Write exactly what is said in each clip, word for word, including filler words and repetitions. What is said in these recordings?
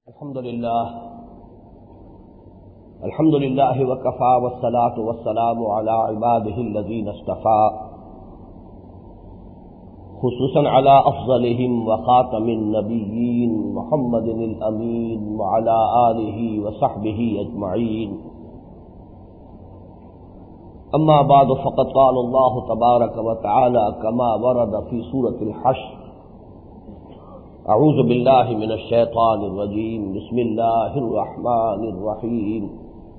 الحمد للہ الحمد للہ وکفى والصلاة والسلام على عباده الذین اصطفى خصوصا على افضلهم وخاتم النبیین محمد الامین وعلى آلہ وصحبہ اجمعین اما بعد فقد قال اللہ تبارک وتعالی كما ورد في سورة الحشر اعوذ باللہ من الشیطان الرجیم بسم اللہ الرحمن الرحیم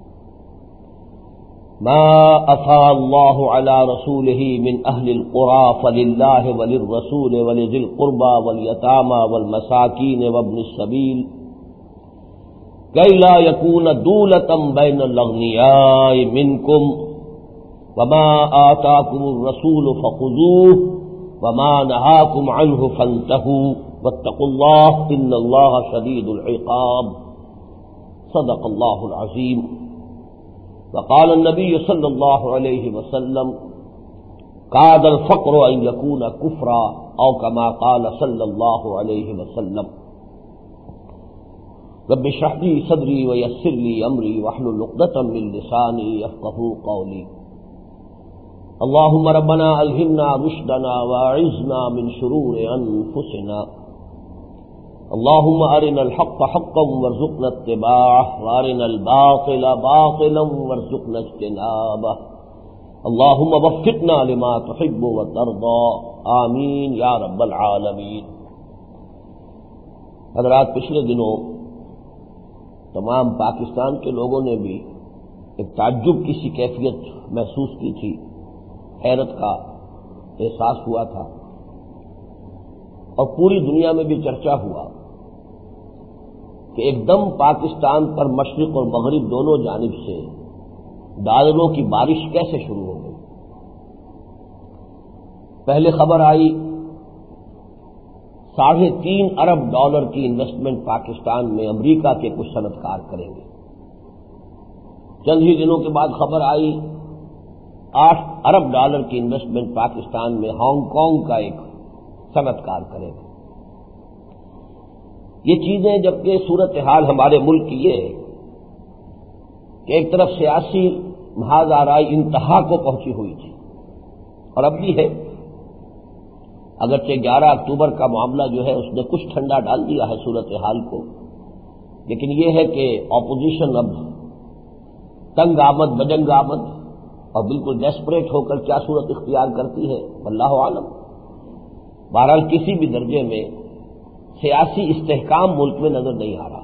ما افاء اللہ علی رسولہ من اہل القرى فللہ وللرسول ولذی القربى والیتامى والمساکین وابن السبیل کی لا یکون دولة بین الاغنیاء منکم وما آتاکم الرسول فخذوه وما نہاکم عنہ فانتہوا واتقوا اللہ ان اللہ شدید العقاب صدق اللہ العظیم وقال النبی صلی اللہ علیہ وسلم کاد الفقر ان یکون کفرا او کما قال صلی اللہ علیہ وسلم رب اشرح لی صدری ویسر لی امری واحلل عقدۃ من لسانی یفقہوا قولی اللهم ربنا الہمنا رشدنا واعذنا من شرور انفسنا اللهم ارنا الحق حقا وارزقنا اتباعه وارنا الباطل باطلا وارزقنا اجتنابه اللهم وفقنا لما تحب وترضى آمین یا رب العالمین۔ حضرات، پچھلے دنوں تمام پاکستان کے لوگوں نے بھی ایک تعجب کی سی کیفیت محسوس کی تھی، حیرت کا احساس ہوا تھا، اور پوری دنیا میں بھی چرچا ہوا کہ ایک دم پاکستان پر مشرق اور مغرب دونوں جانب سے ڈالروں کی بارش کیسے شروع ہو گئی۔ پہلے خبر آئی ساڑھے تین ارب ڈالر کی انویسٹمنٹ پاکستان میں امریکہ کے کچھ صنعت کار کریں گے۔ چند ہی دنوں کے بعد خبر آئی آٹھ ارب ڈالر کی انویسٹمنٹ پاکستان میں ہانگ کانگ کا ایک صنعت کار کریں گے۔ یہ چیزیں جبکہ صورتحال ہمارے ملک کی یہ ہے کہ ایک طرف سیاسی محاذ آرائی انتہا کو پہنچی ہوئی تھی، اور اب بھی ہے، اگرچہ گیارہ اکتوبر کا معاملہ جو ہے اس نے کچھ ٹھنڈا ڈال دیا ہے صورتحال کو، لیکن یہ ہے کہ اپوزیشن اب تنگ آمد بجنگ آمد اور بالکل ڈیسپریٹ ہو کر کیا صورت اختیار کرتی ہے واللہ عالم۔ بہرحال کسی بھی درجے میں سیاسی استحکام ملک میں نظر نہیں آ رہا،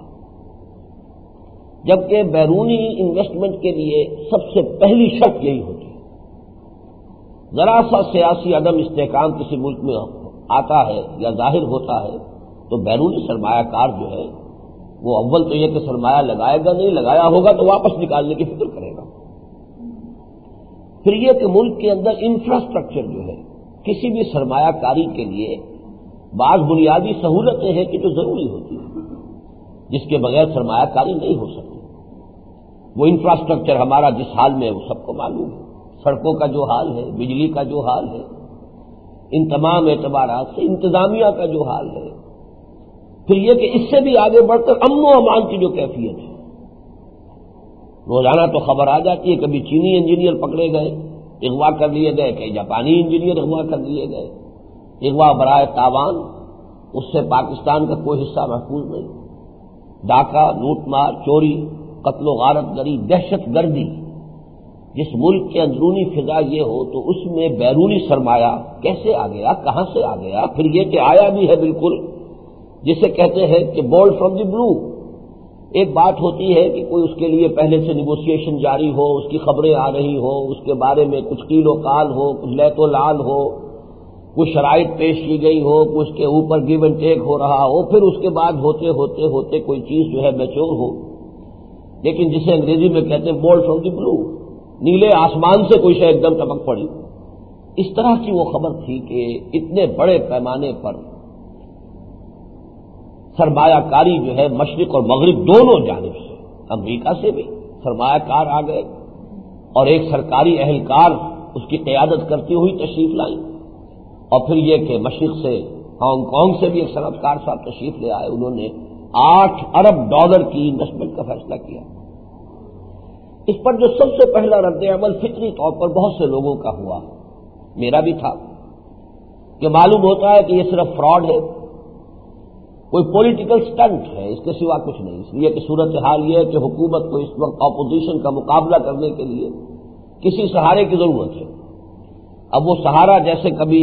جبکہ بیرونی انویسٹمنٹ کے لیے سب سے پہلی شرط یہی ہوتی ہے۔ ذرا سا سیاسی عدم استحکام کسی ملک میں آتا ہے یا ظاہر ہوتا ہے تو بیرونی سرمایہ کار جو ہے وہ اول تو یہ کہ سرمایہ لگائے گا نہیں، لگایا ہوگا تو واپس نکالنے کی فکر کرے گا۔ پھر یہ کہ ملک کے اندر انفراسٹرکچر جو ہے کسی بھی سرمایہ کاری کے لیے بعض بنیادی سہولتیں ہیں کہ جو ضروری ہوتی ہیں، جس کے بغیر سرمایہ کاری نہیں ہو سکتی۔ وہ انفراسٹرکچر ہمارا جس حال میں ہے وہ سب کو معلوم ہے، سڑکوں کا جو حال ہے، بجلی کا جو حال ہے، ان تمام اعتبارات سے انتظامیہ کا جو حال ہے، پھر یہ کہ اس سے بھی آگے بڑھ کر امن و امان کی جو کیفیت ہے۔ روزانہ تو خبر آ جاتی ہے، کبھی چینی انجینئر پکڑے گئے اغوا کر لیے گئے، کئی جاپانی انجینئر اغوا کر لیے گئے، اغوا برائے تاوان، اس سے پاکستان کا کوئی حصہ محفوظ نہیں۔ ڈاکہ، لوٹ مار، چوری، قتل و غارت گری، دہشت گردی، جس ملک کے اندرونی فضا یہ ہو تو اس میں بیرونی سرمایہ کیسے آ گیا، کہاں سے آ گیا؟ پھر یہ کہ آیا بھی ہے بالکل جسے کہتے ہیں کہ بولڈ فرام دی بلو۔ ایک بات ہوتی ہے کہ کوئی اس کے لیے پہلے سے نیگوسیشن جاری ہو، اس کی خبریں آ رہی ہوں، اس کے بارے میں کچھ قیل و قال ہو، کچھ لیت و لال ہو، کچھ شرائط پیش کی گئی ہو، کچھ کے اوپر گیو اینڈ ٹیک ہو رہا ہو، پھر اس کے بعد ہوتے ہوتے ہوتے کوئی چیز جو ہے میچور ہو۔ لیکن جسے انگریزی میں کہتے ہیں بولڈ فرام دی بلو، نیلے آسمان سے کوئی شے ایک دم ٹپک پڑی، اس طرح کی وہ خبر تھی کہ اتنے بڑے پیمانے پر سرمایہ کاری جو ہے مشرق اور مغرب دونوں جانب سے، امریکہ سے بھی سرمایہ کار آ گئے اور ایک سرکاری اہلکار اس کی قیادت کرتی ہوئی تشریف لائیں، اور پھر یہ کہ مشرق سے ہانگ کانگ سے بھی ایک صنعت کار صاحب تشریف لے آئے، انہوں نے آٹھ ارب ڈالر کی انویسٹمنٹ کا فیصلہ کیا۔ اس پر جو سب سے پہلا رد عمل فطری طور پر بہت سے لوگوں کا ہوا، میرا بھی تھا، کہ معلوم ہوتا ہے کہ یہ صرف فراڈ ہے، کوئی پولیٹیکل سٹنٹ ہے، اس کے سوا کچھ نہیں۔ اس لیے کہ صورتحال یہ ہے کہ حکومت کو اس وقت اپوزیشن کا مقابلہ کرنے کے لیے کسی سہارے کی ضرورت ہے۔ اب وہ سہارا جیسے کبھی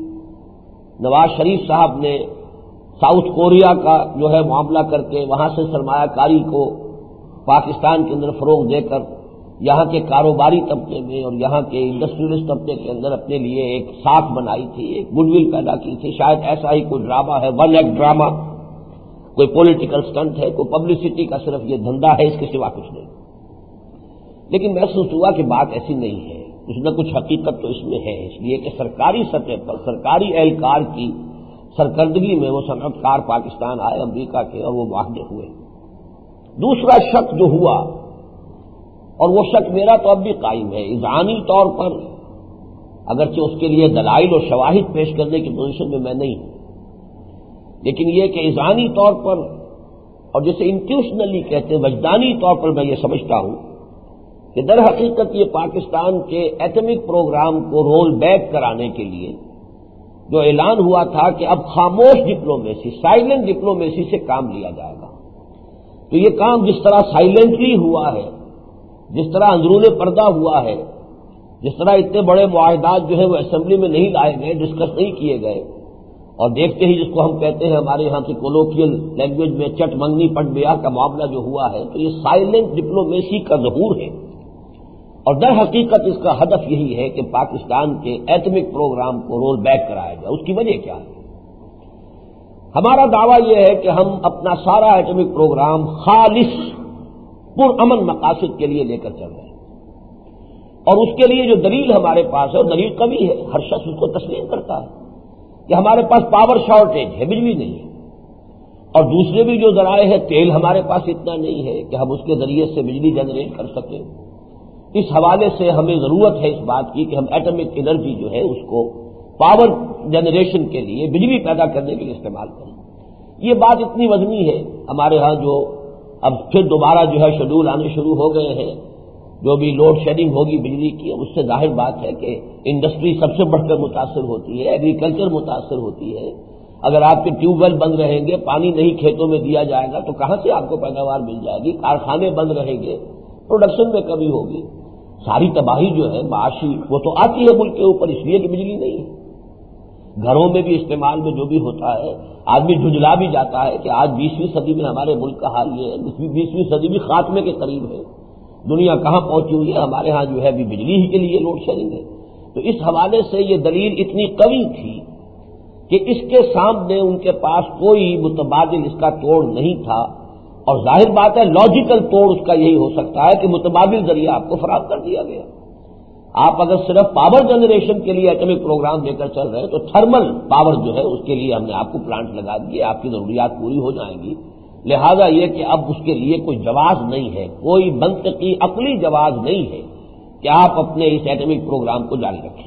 نواز شریف صاحب نے ساؤتھ کوریا کا جو ہے معاملہ کر کے وہاں سے سرمایہ کاری کو پاکستان کے اندر فروغ دے کر یہاں کے کاروباری طبقے میں اور یہاں کے انڈسٹریلسٹ طبقے کے اندر اپنے لیے ایک ساکھ بنائی تھی، ایک گڈ ول پیدا کی تھی، شاید ایسا ہی کوئی ڈرامہ ہے، ون ایکٹ ڈرامہ، کوئی پولیٹیکل سٹنٹ ہے، کوئی پبلسٹی کا صرف یہ دھندا ہے، اس کے سوا کچھ نہیں۔ لیکن محسوس ہوا کہ بات ایسی نہیں ہے، کچھ نہ کچھ حقیقت تو اس میں ہے، اس لیے کہ سرکاری سطح پر سرکاری اہلکار کی سرکردگی میں وہ صنعت کار پاکستان آئے امریکہ کے اور وہ معاہدے ہوئے۔ دوسرا شک جو ہوا، اور وہ شک میرا تو اب بھی قائم ہے، اذعانی طور پر اگرچہ اس کے لیے دلائل اور شواہد پیش کرنے کی پوزیشن میں میں نہیں ہوں، لیکن یہ کہ اذعانی طور پر اور جسے انٹیوشنلی کہتے ہیں وجدانی طور پر میں یہ سمجھتا ہوں کہ در حقیقت یہ پاکستان کے ایٹمک پروگرام کو رول بیک کرانے کے لیے جو اعلان ہوا تھا کہ اب خاموش ڈپلومیسی، سائلنٹ ڈپلومیسی سے کام لیا جائے گا، تو یہ کام جس طرح سائلنٹلی ہوا ہے، جس طرح اندرون پردہ ہوا ہے، جس طرح اتنے بڑے معاہدات جو ہے وہ اسمبلی میں نہیں لائے گئے، ڈسکس نہیں کیے گئے، اور دیکھتے ہی جس کو ہم کہتے ہیں ہمارے یہاں کی کولوکیل لینگویج میں چٹ منگنی پٹ بیاہ کا معاملہ جو ہوا ہے، تو یہ سائلنٹ ڈپلومیسی کا ظہور ہے، اور در حقیقت اس کا ہدف یہی ہے کہ پاکستان کے ایٹمک پروگرام کو رول بیک کرایا جائے۔ اس کی وجہ کیا ہے؟ ہمارا دعویٰ یہ ہے کہ ہم اپنا سارا ایٹمک پروگرام خالص پرامن مقاصد کے لیے لے کر چل رہے ہیں، اور اس کے لیے جو دلیل ہمارے پاس ہے، اور دلیل قوی ہے، ہر شخص اس کو تسلیم کرتا ہے کہ ہمارے پاس پاور شارٹیج ہے، بجلی نہیں ہے، اور دوسرے بھی جو ذرائع ہے، تیل ہمارے پاس اتنا نہیں ہے کہ ہم اس کے ذریعے سے بجلی جنریٹ کر سکیں۔ اس حوالے سے ہمیں ضرورت ہے اس بات کی کہ ہم ایٹمک انرجی جو ہے اس کو پاور جنریشن کے لیے، بجلی پیدا کرنے کے لیے استعمال کریں۔ یہ بات اتنی وزنی ہے ہمارے ہاں، جو اب پھر دوبارہ جو ہے شیڈول آنے شروع ہو گئے ہیں، جو بھی لوڈ شیڈنگ ہوگی بجلی کی، اس سے ظاہر بات ہے کہ انڈسٹری سب سے بڑھ کر متاثر ہوتی ہے، ایگریکلچر متاثر ہوتی ہے۔ اگر آپ کے ٹیوب ویل بند رہیں گے، پانی نہیں کھیتوں میں دیا جائے گا تو کہاں سے آپ کو پیداوار مل جائے گی؟ کارخانے بند رہیں گے، پروڈکشن میں کمی ہوگی، ساری تباہی جو ہے معاشی وہ تو آتی ہے ملک کے اوپر، اس لیے کہ بجلی نہیں ہے۔ گھروں میں بھی استعمال میں جو بھی ہوتا ہے، آدمی جھنجلا بھی جاتا ہے کہ آج بیسویں صدی میں ہمارے ملک کا حال یہ ہے، بیسویں صدی بھی خاتمے کے قریب ہے، دنیا کہاں پہنچی ہوئی ہے، ہمارے ہاں جو ہے ابھی بجلی ہی کے لیے لوڈ شیڈنگ ہے۔ تو اس حوالے سے یہ دلیل اتنی قوی تھی کہ اس کے سامنے ان کے پاس کوئی متبادل اس کا توڑ نہیں تھا، اور ظاہر بات ہے لاجیکل توڑ اس کا یہی ہو سکتا ہے کہ متبادل ذریعہ آپ کو فراہم کر دیا گیا۔ آپ اگر صرف پاور جنریشن کے لیے ایٹمک پروگرام لے کر چل رہے ہیں تو تھرمل پاور جو ہے اس کے لیے ہم نے آپ کو پلانٹ لگا دیے، آپ کی ضروریات پوری ہو جائیں گی، لہذا یہ کہ اب اس کے لیے کوئی جواز نہیں ہے، کوئی منطقی عقلی جواز نہیں ہے کہ آپ اپنے اس ایٹمک پروگرام کو جاری رکھیں۔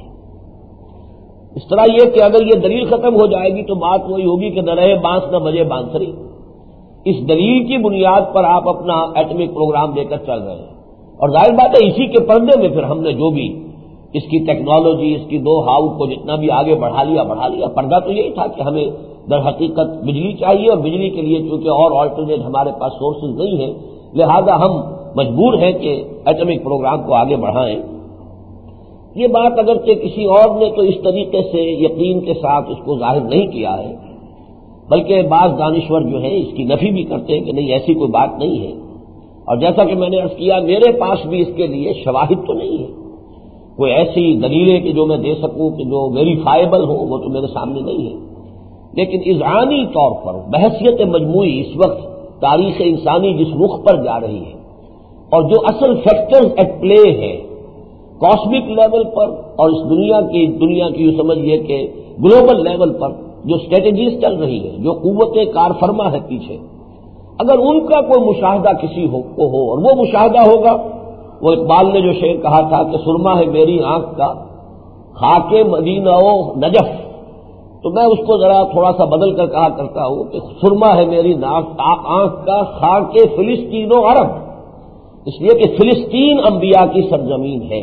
اس طرح یہ کہ اگر یہ دلیل ختم ہو جائے گی تو بات وہی ہوگی کہ نہ رہے بانس نہ بجے بانسری۔ اس دلیل کی بنیاد پر آپ اپنا ایٹمک پروگرام لے کر چل رہے ہیں، اور ظاہر بات ہے اسی کے پردے میں پھر ہم نے جو بھی اس کی ٹیکنالوجی، اس کی دو ہاؤ کو جتنا بھی آگے بڑھا لیا بڑھا لیا پردہ تو یہی تھا کہ ہمیں در حقیقت بجلی چاہیے، اور بجلی کے لیے چونکہ اور آلٹرنیٹ ہمارے پاس سورسز نہیں ہیں، لہذا ہم مجبور ہیں کہ ایٹمک پروگرام کو آگے بڑھائیں۔ یہ بات اگرچہ کسی اور نے تو اس طریقے سے یقین کے ساتھ اس کو ظاہر نہیں کیا ہے، بلکہ بعض دانشور جو ہیں اس کی نفی بھی کرتے ہیں کہ نہیں ایسی کوئی بات نہیں ہے، اور جیسا کہ میں نے عرض کیا میرے پاس بھی اس کے لیے شواہد تو نہیں ہے، کوئی ایسی دلیلیں کہ جو میں دے سکوں کہ جو ویریفائیبل ہوں وہ تو میرے سامنے نہیں ہے، لیکن اذعانی طور پر بحثیت مجموعی اس وقت تاریخ انسانی جس رخ پر جا رہی ہے اور جو اصل فیکٹرز ایٹ پلے ہے کاسمک لیول پر اور اس دنیا کی دنیا کی یہ سمجھیے کہ گلوبل لیول پر جو اسٹریٹجیز چل رہی ہے، جو قوت کار فرما ہے پیچھے، اگر ان کا کوئی مشاہدہ کسی ہو کو ہو اور وہ مشاہدہ ہوگا، وہ اقبال نے جو شعر کہا تھا کہ سرما ہے میری آنکھ کا خاک مدینہ و نجف، تو میں اس کو ذرا تھوڑا سا بدل کر کہا کرتا ہوں کہ سرما ہے میری آنکھ کا خاک فلسطین و عرب، اس لیے کہ فلسطین انبیاء کی سرزمین ہے۔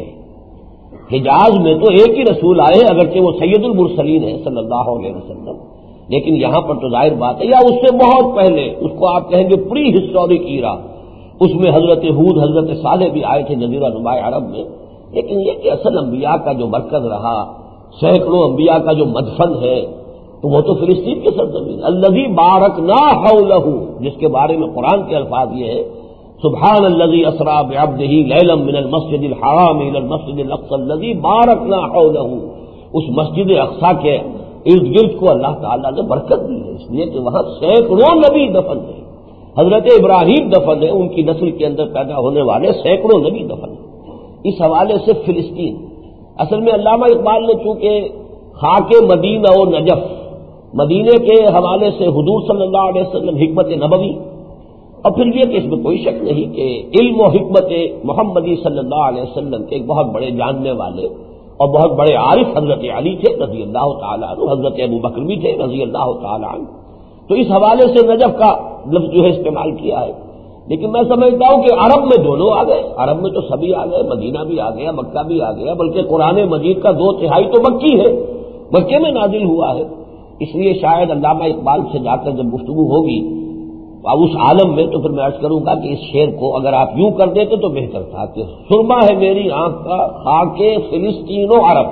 حجاز میں تو ایک ہی رسول آئے ہیں، اگرچہ وہ سید المرسلین ہیں صلی اللہ علیہ وسلم، لیکن یہاں پر تو ظاہر بات ہے، یا اس سے بہت پہلے، اس کو آپ کہیں گے پری ہسٹورک ایرا، اس میں حضرت ہود، حضرت صالح بھی آئے تھے جزیرہ نما عرب میں، لیکن یہ کہ اصل انبیاء کا جو مرکز رہا، سینکڑوں انبیاء کا جو مدفن ہے، تو وہ تو فلسطین کی سرزمین، الذی بارکنا حولہ، جس کے بارے میں قرآن کے الفاظ یہ ہے سبحان الذی اسری بعبدہ لیلا من المسجد الحرام الی المسجد الاقصی الذی بارکنا حولہ، اس مسجد اقصی کے ارد گرد کو اللہ تعالیٰ نے برکت دی ہے، اس لیے کہ وہاں سینکڑوں نبی دفن ہیں، حضرت ابراہیم دفن ہے، ان کی نسل کے اندر پیدا ہونے والے سینکڑوں نبی دفن ہیں۔ اس حوالے سے فلسطین، اصل میں علامہ اقبال نے چونکہ خاک مدینہ و نجف، مدینے کے حوالے سے حضور صلی اللہ علیہ وسلم، حکمت نبوی، اور پھر یہ کہ اس میں کوئی شک نہیں کہ علم و حکمت محمدی صلی اللہ علیہ وسلم کے ایک بہت بڑے جاننے والے اور بہت بڑے عارف حضرت علی تھے رضی اللہ تعالیٰ عنہ، حضرت ابو بکر بھی تھے رضی اللہ تعالیٰ عنہ، تو اس حوالے سے نجف کا لفظ جو ہے استعمال کیا ہے۔ لیکن میں سمجھتا ہوں کہ عرب میں دونوں آ گئے، عرب میں تو سبھی آ گئے، مدینہ بھی آ گیا، مکہ بھی آ گیا، بلکہ قرآن مجید کا دو تہائی تو مکی ہے، مکے میں نازل ہوا ہے، اس لیے شاید علامہ اقبال سے جا کر جب گفتگو ہوگی اس عالم میں تو پھر میں عرض کروں گا کہ اس شعر کو اگر آپ یوں کر دیتے تو بہتر تھا کہ سرما ہے میری آنکھ کا خاک فلسطین و عرب۔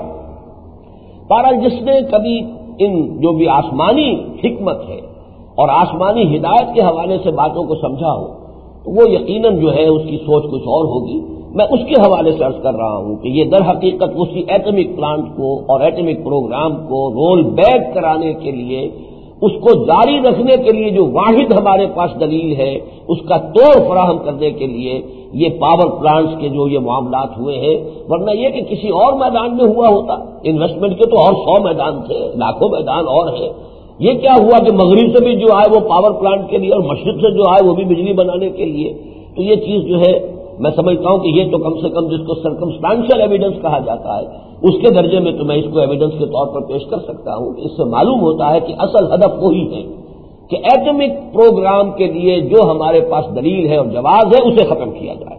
بہرحال جس نے کبھی ان جو بھی آسمانی حکمت ہے اور آسمانی ہدایت کے حوالے سے باتوں کو سمجھا ہو تو وہ یقیناً جو ہے اس کی سوچ کچھ اور ہوگی۔ میں اس کے حوالے سے عرض کر رہا ہوں کہ یہ در حقیقت اسی ایٹمک پلانٹ کو اور ایٹمک پروگرام کو رول بیک کرانے کے لیے، اس کو جاری رکھنے کے لیے جو واحد ہمارے پاس دلیل ہے، اس کا توڑ فراہم کرنے کے لیے یہ پاور پلانٹس کے جو یہ معاملات ہوئے ہیں، ورنہ یہ کہ کسی اور میدان میں ہوا ہوتا، انویسٹمنٹ کے تو اور سو میدان تھے، لاکھوں میدان اور ہیں، یہ کیا ہوا کہ مغرب سے بھی جو آئے وہ پاور پلانٹ کے لیے اور مشرق سے جو آئے وہ بھی بجلی بنانے کے لیے، تو یہ چیز جو ہے میں سمجھتا ہوں کہ یہ تو کم سے کم جس کو سرکمسٹانشل ایویڈنس کہا جاتا ہے، اس کے درجے میں تو میں اس کو ایویڈنس کے طور پر پیش کر سکتا ہوں کہ اس سے معلوم ہوتا ہے کہ اصل ہدف وہی ہے کہ ایٹمک پروگرام کے لیے جو ہمارے پاس دلیل ہے اور جواز ہے اسے ختم کیا جائے۔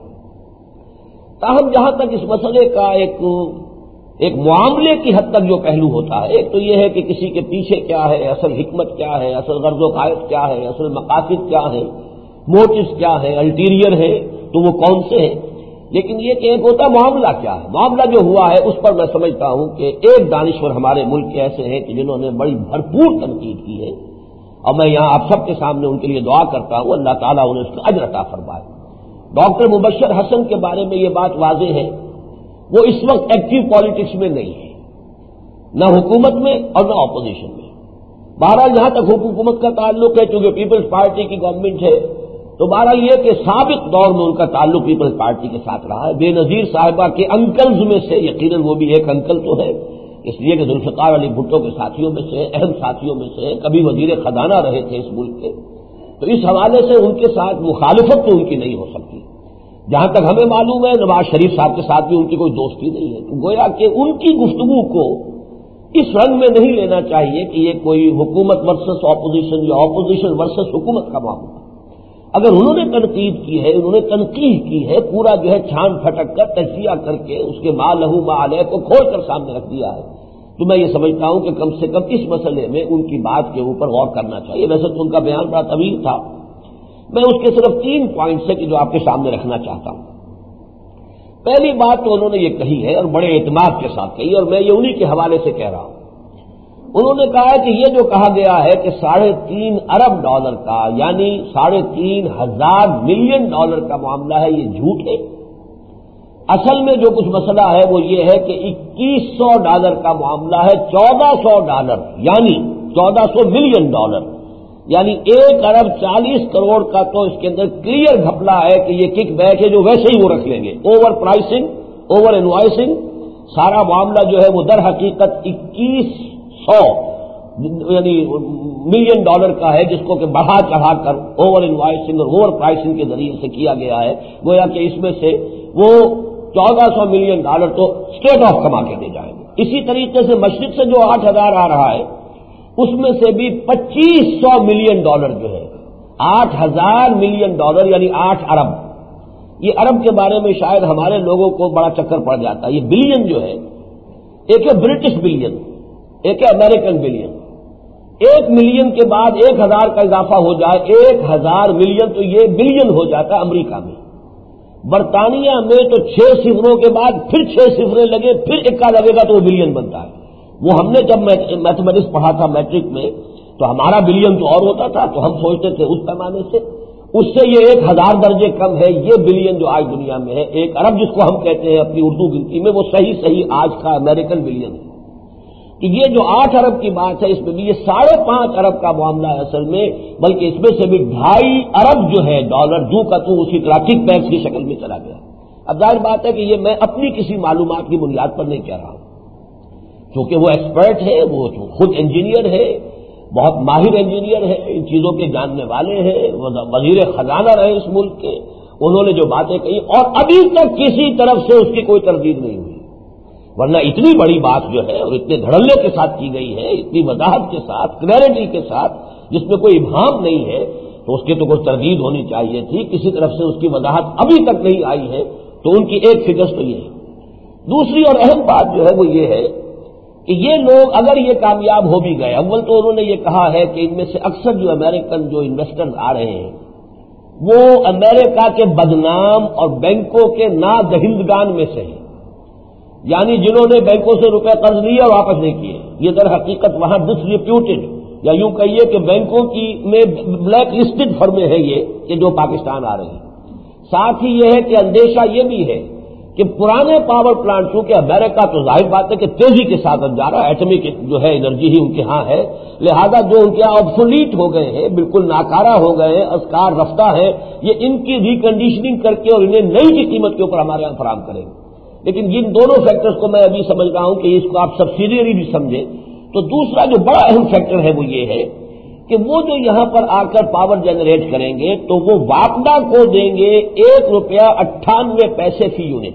تاہم جہاں تک اس مسئلے کا ایک ایک معاملے کی حد تک جو پہلو ہوتا ہے، ایک تو یہ ہے کہ کسی کے پیچھے کیا ہے، اصل حکمت کیا ہے، اصل غرض و قائد کیا ہے، اصل مقاصد کیا ہے، موٹیوز کیا ہے، الٹیریئر ہے تو وہ کون سے ہیں، لیکن یہ کہ ایک ہوتا معاملہ کیا ہے۔ معاملہ جو ہوا ہے اس پر میں سمجھتا ہوں کہ ایک دانشور ہمارے ملک کے ایسے ہیں کہ جنہوں نے بڑی بھرپور تنقید کی ہے، اور میں یہاں آپ سب کے سامنے ان کے لیے دعا کرتا ہوں اللہ تعالیٰ انہیں اس کا اجر عطا فرمائے۔ ڈاکٹر مبشر حسن کے بارے میں یہ بات واضح ہے، وہ اس وقت ایکٹیو پالیٹکس میں نہیں ہے، نہ حکومت میں اور نہ اپوزیشن میں۔ بہرحال جہاں تک حکومت کا تعلق ہے، چونکہ پیپلز پارٹی کی گورنمنٹ ہے، تو بہرحال یہ کہ سابق دور میں ان کا تعلق پیپلز پارٹی کے ساتھ رہا ہے۔ بے نظیر صاحبہ کے انکلز میں سے یقیناً وہ بھی ایک انکل تو ہے، اس لیے کہ ذوالفقار علی بھٹو کے ساتھیوں میں سے، اہم ساتھیوں میں سے، کبھی وزیر خزانہ رہے تھے اس ملک کے، تو اس حوالے سے ان کے ساتھ مخالفت تو ان کی نہیں ہو سکتی۔ جہاں تک ہمیں معلوم ہے نواز شریف صاحب کے ساتھ بھی ان کی کوئی دوستی نہیں ہے، تو گویا کہ ان کی گفتگو کو اس رنگ میں نہیں لینا چاہیے کہ یہ کوئی حکومت ورسس اپوزیشن یا اپوزیشن ورسس حکومت کا معاملہ۔ اگر انہوں نے تنقید کی ہے، انہوں نے تنقید کی ہے، پورا جو ہے چھان پھٹک کر تجزیہ کر کے اس کے ما لہو ما علیہ کو کھول کر سامنے رکھ دیا ہے، تو میں یہ سمجھتا ہوں کہ کم سے کم اس مسئلے میں ان کی بات کے اوپر غور کرنا چاہیے۔ ویسے تو ان کا بیان بڑا طویل تھا، میں اس کے صرف تین پوائنٹس ہیں کہ جو آپ کے سامنے رکھنا چاہتا ہوں۔ پہلی بات تو انہوں نے یہ کہی ہے اور بڑے اعتماد کے ساتھ کہی، اور میں یہ انہی کے حوالے سے کہہ رہا ہوں۔ انہوں نے کہا ہے کہ یہ جو کہا گیا ہے کہ ساڑھے تین ارب ڈالر کا یعنی ساڑھے تین ہزار ملین ڈالر کا معاملہ ہے، یہ جھوٹ ہے۔ اصل میں جو کچھ مسئلہ ہے وہ یہ ہے کہ اکیس سو ڈالر کا معاملہ ہے، چودہ سو ڈالر یعنی چودہ سو ملین ڈالر یعنی ایک ارب چالیس کروڑ کا تو اس کے اندر کلیئر گھپلا ہے کہ یہ کک بیک ہے جو ویسے ہی وہ رکھ لیں گے۔ اوور پرائسنگ، اوور انوائسنگ، سارا معاملہ جو ہے وہ در حقیقت اکیس سو یعنی ملین ڈالر کا ہے، جس کو کہ بڑھا چڑھا کر اوور انوائسنگ اور اوور پرائسنگ کے ذریعے سے کیا گیا ہے۔ گویا کہ اس میں سے وہ چودہ سو ملین ڈالر تو اسٹیٹ آف کما کے دے جائیں گے۔ اسی طریقے سے مشرق سے جو آٹھ ہزار آ رہا ہے اس میں سے بھی پچیس سو ملین ڈالر جو ہے، آٹھ ہزار ملین ڈالر یعنی آٹھ ارب. یہ ارب کے بارے میں شاید ہمارے لوگوں کو بڑا چکر پڑ جاتا ہے. یہ بلین جو ہے، ایک ہے برٹش بلین، ایک ہے امریکن بلین. ایک ملین کے بعد ایک ہزار کا اضافہ ہو جائے، ایک ہزار ملین تو یہ بلین ہو جاتا ہے امریکہ میں. برطانیہ میں تو چھ صفروں کے بعد پھر چھ صفریں لگے، پھر اکا لگے گا تو وہ بلین بنتا ہے. وہ ہم نے جب میتھمیٹکس پڑھا تھا میٹرک میں، تو ہمارا بلین تو اور ہوتا تھا، تو ہم سوچتے تھے اس پیمانے سے، اس سے یہ ایک ہزار درجے کم ہے. یہ بلین جو آج دنیا میں ہے، ایک ارب جس کو ہم کہتے ہیں اپنی اردو گنتی میں، وہ صحیح صحیح آج کا امریکن بلین ہے. کہ یہ جو آٹھ ارب کی بات ہے، اس میں بھی یہ ساڑھے پانچ ارب کا معاملہ ہے اصل میں، بلکہ اس میں سے بھی ڈھائی ارب جو ہے ڈالر جو کا تو اسی طرح کک بیکس کی شکل میں چلا گیا. اب ظاہر بات ہے کہ یہ میں اپنی کسی معلومات کی بنیاد پر نہیں کہہ رہا ہوں، چونکہ وہ ایکسپرٹ ہے، وہ خود انجینئر ہے، بہت ماہر انجینئر ہے، ان چیزوں کے جاننے والے ہیں، وزیر خزانہ رہے اس ملک کے. انہوں نے جو باتیں کہی اور ابھی تک کسی طرف سے اس کی کوئی تردید نہیں ہوئی، ورنہ اتنی بڑی بات جو ہے اور اتنے دھڑلے کے ساتھ کی گئی ہے، اتنی وضاحت کے ساتھ، کلیئرٹی کے ساتھ، جس میں کوئی ابہام نہیں ہے، تو اس کی تو کوئی تردید ہونی چاہیے تھی. کسی طرف سے اس کی وضاحت ابھی تک نہیں آئی ہے، تو ان کی ایک فکر تو یہ ہے. دوسری اور اہم بات جو ہے وہ یہ ہے کہ یہ لوگ اگر یہ کامیاب ہو بھی گئے، اول تو انہوں نے یہ کہا ہے کہ ان میں سے اکثر جو امریکن جو انویسٹرز آ رہے ہیں وہ امریکہ کے بدنام اور بینکوں کے نادہندگان میں سے ہیں، یعنی جنہوں نے بینکوں سے روپے قرض لیے اور واپس نہیں کیے. یہ در حقیقت وہاں ڈسریپیوٹڈ یا یوں کہیے کہ بینکوں کی میں بلیک لسٹڈ فرمیں ہیں یہ کہ جو پاکستان آ رہے ہیں. ساتھ ہی یہ ہے کہ اندیشہ یہ بھی ہے کہ پرانے پاور پلانٹ، چونکہ امریکہ تو ظاہر بات ہے کہ تیزی کے ساتھ اب جا رہا ہے، ایٹمک جو ہے انرجی ہی ان کے ہاں ہے، لہذا جو ان کے ہاں آبسولیٹ ہو گئے ہیں، بالکل ناکارہ ہو گئے ہیں، اسکار رفتہ ہے، یہ ان کی ریکنڈیشننگ کر کے اور انہیں نئی کی قیمت کے اوپر ہمارے یہاں فراہم کریں گے. لیکن جن دونوں فیکٹرز کو میں ابھی سمجھ رہا ہوں کہ اس کو آپ سبسیڈیری بھی سمجھیں، تو دوسرا جو بڑا اہم فیکٹر ہے وہ یہ ہے کہ وہ جو یہاں پر آ کر پاور جنریٹ کریں گے تو وہ واپڈا کو دیں گے ایک روپیہ اٹھانوے پیسے فی یونٹ.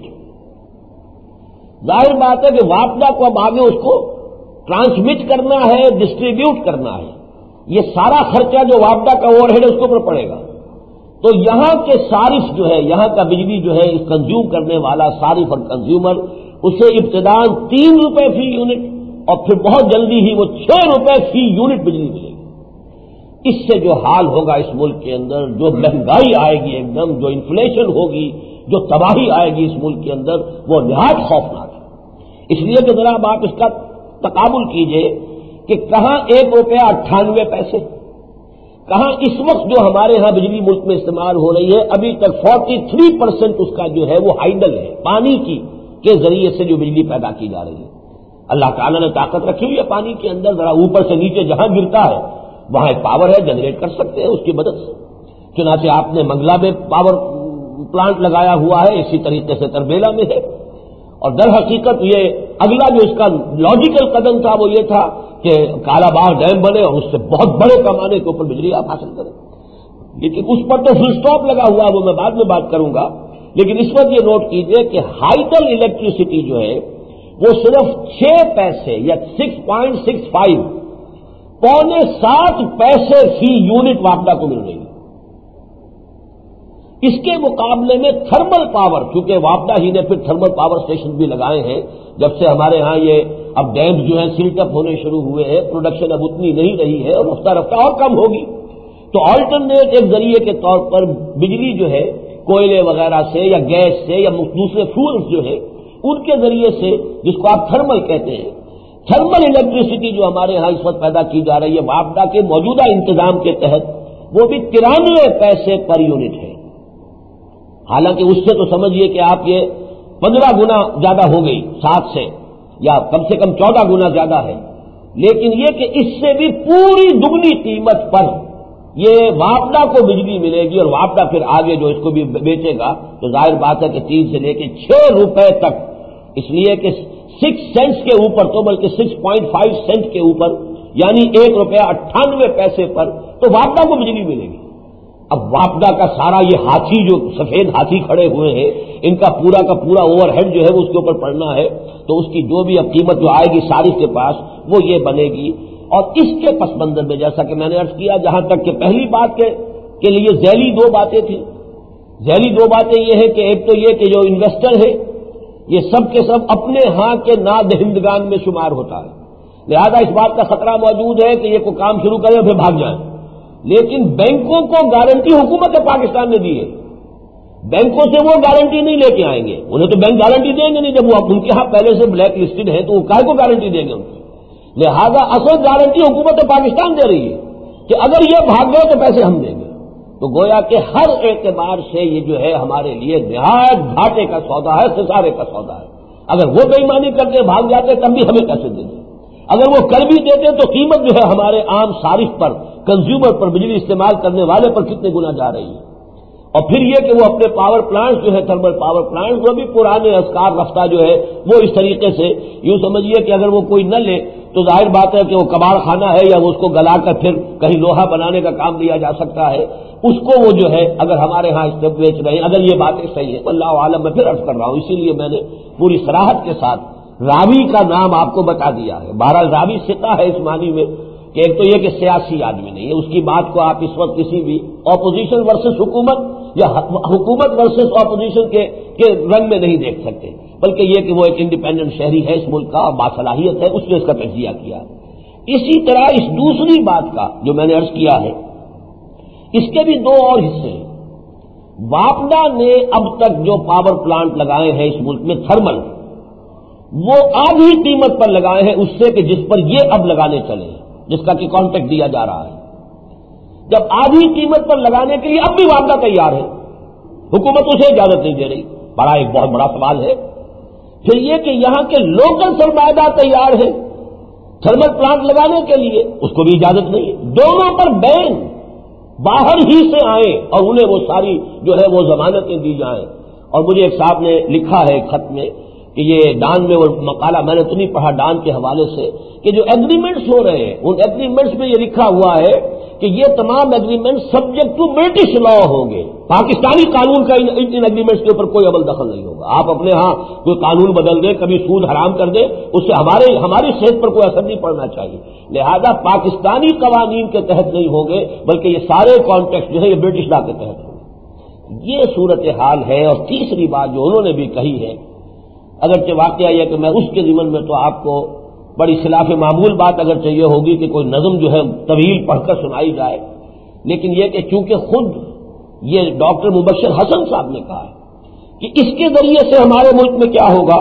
ظاہر بات ہے کہ واپڈا کو اب آگے اس کو ٹرانسمٹ کرنا ہے، ڈسٹریبیوٹ کرنا ہے، یہ سارا خرچہ جو واپڈا کا اوور ہیڈ ہے اس کے اوپر پڑے گا. تو یہاں کے صارف جو ہے، یہاں کا بجلی جو ہے اس کنزیوم کرنے والا صارف اور کنزیومر، اسے ابتداً تین روپے فی یونٹ اور پھر بہت جلدی ہی وہ چھ روپے فی یونٹ بجلی ملے گی. اس سے جو حال ہوگا اس ملک کے اندر، جو مہنگائی آئے گی، ایک دم جو انفلیشن ہوگی، جو تباہی آئے گی اس ملک کے اندر، وہ نہایت خوفناک ہے. اس لیے کہ ذرا آپ اس کا تقابل کیجئے کہ کہاں ایک روپیہ اٹھانوے پیسے، کہاں اس وقت جو ہمارے ہاں بجلی ملک میں استعمال ہو رہی ہے ابھی تک فورٹی تھری پرسینٹ اس کا جو ہے وہ ہائیڈل ہے، پانی کی کے ذریعے سے جو بجلی پیدا کی جا رہی ہے. اللہ تعالیٰ نے طاقت رکھی ہوئی ہے پانی کے اندر، ذرا اوپر سے نیچے جہاں گرتا ہے وہاں ایک پاور ہے، جنریٹ کر سکتے ہیں اس کی مدد سے. چنانچہ آپ نے منگلہ میں پاور پلانٹ لگایا ہوا ہے، اسی طریقے سے تربیلا میں ہے. اور در حقیقت یہ اگلا جو اس کا لاجیکل قدم تھا وہ یہ تھا کہ کالا باغ ڈیم بنے اور اس سے بہت بڑے پیمانے کے اوپر بجلی آپ حاصل کریں. لیکن اس پر تو فل سٹاپ لگا ہوا ہے، وہ میں بعد میں بات کروں گا. لیکن اس وقت یہ نوٹ کیجئے کہ ہائیڈل الیکٹریسٹی جو ہے وہ صرف چھ پیسے یا سکس پوائنٹ سکس فائیو پونے سات پیسے فی یونٹ واپڈا کو مل رہی ہے. اس کے مقابلے میں تھرمل پاور، چونکہ واپڈا ہی نے پھر تھرمل پاور اسٹیشن بھی لگائے ہیں جب سے ہمارے ہاں یہ اب ڈیمز جو ہیں سیلٹ اپ ہونے شروع ہوئے ہیں، پروڈکشن اب اتنی نہیں رہی ہے اور رفتہ رفتہ اور کم ہوگی. تو آلٹرنیٹ ایک ذریعے کے طور پر بجلی جو ہے کوئلے وغیرہ سے یا گیس سے یا دوسرے فیولز جو ہے ان کے ذریعے سے، جس کو آپ تھرمل کہتے ہیں، تھرمل الیکٹریسٹی جو ہمارے ہاں اس وقت پیدا کی جا رہی ہے واپڈا کے موجودہ انتظام کے تحت، وہ بھی ترانوے پیسے پر یونٹ ہے. حالانکہ اس سے تو سمجھیے کہ آپ یہ پندرہ گنا زیادہ ہو گئی سات سے، یا کم سے کم چودہ گنا زیادہ ہے. لیکن یہ کہ اس سے بھی پوری دگنی قیمت پر یہ واپڈا کو بجلی ملے گی، اور واپڈا پھر آگے جو اس کو بھی بیچے گا تو ظاہر بات ہے کہ تین سے لے کے چھ روپے تک، اس لیے کہ سکس سینٹس کے اوپر تو بلکہ سکس پوائنٹ فائیو سینٹ کے اوپر، یعنی ایک روپیہ اٹھانوے پیسے پر تو واپڈا کو بجلی ملے گی. اب واپڈا کا سارا یہ ہاتھی جو سفید ہاتھی کھڑے ہوئے ہیں، ان کا پورا کا پورا اوور ہیڈ جو ہے وہ اس کے اوپر پڑنا ہے، تو اس کی جو بھی اب قیمت جو آئے گی صارف کے پاس وہ یہ بنے گی. اور اس کے پس منظر میں جیسا کہ میں نے عرض کیا، جہاں تک کہ پہلی بات کے, کے لیے ذیلی دو باتیں تھیں. ذیلی دو باتیں یہ ہیں کہ ایک تو یہ کہ جو انویسٹر ہے یہ سب کے سب اپنے ہاں کے نادہندگان میں شمار ہوتا ہے، لہذا اس بات کا خطرہ موجود ہے کہ یہ کوئی کام شروع کرے اور پھر بھاگ جائیں. لیکن بینکوں کو گارنٹی حکومت پاکستان نے دی ہے، بینکوں سے وہ گارنٹی نہیں لے کے آئیں گے، انہیں تو بینک گارنٹی دیں گے نہیں، جب وہ ان کے ہاں پہلے سے بلیک لسٹڈ ہیں تو وہ کائے کو گارنٹی دیں گے ان کی. لہذا اصل گارنٹی حکومت پاکستان دے رہی ہے کہ اگر یہ بھاگ گئے تو پیسے ہم دیں گے. تو گویا کہ ہر اعتبار سے یہ جو ہے ہمارے لیے نہایت گھاٹے کا سودا ہے، خسارے کا سودا ہے. اگر وہ بے ایمانی کرتے بھاگ جاتے تب بھی ہمیں پیسے دے دیں، اگر وہ کر بھی دیتے تو قیمت جو ہے ہمارے عام صارف پر، کنزیومر پر، بجلی استعمال کرنے والے پر کتنے گنا جا رہی ہے. اور پھر یہ کہ وہ اپنے پاور پلانٹ جو ہے تھرمل پاور پلانٹ وہ بھی پرانے افکار رفتہ جو ہے وہ اس طریقے سے یوں سمجھیے کہ اگر وہ کوئی نہ لے تو ظاہر بات ہے کہ وہ کباڑ خانہ ہے یا وہ اس کو گلا کر پھر کہیں لوہا بنانے کا کام لیا جا سکتا ہے، اس کو وہ جو ہے اگر ہمارے ہاں اس بیچ رہے ہیں، اگر یہ باتیں صحیح ہیں اللہ عالم میں پھر عرض کر رہا ہوں، اسی لیے میں نے پوری صراحت کے ساتھ راوی کا نام آپ کو بتا دیا ہے. بہرحال راوی ثقہ ہے اس معنی میں کہ ایک تو یہ کہ سیاسی آدمی نہیں ہے، اس کی بات کو آپ اس وقت کسی بھی اپوزیشن ورسز حکومت یا حکومت ورسز اپوزیشن کے کے رنگ میں نہیں دیکھ سکتے، بلکہ یہ کہ وہ ایک انڈیپینڈنٹ شہری ہے اس ملک کا اور باصلاحیت ہے، اس نے اس کا تجزیہ کیا. اسی طرح اس دوسری بات کا جو میں نے عرض کیا ہے اس کے بھی دو اور حصے ہیں. واپڈا نے اب تک جو پاور پلانٹ لگائے ہیں اس ملک میں تھرمل، وہ آدھی قیمت پر لگائے ہیں اس سے کہ جس پر یہ اب لگانے چلے، جس کا کہ کانٹریکٹ دیا جا رہا ہے. جب آدھی قیمت پر لگانے کے لیے اب بھی واپڈا تیار ہے، حکومت اسے اجازت نہیں دے رہی، بڑا ایک بہت بڑا سوال ہے. پھر یہ کہ یہاں کے لوکل سرمایہ تیار ہے تھرمل پلانٹ لگانے کے لیے، اس کو بھی اجازت نہیں ہے. دونوں پر بین، باہر ہی سے آئیں اور انہیں وہ ساری جو ہے وہ ضمانتیں دی جائیں. اور مجھے ایک صاحب نے لکھا ہے ایک خط میں کہ یہ ڈان میں وہ مقالہ میں نے تو نہیں پڑھا ڈان کے حوالے سے کہ جو ایگریمنٹس ہو رہے ہیں ان ایگریمنٹس میں یہ لکھا ہوا ہے کہ یہ تمام agreement subject to British law ہوں گے، پاکستانی قانون کا ان ایگریمنٹس کے اوپر کوئی عمل دخل نہیں ہوگا. آپ اپنے ہاں کوئی قانون بدل دیں، کبھی سود حرام کر دیں، اس سے ہمارے ہماری صحت پر کوئی اثر نہیں پڑنا چاہیے. لہذا پاکستانی قوانین کے تحت نہیں ہوں گے بلکہ یہ سارے کانٹیکٹ جو ہے یہ برٹش لا کے تحت ہوں گے. یہ صورتحال ہے. اور تیسری بات جو انہوں نے بھی کہی ہے، اگرچہ واقعہ یہ کہ میں اس کے ضمن میں تو آپ کو بڑی خلاف معمول بات اگر چاہیے ہوگی کہ کوئی نظم جو ہے طویل پڑھ کر سنائی جائے، لیکن یہ کہ چونکہ خود یہ ڈاکٹر مبشر حسن صاحب نے کہا ہے کہ اس کے ذریعے سے ہمارے ملک میں کیا ہوگا،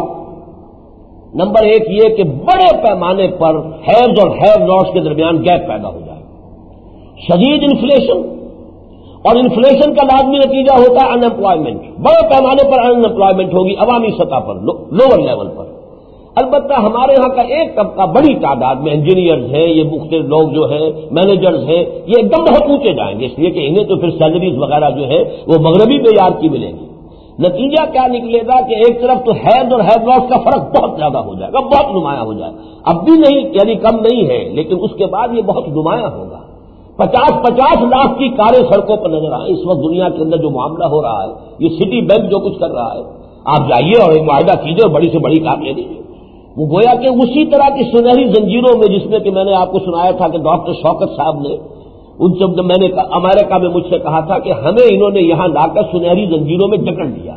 نمبر ایک یہ کہ بڑے پیمانے پر ہیوز اور ہیو ناٹس کے درمیان گیپ پیدا ہو جائے، شدید انفلیشن، اور انفلیشن کا لازمی نتیجہ ہوتا ہے ان امپلائمنٹ، بڑے پیمانے پر ان امپلائمنٹ ہوگی عوامی سطح پر، لوور لیول پر. البتہ ہمارے ہاں کا ایک طبقہ بڑی تعداد میں انجینئرز ہیں، یہ مختلف لوگ جو ہیں میनेجرز ہیں، یہ ایک دم بہت اونچے جائیں گے، اس لیے کہ انہیں تو پھر سیلریز وغیرہ جو ہے وہ مغربی معیار کی ملیں گی. نتیجہ کیا نکلے گا کہ ایک طرف تو ہیوز اور ہیو ناٹس کا فرق بہت زیادہ ہو جائے گا، بہت نمایاں ہو جائے گا. اب بھی نہیں یعنی کم نہیں ہے، لیکن اس کے بعد یہ بہت نمایاں ہوگا. پچاس پچاس لاکھ کی کاریں سڑکوں پر نظر آئیں. اس وقت دنیا کے اندر جو معاملہ ہو رہا ہے، یہ سٹی بینک جو کچھ کر رہا ہے، آپ جائیے اور ایک معاہدہ کیجیے اور بڑی سے بڑی کام لے لیجیے. وہ گویا کہ اسی طرح کی سنہری زنجیروں میں، جس میں کہ میں نے آپ کو سنایا تھا کہ ڈاکٹر شوکت صاحب نے ان سے میں نے امریکہ میں مجھ سے کہا تھا کہ ہمیں انہوں نے یہاں لا کر سنہری زنجیروں میں جکڑ دیا.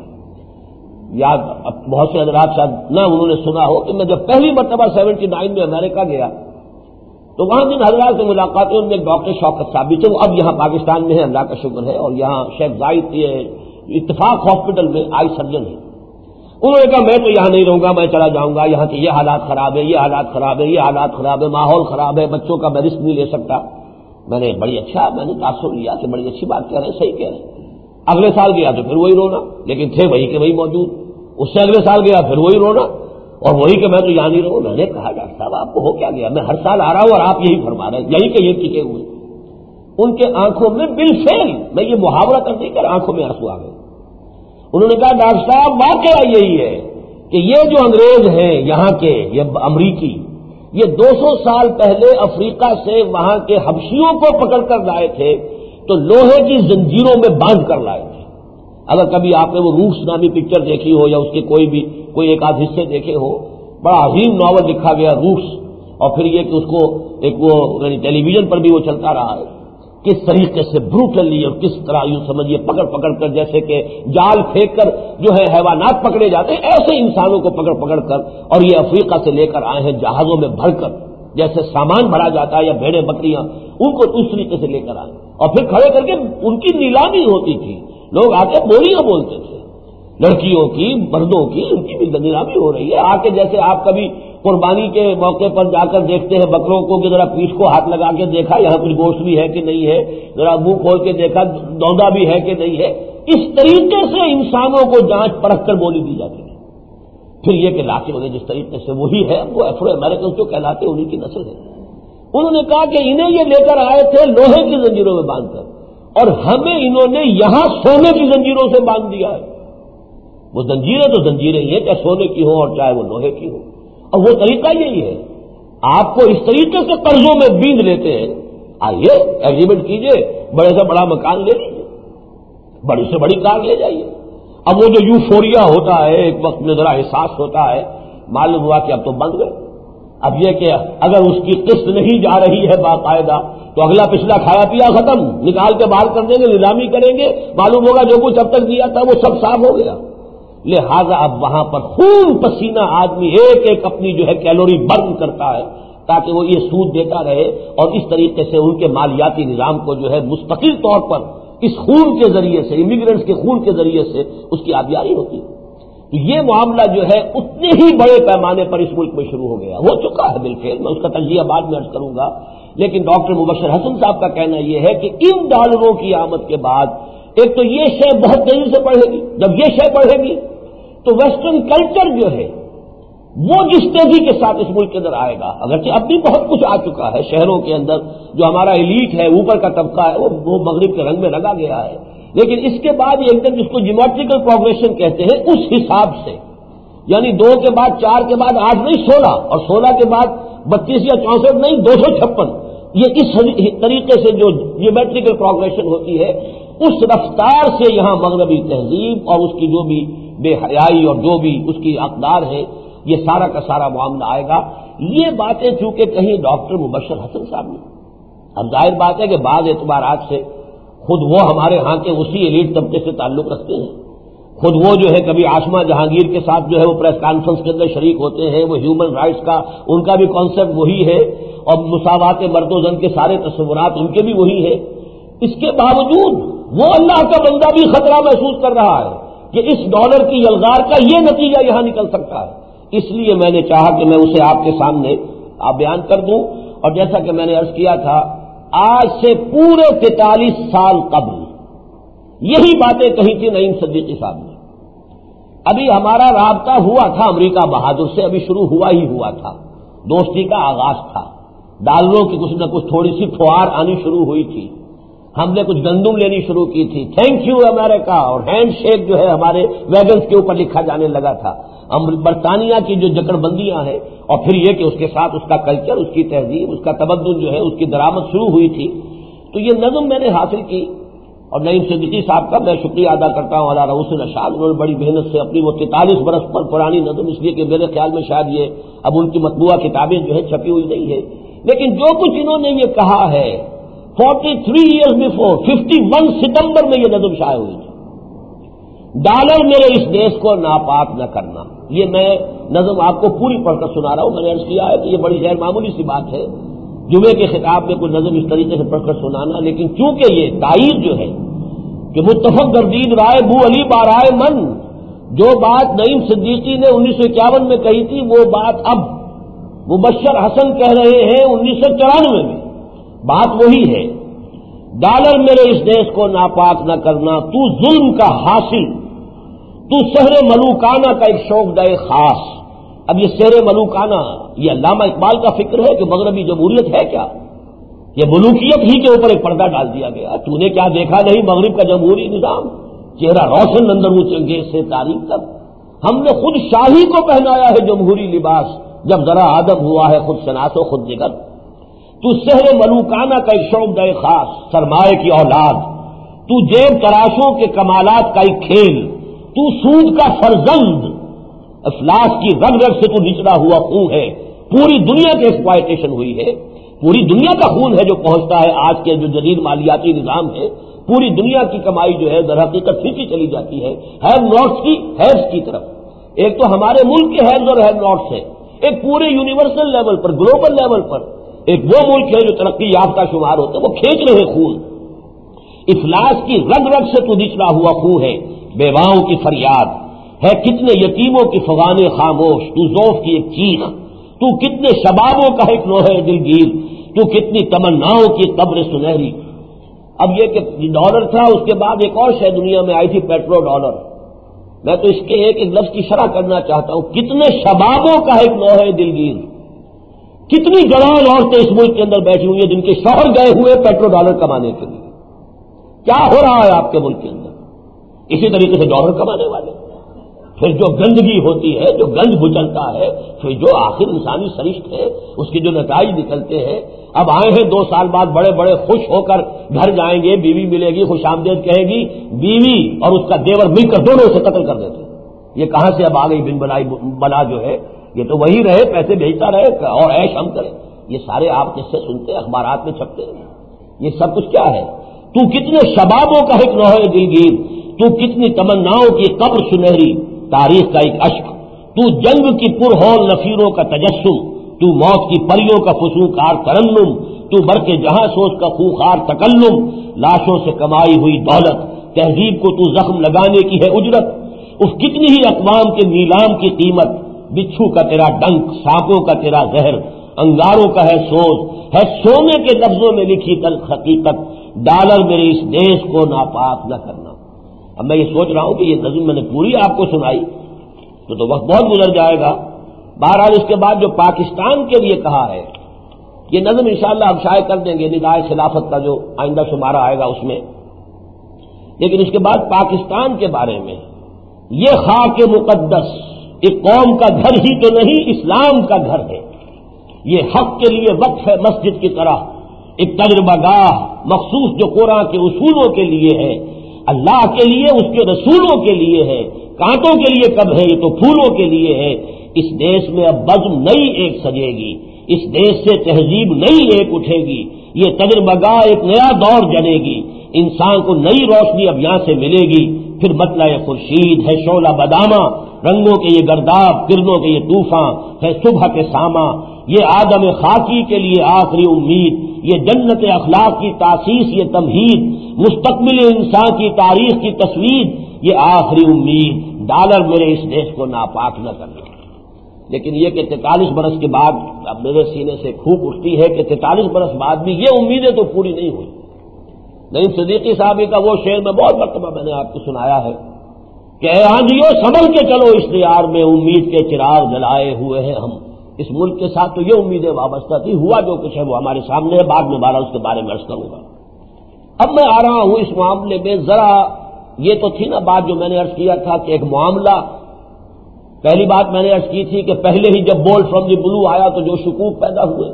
یاد بہت سے حضرات شاید نہ انہوں نے سنا ہو کہ میں جب پہلی مرتبہ سیونٹی نائن میں امریکہ گیا تو وہاں جن حضرات سے ملاقات ہوئی ان میں ڈاکٹر شوکت صاحب بھی تھے، وہ اب یہاں پاکستان میں ہے، اللہ کا شکر ہے، اور یہاں شیخ زائد اتفاق ہاسپٹل میں آئی سرجن ہے. انہوں نے کہا میں تو یہاں نہیں رہوں گا، میں چلا جاؤں گا، یہاں کے یہ حالات خراب ہے، یہ حالات خراب ہے، یہ حالات خراب ہے، ماحول خراب ہے، بچوں کا میں رسک نہیں لے سکتا. میں نے بڑی اچھا میں نے تاثر لیا کہ بڑی اچھی بات کہہ رہے ہیں، صحیح کہہ رہے ہیں. اگلے سال گیا تو پھر وہی رونا، لیکن تھے وہی کہ وہی موجود. اس سے اگلے سال گیا پھر وہی رونا اور وہی کہ میں تو یہاں نہیں رہوں. میں نے کہا ڈاکٹر صاحب آپ کو ہو کیا گیا؟ میں ہر سال آ رہا ہوں اور آپ یہی فرما رہے ہیں، یہی کہ یہ ٹکے ہوئے. ان کے آنکھوں میں بالفعل، میں یہ محاورہ کر نہیں کر آنکھوں میں آنسو آ گئے. انہوں نے کہا ڈاکٹر صاحب واقعہ یہی ہے کہ یہ جو انگریز ہیں یہاں کے، یہ امریکی، یہ دو سو سال پہلے افریقہ سے وہاں کے حبشیوں کو پکڑ کر لائے تھے تو لوہے کی زنجیروں میں باندھ کر لائے تھے. اگر کبھی آپ نے وہ روس نامی پکچر دیکھی ہو یا اس کے کوئی بھی کوئی ایک آدھ حصے دیکھے ہو، بڑا عظیم ناول لکھا گیا روس، اور پھر یہ کہ اس کو ایک وہ یعنی ٹیلی ویژن پر بھی وہ چلتا رہا ہے، کس طریقے سے بروٹلی اور کس طرح یوں سمجھیے پکڑ پکڑ کر، جیسے کہ جال پھینک کر جو ہے حیوانات پکڑے جاتے ہیں، ایسے انسانوں کو پکڑ پکڑ کر، اور یہ افریقہ سے لے کر آئے ہیں جہازوں میں بھر کر، جیسے سامان بھرا جاتا ہے یا بھیڑیں بکریاں، ان کو اس طریقے سے لے کر آئے اور پھر کھڑے کر کے ان کی نیلامی ہوتی تھی، لوگ آ کے بولیاں بولتے تھے، لڑکیوں کی، مردوں کی، ان کی بھی نیلامی ہو رہی ہے۔ آ کے جیسے آپ کبھی قربانی کے موقع پر جا کر دیکھتے ہیں بکروں کو کہ ذرا پیٹھ کو ہاتھ لگا کے دیکھا یہاں کچھ گوشت بھی ہے کہ نہیں ہے، ذرا منہ کھول کے دیکھا دوندا بھی ہے کہ نہیں ہے، اس طریقے سے انسانوں کو جانچ پرکھ کر بولی دی جاتی ہے۔ پھر یہ کہ لاتے انہیں جس طریقے سے وہی ہے وہ افرو امریکن جو کہلاتے ہیں انہیں کی نسل ہے۔ انہوں نے کہا کہ انہیں یہ لے کر آئے تھے لوہے کی زنجیروں میں باندھ کر، اور ہمیں انہوں نے یہاں سونے کی زنجیروں سے باندھ دیا ہے۔ وہ زنجیریں تو زنجیریں ہی ہیں، چاہے سونے کی ہوں اور چاہے وہ لوہے کی ہوں، اور وہ طریقہ یہی ہے، آپ کو اس طریقے سے قرضوں میں بیند لیتے ہیں۔ آئیے ایگریمنٹ کیجئے، بڑے سے بڑا مکان لے لیجیے، بڑی سے بڑی کار لے جائیے۔ اب وہ جو یوفوریا ہوتا ہے، ایک وقت میں ذرا احساس ہوتا ہے، معلوم ہوا کہ اب تو بند گئے۔ اب یہ کہ اگر اس کی قسط نہیں جا رہی ہے باقاعدہ تو اگلا پچھلا کھایا پیا ختم، نکال کے باہر کر دیں گے، نیلامی کریں گے، معلوم ہوگا جو کچھ اب تک دیا تھا وہ سب صاف ہو گیا۔ لہذا اب وہاں پر خون پسینہ آدمی ایک ایک اپنی جو ہے کیلوری برن کرتا ہے تاکہ وہ یہ سود دیتا رہے، اور اس طریقے سے ان کے مالیاتی نظام کو جو ہے مستقل طور پر اس خون کے ذریعے سے، امیگرینٹس کے خون کے ذریعے سے اس کی آبیاری ہوتی ہے۔ تو یہ معاملہ جو ہے اتنے ہی بڑے پیمانے پر اس ملک میں شروع ہو گیا، ہو چکا ہے بالفعل، میں اس کا تجزیہ بعد میں عرض کروں گا، لیکن ڈاکٹر مبشر حسن صاحب کا کہنا یہ ہے کہ ان ڈالروں کی آمد کے بعد ایک تو یہ شے بہت تیزی سے بڑھے گی، جب یہ شے بڑھے گی تو ویسٹرن کلچر جو ہے وہ جس تیزی کے ساتھ اس ملک کے اندر آئے گا، اگرچہ اب بھی بہت کچھ آ چکا ہے شہروں کے اندر، جو ہمارا ایلیٹ ہے، اوپر کا طبقہ ہے، وہ مغرب کے رنگ میں رنگا گیا ہے، لیکن اس کے بعد یہ ایک دم جس کو جیومیٹریکل پروگریشن کہتے ہیں اس حساب سے، یعنی دو کے بعد چار کے بعد آٹھ نہیں سولہ، اور سولہ کے بعد بتیس یا چونسٹھ نہیں دو سو چھپن، یہ اس طریقے سے جو جیومیٹریکل پروگریشن ہوتی ہے اس رفتار سے یہاں مغربی تہذیب اور اس کی جو بھی بے حیائی اور جو بھی اس کی اقدار ہے یہ سارا کا سارا معاملہ آئے گا۔ یہ باتیں چونکہ کہیں ڈاکٹر مبشر حسن صاحب نے، اب ظاہر بات ہے کہ بعض اعتبارات سے خود وہ ہمارے ہاں کے اسی ایلیٹ طبقے سے تعلق رکھتے ہیں، خود وہ جو ہے کبھی آسما جہانگیر کے ساتھ جو ہے وہ پریس کانفرنس کے اندر شریک ہوتے ہیں، وہ ہیومن رائٹس کا ان کا بھی کانسیپٹ وہی ہے، اور مساوات مرد و زن کے سارے تصورات ان کے بھی وہی ہے۔ اس کے باوجود وہ اللہ کا بندہ بھی خطرہ محسوس کر رہا ہے کہ اس ڈالر کی یلغار کا یہ نتیجہ یہاں نکل سکتا ہے، اس لیے میں نے چاہا کہ میں اسے آپ کے سامنے آپ بیان کر دوں۔ اور جیسا کہ میں نے عرض کیا تھا، آج سے پورے تینتالیس سال قبل یہی باتیں کہی تھی نعیم صدیقی صاحب نے۔ ابھی ہمارا رابطہ ہوا تھا امریکہ بہادر سے، ابھی شروع ہوا ہی ہوا تھا، دوستی کا آغاز تھا، ڈالروں کی کچھ نہ کچھ تھوڑی سی فوار آنی شروع ہوئی تھی، ہم نے کچھ گندم لینی شروع کی تھی، تھینک یو امریکہ، اور ہینڈ شیک جو ہے ہمارے ویگنز کے اوپر لکھا جانے لگا تھا۔ برطانیہ کی جو جکڑ بندیاں ہیں، اور پھر یہ کہ اس کے ساتھ اس کا کلچر، اس کی تہذیب، اس کا تمدن جو ہے اس کی درآمد شروع ہوئی تھی، تو یہ نظم میں نے حاصل کی، اور نعیم صدیقی صاحب کا میں شکریہ ادا کرتا ہوں علی رؤوس الاشہاد، انہوں نے بڑی محنت سے اپنی وہ تینتالیس برس پر پرانی نظم، اس لیے کہ میرے خیال میں شاید یہ اب ان کی مطبوعہ کتابیں جو ہے چھپی ہوئی نہیں ہے، لیکن جو کچھ انہوں نے یہ کہا ہے forty three years before, fifty one ستمبر میں یہ نظم شائع ہوئی تھی، ڈالر میرے اس دیش کو ناپاک نہ کرنا۔ یہ میں نظم آپ کو پوری پڑھ کر سنا رہا ہوں، میں نے عرض کیا ہے کہ یہ بڑی غیر معمولی سی بات ہے جمعے کے خطاب میں کوئی نظم اس طریقے سے پڑھ کر سنانا، لیکن چونکہ یہ تائید جو ہے کہ متفق گردید رائے بو علی بارائے من، جو بات نعیم صدیقی نے انیس سو اکیاون میں کہی تھی وہ بات اب مبشر حسن کہہ رہے ہیں انیس سو چورانوے میں، بات وہی ہے، ڈالر میرے اس دیش کو ناپاک نہ کرنا، تو ظلم کا حاصل، تو سحر ملوکانہ کا ایک شوق دے خاص۔ اب یہ سحر ملوکانہ یہ علامہ اقبال کا فکر ہے کہ مغربی جمہوریت ہے کیا؟ یہ ملوکیت ہی کے اوپر ایک پردہ ڈال دیا گیا، تو نے کیا دیکھا نہیں مغرب کا جمہوری نظام، چہرہ روشن اندر وہ چنگیز سے تاریخ تک، ہم نے خود شاہی کو پہنایا ہے جمہوری لباس، جب ذرا آدم ہوا ہے خود شناس و خود جگر، تو سحر ملوکانہ کا ایک شوق دے خاص، سرمایہ کی اولاد، تو جیب تراشوں کے کمالات کا ایک کھیل، تو سود کا فرزند، افلاس کی رگ رگ سے تو نچلا ہوا خون ہے، پوری دنیا کی ایکسپلائٹیشن ہوئی ہے، پوری دنیا کا خون ہے جو پہنچتا ہے آج کے جو جدید مالیاتی نظام ہے، پوری دنیا کی کمائی جو ہے در حقیقت کھینچی چلی جاتی ہے ہیو ناٹس کی ہیوز کی طرف۔ ایک تو ہمارے ملک کے ہیوز اور ہیو ناٹس ہے، ایک پورے یونیورسل لیول پر، گلوبل لیول پر ایک وہ ملک ہے جو ترقی یافتہ شمار ہوتے ہیں، وہ کھینچ رہے خون۔ افلاس کی رگ رگ سے تو نچلا ہوا خون ہے، بیواؤں کی فریاد ہے، کتنے یتیموں کی فغانِ خاموش، تو ذوف کی ایک چیخ، تو کتنے شبابوں کا ایک نوحہ دلگیر، تو کتنی تمناؤں کی قبر سنہری۔ اب یہ کہ ڈالر تھا، اس کے بعد ایک اور شے دنیا میں آئی تھی، پیٹرو ڈالر۔ میں تو اس کے ایک ایک لفظ کی شرح کرنا چاہتا ہوں، کتنے شبابوں کا ایک نوحہ دلگیر، کتنی جوان عورتیں اس ملک کے اندر بیٹھی ہوئی ہیں جن کے شوہر گئے ہوئے پیٹرو ڈالر کمانے کے لیے۔ کیا ہو رہا ہے آپ کے ملک کے اندر؟ اسی طریقے سے ڈالر کمانے والے، پھر جو گندگی ہوتی ہے، جو گند بچلتا ہے، پھر جو آخر انسانی سرشت ہے اس کے جو نتائج نکلتے ہیں۔ اب آئے ہیں دو سال بعد بڑے بڑے خوش ہو کر گھر جائیں گے، بیوی ملے گی، خوش آمدید کہے گی، بیوی اور اس کا دیور مل کر دونوں سے قتل کر دیتے ہیں۔ یہ کہاں سے اب آ گئی بن بنائی بنا جو ہے؟ یہ تو وہی رہے، پیسے بھیجتا رہے اور عیش ہم کریں۔ یہ سارے آپ کس سے سنتے ہیں؟ اخبارات میں چھپتے ہیں۔ یہ سب کچھ کیا ہے؟ تو کتنے شبابوں کا ایک نوحہ دلگیر، تو کتنی تمناؤں کی قبر سنہری، تاریخ کا ایک اشک، تو جنگ کی پرہول نفیروں کا تجسم، تو موت کی پریوں کا فسوکار ترنم، تو برق جہاں سوچ کا خوخار تکلم، لاشوں سے کمائی ہوئی دولت، تہذیب کو تو زخم لگانے کی ہے اجرت، اس کتنی ہی اقوام کے نیلام کی قیمت، بچھو کا تیرا ڈنک، سانپوں کا تیرا زہر، انگاروں کا ہے سوز، ہے سونے کے لفظوں میں لکھی تلخ حقیقت، ڈالر میرے اس دیش کو ناپاک نہ کرنا۔ اب میں یہ سوچ رہا ہوں کہ یہ نظم میں نے پوری آپ کو سنائی تو تو وقت بہت گزر جائے گا۔ بہرحال اس کے بعد جو پاکستان کے لیے کہا ہے، یہ نظم انشاءاللہ اب شائع کر دیں گے ندائے خلافت کا جو آئندہ شمارہ آئے گا اس میں، لیکن اس کے بعد پاکستان کے بارے میں، یہ خاک مقدس ایک قوم کا گھر ہی تو نہیں، اسلام کا گھر ہے، یہ حق کے لیے وقف ہے مسجد کی طرح، ایک تجربہ گاہ مخصوص جو قرآن کے اصولوں کے لیے ہے، اللہ کے لیے، اس کے رسولوں کے لیے ہے، کانٹوں کے لیے کب ہے، یہ تو پھولوں کے لیے ہے۔ اس دیش میں اب بزم نئی ایک سجے گی، اس دیش سے تہذیب نئی ایک اٹھے گی، یہ تجربہ گاہ ایک نیا دور جنے گی، انسان کو نئی روشنی اب یہاں سے ملے گی، پھر مطلع خورشید ہے شعلہ بدامہ، رنگوں کے یہ گرداب، کرنوں کے یہ طوفان ہے صبح کے ساماں، یہ آدم خاکی کے لیے آخری امید، یہ جنت اخلاق کی تاسیس، یہ تمہید، مستقبل انسان کی تاریخ کی تصویر، یہ آخری امید، ڈالر میرے اس دیش کو ناپاک نہ کرنا۔ لیکن یہ کہ تینتالیس برس کے بعد اب میرے سینے سے کھوپ اٹھتی ہے کہ تینتالیس برس بعد بھی یہ امیدیں تو پوری نہیں ہوئی۔ نعیم صدیقی صاحب کا وہ شعر میں بہت مرتبہ میں نے آپ کو سنایا ہے کہ اے آندھیو سنبھل کے چلو اس دیار میں، امید کے چراغ جلائے ہوئے ہیں ہم۔ اس ملک کے ساتھ تو یہ امیدیں وابستہ تھی، ہوا جو کچھ ہے وہ ہمارے سامنے ہے، بعد میں بارہ اس کے بارے میں عرض کروں گا۔ اب میں آ رہا ہوں اس معاملے میں، ذرا یہ تو تھی نا بات جو میں نے عرض کیا تھا کہ ایک معاملہ، پہلی بات میں نے عرض کی تھی کہ پہلے ہی جب بولڈ فرام دی بلو آیا تو جو شکوک پیدا ہوئے،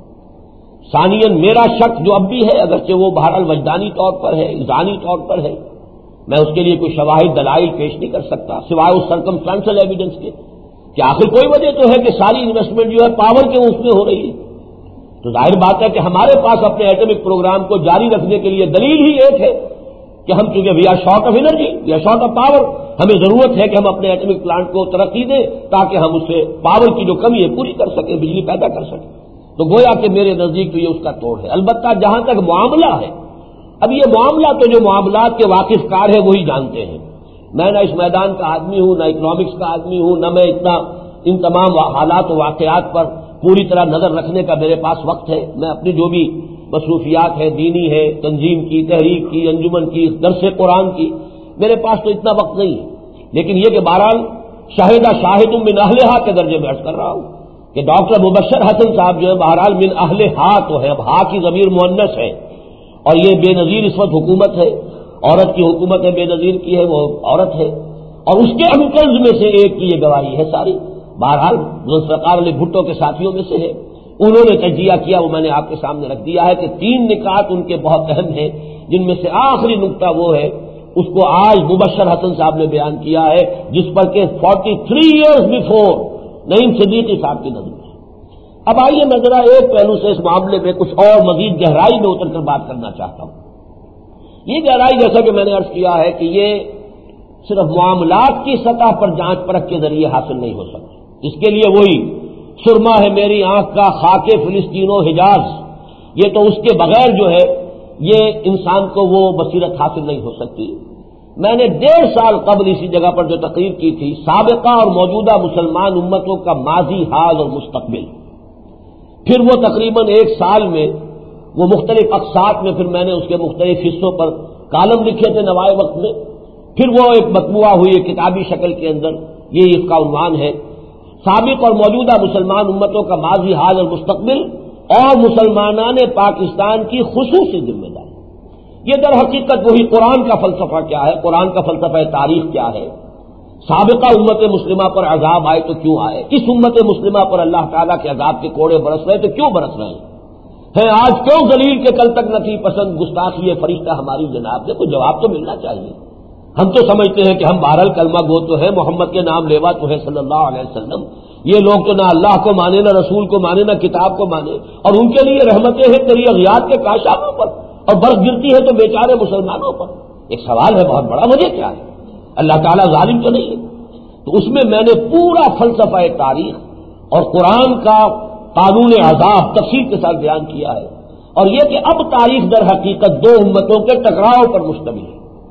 ثانیاً میرا شک جو اب بھی ہے، اگرچہ وہ بہرحال وجدانی طور پر ہے، ذہنی طور پر ہے، میں اس کے لیے کوئی شواہد دلائل پیش نہیں کر سکتا سوائے اس سرکمسٹانشل ایویڈنس کے کہ آخر کوئی وجہ تو ہے کہ ساری انویسٹمنٹ جو ہے پاور کے اس میں ہو رہی ہے، تو ظاہر بات ہے کہ ہمارے پاس اپنے ایٹمک پروگرام کو جاری رکھنے کے لیے دلیل ہی ایک ہے کہ ہم چونکہ we are short of energy, we are short of power, ہمیں ضرورت ہے کہ ہم اپنے ایٹمک پلانٹ کو ترقی دیں تاکہ ہم اس سے پاور کی جو کمی ہے پوری کر سکیں، بجلی پیدا کر سکیں۔ تو گویا کہ میرے نزدیک تو یہ اس کا توڑ ہے۔ البتہ جہاں تک معاملہ ہے، اب یہ معاملہ تو جو معاملات کے واقف کار ہے وہی جانتے ہیں، میں نہ اس میدان کا آدمی ہوں، نہ اکنامکس کا آدمی ہوں، نہ میں اتنا ان تمام حالات و واقعات پر پوری طرح نظر رکھنے کا میرے پاس وقت ہے۔ میں اپنی جو بھی مصروفیات ہے، دینی ہے، تنظیم کی، تحریک کی، انجمن کی، درس قرآن کی، میرے پاس تو اتنا وقت نہیں ہے، لیکن یہ کہ بہرحال شاہدہ شاہد من اہلہا کے درجے میں عرض کر رہا ہوں کہ ڈاکٹر مبشر حسن صاحب جو ہے بہرحال من اہلہا تو ہے، اب ہا کی ضمیر مؤنث ہے، اور یہ بے نظیر اس وقت حکومت ہے، عورت کی حکومت ہے، بے نظیر کی ہے، وہ عورت ہے، اور اس کے انکلز میں سے ایک کی یہ گواہی ہے ساری، بہرحال ذوالفقار علی بھٹو کے ساتھیوں میں سے ہے، انہوں نے تجزیہ کیا، وہ میں نے آپ کے سامنے رکھ دیا ہے کہ تین نکات ان کے بہت اہم ہیں، جن میں سے آخری نقطہ وہ ہے، اس کو آج مبشر حسن صاحب نے بیان کیا ہے، جس پر کہ forty three years before Naeem Siddiqui صاحب کی نظر ہے۔ اب آئیے میں ذرا ایک پہلو سے اس معاملے میں کچھ اور مزید گہرائی میں اتر کر بات کرنا چاہتا ہوں. یہ گہرائی جیسا کہ میں نے عرض کیا ہے کہ یہ صرف معاملات کی سطح پر جانچ پرکھ کے ذریعے حاصل نہیں ہو سکتی. اس کے لیے وہی سرما ہے میری آنکھ کا خاک فلسطین و حجاز، یہ تو اس کے بغیر جو ہے یہ انسان کو وہ بصیرت حاصل نہیں ہو سکتی. میں نے ڈیڑھ سال قبل اسی جگہ پر جو تقریر کی تھی، سابقہ اور موجودہ مسلمان امتوں کا ماضی، حال اور مستقبل، پھر وہ تقریباً ایک سال میں وہ مختلف اقساط میں پھر میں نے اس کے مختلف حصوں پر کالم لکھے تھے نوائے وقت میں، پھر وہ ایک مطبوعہ ہوئی کتابی شکل کے اندر. یہ اس کا عنوان ہے سابق اور موجودہ مسلمان امتوں کا ماضی، حال اور مستقبل اور مسلمانان پاکستان کی خصوصی ذمہ داری. یہ در حقیقت وہی قرآن کا فلسفہ کیا ہے، قرآن کا فلسفہ تاریخ کیا ہے، سابقہ امت مسلمہ پر عذاب آئے تو کیوں آئے، اس امت مسلمہ پر اللہ تعالیٰ کے عذاب کے کوڑے برس رہے تو کیوں برس رہے ہیں، آج کیوں ذلیل کے کل تک نہ تھی پسند گستاخی فرشتہ ہماری جناب نے، کوئی جواب تو ملنا چاہیے. ہم تو سمجھتے ہیں کہ ہم بہرحال کلمہ گو تو ہے، محمد کے نام لیوا تو ہے صلی اللہ علیہ وسلم. یہ لوگ تو نہ اللہ کو مانے، نہ رسول کو مانے، نہ کتاب کو مانے، اور ان کے لیے رحمتیں ہیں تیری اغیات کے کاشافوں پر، اور برف گرتی ہے تو بیچارے مسلمانوں پر. ایک سوال ہے بہت بڑا، مجھے کیا ہے، اللہ تعالیٰ ظالم تو نہیں ہے؟ تو اس میں میں نے پورا فلسفہ تاریخ اور قرآن کا قانون عذاب تفصیل کے ساتھ بیان کیا ہے، اور یہ کہ اب تاریخ در حقیقت دو امتوں کے ٹکراؤ پر مشتمل ہے.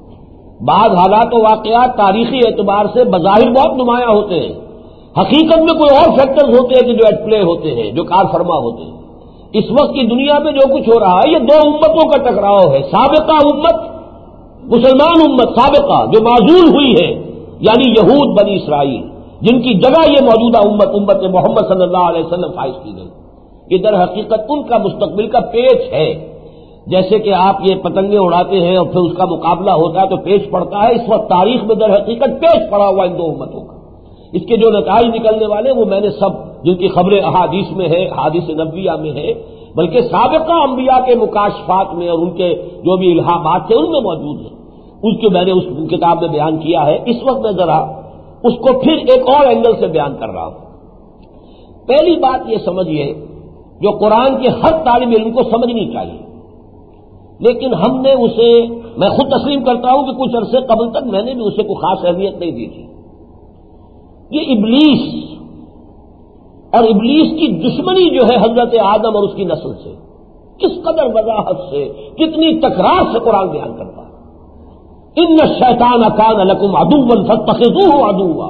بعض حالات و واقعات تاریخی اعتبار سے بظاہر بہت نمایاں ہوتے ہیں، حقیقت میں کوئی اور فیکٹرز ہوتے ہیں کہ جو ایٹ پلے ہوتے ہیں، جو کار فرما ہوتے ہیں. اس وقت کی دنیا میں جو کچھ ہو رہا ہے یہ دو امتوں کا ٹکراؤ ہے. سابقہ امت، مسلمان امت سابقہ جو معزول ہوئی ہے، یعنی یہود بنی اسرائیل، جن کی جگہ یہ موجودہ امت امت محمد صلی اللہ علیہ وسلم فائز کی گئی، یہ در حقیقت ان کا مستقبل کا پیچ ہے. جیسے کہ آپ یہ پتنگیں اڑاتے ہیں اور پھر اس کا مقابلہ ہوتا ہے تو پیچ پڑتا ہے، اس وقت تاریخ میں در حقیقت پیچ پڑا ہوا ان دو امتوں کا. اس کے جو نتائج نکلنے والے وہ میں نے سب، جن کی خبریں احادیث میں ہے، احادیث نبویہ میں ہے، بلکہ سابقہ انبیاء کے مکاشفات میں اور ان کے جو بھی الہامات تھے ان میں موجود ہیں، اس کے میں نے اس کتاب میں بیان کیا ہے. اس وقت میں ذرا اس کو پھر ایک اور اینگل سے بیان کر رہا ہوں. پہلی بات یہ سمجھیے جو قرآن کے ہر طالب علم کو سمجھنی چاہیے، لیکن ہم نے اسے، میں خود تسلیم کرتا ہوں کہ کچھ عرصے قبل تک میں نے بھی اسے کوئی خاص اہمیت نہیں دی تھی. یہ ابلیس اور ابلیس کی دشمنی جو ہے حضرت آدم اور اس کی نسل سے، کس قدر وضاحت سے، کتنی تکرار سے قرآن بیان کرتا ہے. ان الشیطان کان لکم عدوا فاتخذوه عدوا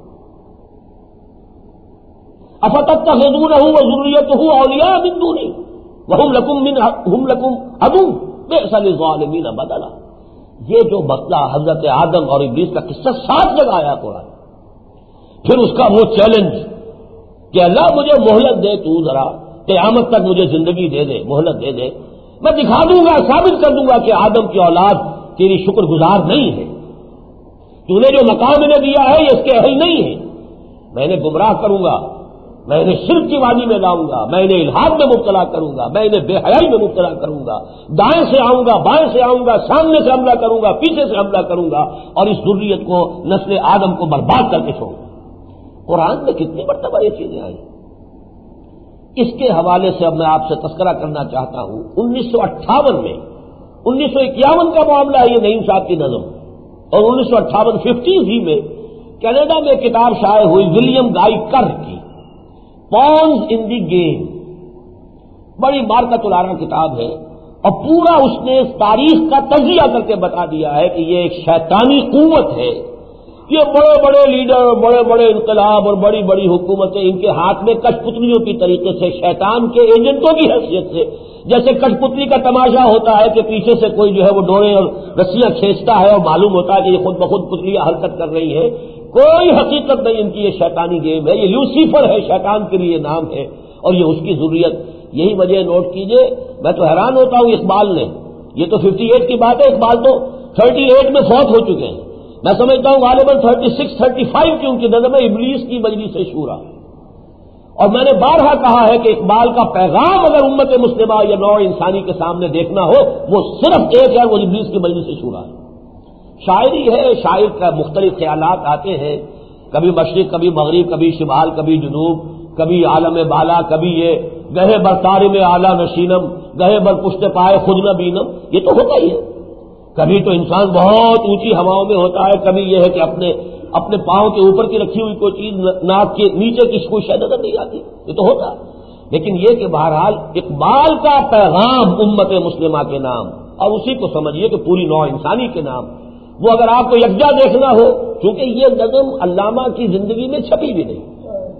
افتتخذونه وذريته اولیاء من دونی وهم لکم من هم لکم عدو بئس للظالمین بدلا. یہ جو مسئلہ حضرت آدم اور ابلیس کا قصہ ساتھ لگایا قرآن، پھر اس کا وہ چیلنج کہ اللہ مجھے مہلت دے، تو ذرا قیامت تک مجھے زندگی دے دے، مہلت دے دے، میں دکھا دوں گا، ثابت کر دوں گا کہ آدم کی اولاد تیری شکر گزار نہیں ہے، تو نے جو مقام انہیں دیا ہے یہ اس کے اہل نہیں ہے. میں انہیں گمراہ کروں گا، میں انہیں شرک کی وادی میں لاؤں گا، میں انہیں الحاد میں مبتلا کروں گا، میں انہیں بے حیائی میں مبتلا کروں گا، دائیں سے آؤں گا، بائیں سے آؤں گا، سامنے سے حملہ کروں گا، پیچھے سے حملہ کروں گا، اور اس ذریت کو، نسل آدم کو برباد کر کے چھوڑوں گا. قرآن میں کتنی مرتبہ یہ چیزیں آئی. اس کے حوالے سے اب میں آپ سے تذکرہ کرنا چاہتا ہوں. انیس سو اٹھاون میں، انیس سو اکیاون کا معاملہ ہے یہ نعیم صاحب کی نظم، اور انیس سو اٹھاون ففٹیز ہی میں کینیڈا میں کتاب شائع ہوئی ولیم گائی کر کی، پونز ان دی گیم. بڑی مارکت العرا کتاب ہے، اور پورا اس نے تاریخ کا تجزیہ کر کے بتا دیا ہے کہ یہ ایک شیطانی قوت ہے. یہ بڑے بڑے لیڈر، بڑے بڑے انقلاب اور بڑی بڑی حکومتیں ان کے ہاتھ میں کٹھ پتلیوں کی طریقے سے، شیطان کے ایجنٹوں کی حیثیت سے، جیسے کٹھ پتلی کا تماشا ہوتا ہے کہ پیچھے سے کوئی جو ہے وہ ڈورے اور رسیاں کھینچتا ہے اور معلوم ہوتا ہے کہ یہ خود بخود پتلیاں حرکت کر رہی ہیں. کوئی حقیقت نہیں ان کی، یہ شیطانی گیم ہے، یہ لوسیفر ہے، شیطان کے لیے نام ہے، اور یہ اس کی ذریت. یہی وجہ نوٹ کیجئے، میں تو حیران ہوتا ہوں اقبال نے، یہ تو ففٹی ایٹ کی بات ہے، اقبال تو تھرٹی ایٹ میں فوت ہو چکے ہیں. میں سمجھتا ہوں غالباً تھرٹی سکس تھرٹی فائیو کی ان کی نظم ہے ابلیس کی مجلس شورا. اور میں نے بارہا کہا ہے کہ اقبال کا پیغام اگر امت مسلمہ یا نوع انسانی کے سامنے دیکھنا ہو وہ صرف ایک ہے، وہ ابلیس کی مجلس شورا ہے. شاعری ہے، شاعر کا مختلف خیالات آتے ہیں، کبھی مشرق، کبھی مغرب، کبھی شمال، کبھی جنوب، کبھی عالم بالا، کبھی یہ گہے بر طارم اعلیٰ نشینم، گہے بر پشت پائے خود نہ بینم، یہ تو ہوتا ہی ہے. کبھی تو انسان بہت اونچی ہواؤں میں ہوتا ہے، کبھی یہ ہے کہ اپنے اپنے پاؤں کے اوپر کی رکھی ہوئی کوئی چیز ناک کے نیچے کی کوئی شے نظر نہیں آتی، یہ تو ہوتا ہے. لیکن یہ کہ بہرحال اقبال کا پیغام امت مسلمہ کے نام، اور اسی کو سمجھیے کہ پوری نوع انسانی کے نام، وہ اگر آپ کو یکجا دیکھنا ہو، چونکہ یہ نظم علامہ کی زندگی میں چھپی بھی نہیں.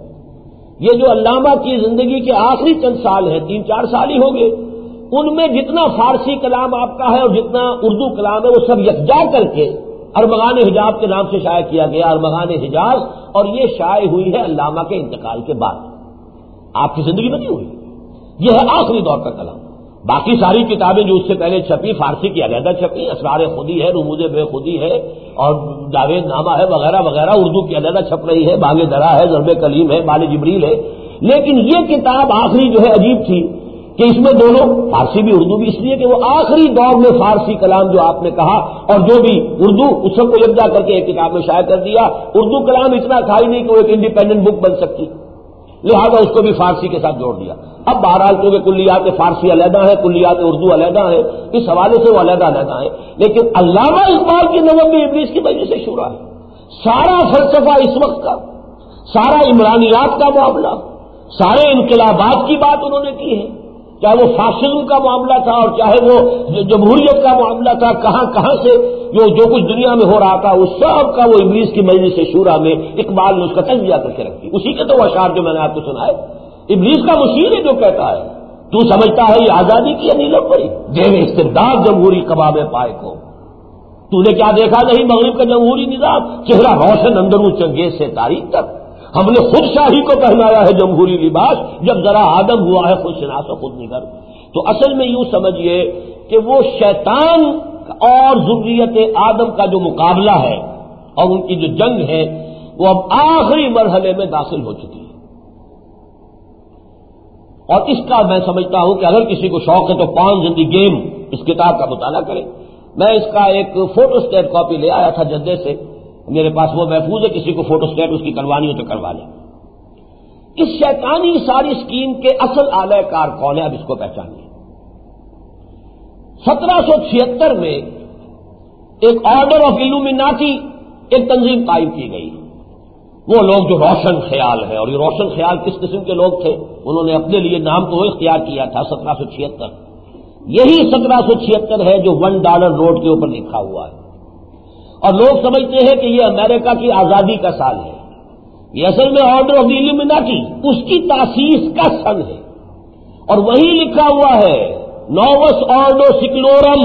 یہ جو علامہ کی زندگی کے آخری چند سال ہیں، تین چار سال ہی ہوں گے، ان میں جتنا فارسی کلام آپ کا ہے اور جتنا اردو کلام ہے وہ سب یکجا کر کے ارمغان حجاز کے نام سے شائع کیا گیا. ارمغان حجاز، اور یہ شائع ہوئی ہے علامہ کے انتقال کے بعد، آپ کی زندگی میں نہیں ہوئی. یہ ہے آخری دور کا کلام. باقی ساری کتابیں جو اس سے پہلے چھپی، فارسی کی علیحدہ چھپی، اسرار خودی ہے، رموز بے خودی ہے، اور جاوید نامہ ہے وغیرہ وغیرہ، اردو کی علیحدہ چھپ رہی ہے، بانگ درا ہے، ضرب کلیم ہے، بال جبریل ہے. لیکن یہ کتاب آخری جو ہے عجیب تھی کہ اس میں دونوں فارسی بھی اردو بھی، اس لیے کہ وہ آخری دور میں فارسی کلام جو آپ نے کہا اور جو بھی اردو، اس سب کو یکجا کر کے ایک کتاب میں شائع کر دیا. اردو کلام اتنا تھا ہی نہیں کہ وہ ایک انڈیپینڈنٹ بک بن سکتی، لہذا اس کو بھی فارسی کے ساتھ جوڑ دیا. اب بہرحال کیونکہ کلیات فارسی علیحدہ ہے، کلیات اردو علیحدہ ہے، اس حوالے سے وہ علیحدہ علیحدہ ہے. لیکن علامہ اقبال کی نظم میں ابلیس کی وجہ سے شورا ہے. سارا فلسفہ اس وقت کا، سارا عمرانیات کا معاملہ، سارے انقلابات کی بات انہوں نے کی ہے، چاہے وہ فاشزم کا معاملہ تھا اور چاہے وہ جمہوریت کا معاملہ تھا، کہاں کہاں سے جو جو کچھ دنیا میں ہو رہا تھا اس سب کا وہ ابلیس کی مجلس شورا میں اقبال نے اس کا تجزیہ کر کے رکھی. اسی کے تو وہ اشعار جو میں نے آپ کو سنائے، ابلیس کا مشیر ہے جو کہتا ہے تو سمجھتا ہے یہ آزادی کی نیلم پری دیو استبداد جمہوری کباب پائے کو، تو نے کیا دیکھا نہیں مغرب کا جمہوری نظام، چہرہ روشن اندروں چنگیز سے تاریخ تک. ہم نے خود شاہی کو پہنایا ہے جمہوری لباس، جب ذرا آدم ہوا ہے خود شناس و خود نگر. تو اصل میں یوں سمجھیے کہ وہ شیطان اور ذریت آدم کا جو مقابلہ ہے اور ان کی جو جنگ ہے وہ اب آخری مرحلے میں داخل ہو چکی ہے. اور اس کا میں سمجھتا ہوں کہ اگر کسی کو شوق ہے تو پانچ زندگی گیم اس کتاب کا مطالعہ کرے. میں اس کا ایک فوٹو اسٹیٹ کاپی لے آیا تھا جدے سے، میرے پاس وہ محفوظ ہے، کسی کو فوٹو اسٹیٹ اس کی کروانی ہو تو کروا لیں. اس شیطانی ساری اسکیم کے اصل اعلی کار کون ہے، اب اس کو پہچانیے. سترہ سو چھہتر میں ایک آرڈر آف ایلومیناٹی ایک تنظیم قائم کی گئی. وہ لوگ جو روشن خیال ہے، اور یہ روشن خیال کس قسم کے لوگ تھے، انہوں نے اپنے لیے نام تو وہ اختیار کیا تھا سترہ سو چھہتر. یہی سترہ سو چھہتر ہے جو ون ڈالر نوٹ کے اوپر لکھا ہوا ہے، اور لوگ سمجھتے ہیں کہ یہ امریکہ کی آزادی کا سال ہے. یہ اصل میں آرڈر آف دی ایلومیناٹی اس کی تاسیس کا سن ہے، اور وہی لکھا ہوا ہے نووس آرڈو سیکولورم،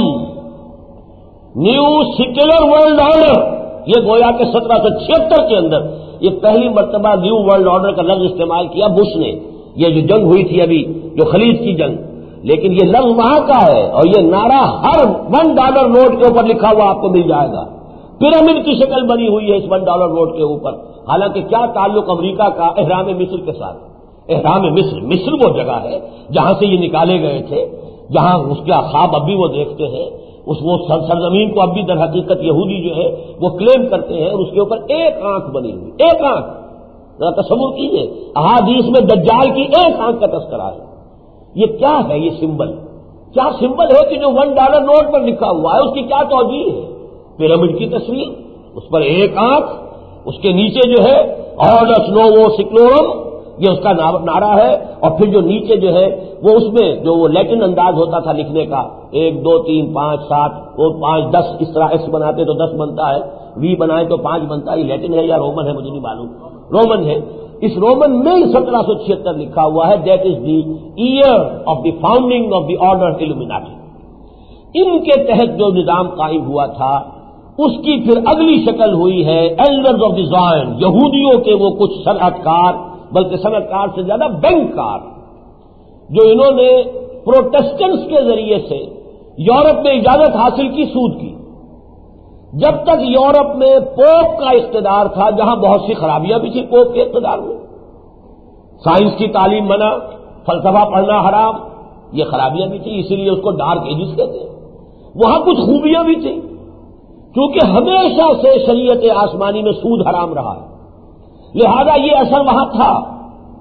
نیو سیکولر ورلڈ آرڈر. یہ گویا کہ سترہ سو چھہتر کے اندر یہ پہلی مرتبہ نیو ورلڈ آرڈر کا لفظ استعمال کیا بش نے. یہ جو جنگ ہوئی تھی ابھی جو خلیج کی جنگ، لیکن یہ لفظ وہاں کا ہے، اور یہ نعرہ ہر ون ڈالر نوٹ کے اوپر لکھا ہوا آپ کو مل جائے گا. پیرامڈ کی شکل بنی ہوئی ہے اس ون ڈالر نوٹ کے اوپر. حالانکہ کیا تعلق امریکہ کا احرام مصر کے ساتھ؟ احرام مصر، مصر وہ جگہ ہے جہاں سے یہ نکالے گئے تھے، جہاں اس کا خواب اب بھی وہ دیکھتے ہیں. اس وہ سرزمین کو اب بھی در حقیقت یہودی جو ہے وہ کلیم کرتے ہیں، اور اس کے اوپر ایک آنکھ بنی ہوئی، ایک آنکھ. ذرا تصور کیجیے، احادیث میں دجال کی ایک آنکھ کا تذکرہ ہے. یہ کیا ہے؟ یہ سمبل کیا سمبل ہے کہ جو ون ڈالر نوٹ پر لکھا ہوا ہے اس کی کیا توجیہ ہے؟ پیرامڈ کی تصویر، اس پر ایک آنکھ، اس کے نیچے جو ہے آرڈرس نوو سیکولورم، یہ اس کا نعرہ ہے. اور پھر جو نیچے جو ہے وہ اس میں جو وہ لیٹن انداز ہوتا تھا لکھنے کا، ایک دو تین پانچ سات، وہ پانچ دس، اس طرح ایکس بناتے تو دس بنتا ہے، وی بنائے تو پانچ بنتا ہے. یہ لیٹن ہے یا رومن ہے مجھے نہیں معلوم، رومن ہے. اس رومن میں سترہ سو چھہتر لکھا ہوا ہے، that is the year of the founding of the order Illuminati. ان کے تحت جو نظام قائم ہوا تھا اس کی پھر اگلی شکل ہوئی ہے ایلڈرز آف دی زائن، یہودیوں کے وہ کچھ صنعت کار، بلکہ صنعت کار سے زیادہ بینک کار، جو انہوں نے پروٹیسٹنٹس کے ذریعے سے یورپ میں اجازت حاصل کی سود کی. جب تک یورپ میں پوپ کا اقتدار تھا، جہاں بہت سی خرابیاں بھی تھیں پوپ کے اقتدار میں، سائنس کی تعلیم منع، فلسفہ پڑھنا حرام، یہ خرابیاں بھی تھیں، اسی لیے اس کو ڈارک ایجز کہتے ہیں. وہاں کچھ خوبیاں بھی تھیں، کیونکہ ہمیشہ سے شریعت آسمانی میں سود حرام رہا ہے، لہذا یہ اثر وہاں تھا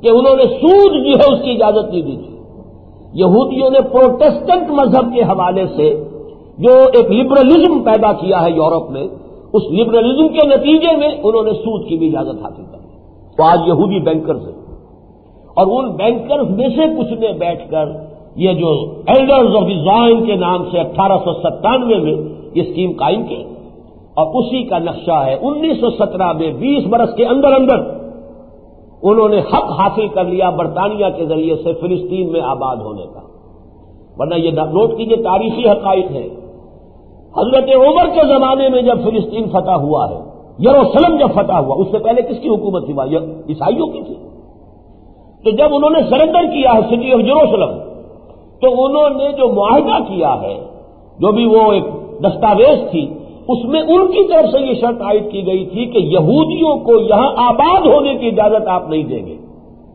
کہ انہوں نے سود جو ہے اس کی اجازت نہیں دی تھی۔ یہودیوں نے پروٹیسٹنٹ مذہب کے حوالے سے جو ایک لبرلزم پیدا کیا ہے یورپ میں، اس لبرلزم کے نتیجے میں انہوں نے سود کی بھی اجازت حاصل کر لی۔ تو آج یہودی بینکرز ہیں، اور ان بینکرز میں سے کچھ نے بیٹھ کر یہ جو ایلڈرز آف دی زائن کے نام سے اٹھارہ سو ستانوے میں یہ اسکیم قائم کی، اور اسی کا نقشہ ہے انیس سو سترہ میں بیس برس کے اندر اندر انہوں نے حق حاصل کر لیا برطانیہ کے ذریعے سے فلسطین میں آباد ہونے کا۔ ورنہ یہ نوٹ کیجئے تاریخی حقائق ہے، حضرت عمر کے زمانے میں جب فلسطین فتح ہوا ہے، یروشلم جب فتح ہوا، اس سے پہلے کس کی حکومت تھی؟ عیسائیوں کی تھی۔ تو جب انہوں نے سرنڈر کیا ہے سٹی آف یروشلم، تو انہوں نے جو معاہدہ کیا ہے، جو بھی وہ ایک دستاویز تھی، اس میں ان کی طرف سے یہ شرط عائد کی گئی تھی کہ یہودیوں کو یہاں آباد ہونے کی اجازت آپ نہیں دیں گے۔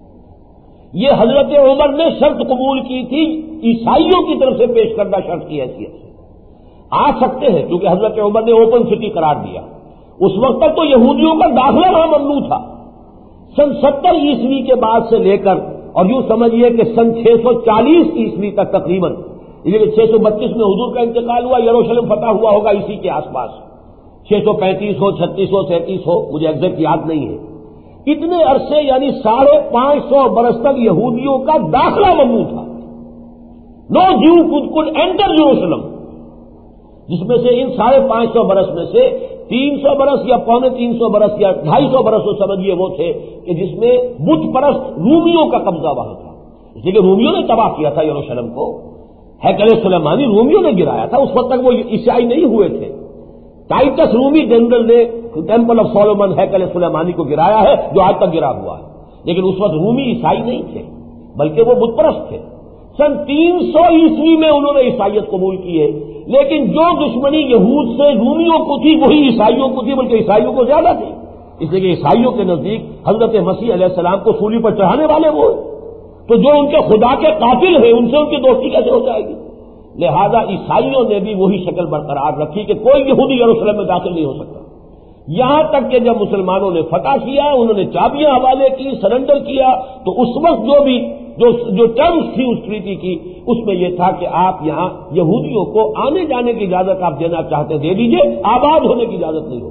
یہ حضرت عمر نے شرط قبول کی تھی عیسائیوں کی طرف سے پیش کردہ شرط کی حیثیت سے۔ آ سکتے ہیں کیونکہ حضرت عمر نے اوپن سٹی قرار دیا۔ اس وقت تک تو یہودیوں کا داخلہ وہاں ممنوع تھا۔ سن ستر عیسوی کے بعد سے لے کر اور یوں سمجھیے کہ سن چھ سو چالیس عیسوی تک تقریباً، یعنی چھ سو بتیس میں حضور کا انتقال ہوا، یروشلم فتح ہوا ہوگا اسی کے آس پاس، چھ سو پینتیس ہو، چھتیس ہو، سینتیس ہو، مجھے ایگزیکٹ یاد نہیں ہے۔ اتنے عرصے یعنی ساڑھے پانچ سو برس تک یہودیوں کا داخلہ ممنوع تھا۔ نو جیو could enter یروشلم، جس میں سے ان ساڑھے پانچ سو برس میں سے تین سو برس یا پونے تین سو برس یا ڈھائی سو برس وہ سمجھیے وہ تھے کہ جس میں بت پرست رومیوں کا قبضہ وہاں تھا، اس لیے کہ رومیوں نے تباہ کیا تھا یروشلم کو، ہیکل سلیمانی رومیوں نے گرایا تھا، اس وقت تک وہ عیسائی نہیں ہوئے تھے۔ ٹائٹس رومی جنرل نے ٹیمپل آف سولومن ہیکل سلیمانی کو گرایا ہے جو آج تک گرا ہوا ہے، لیکن اس وقت رومی عیسائی نہیں تھے بلکہ وہ بت پرست تھے۔ سن تین سو عیسوی میں انہوں نے عیسائیت قبول کی ہے، لیکن جو دشمنی یہود سے رومیوں کو تھی وہی عیسائیوں کو تھی، بلکہ عیسائیوں کو زیادہ تھی، اس لیے کہ عیسائیوں کے نزدیک حضرت مسیح علیہ السلام کو سولی پر چڑھانے والے وہ ہیں، تو جو ان کے خدا کے قاتل ہیں ان سے ان کی دوستی کیسے ہو جائے گی؟ لہذا عیسائیوں نے بھی وہی شکل برقرار رکھی کہ کوئی یہودی یروشلم میں داخل نہیں ہو سکتا، یہاں تک کہ جب مسلمانوں نے فتح کیا، انہوں نے چابیاں حوالے کی، سرنڈر کیا، تو اس وقت جو بھی جو جو ٹرمز تھی اس ٹریٹی کی، اس میں یہ تھا کہ آپ یہاں یہودیوں کو آنے جانے کی اجازت آپ دینا چاہتے دے دیجئے، آباد ہونے کی اجازت نہیں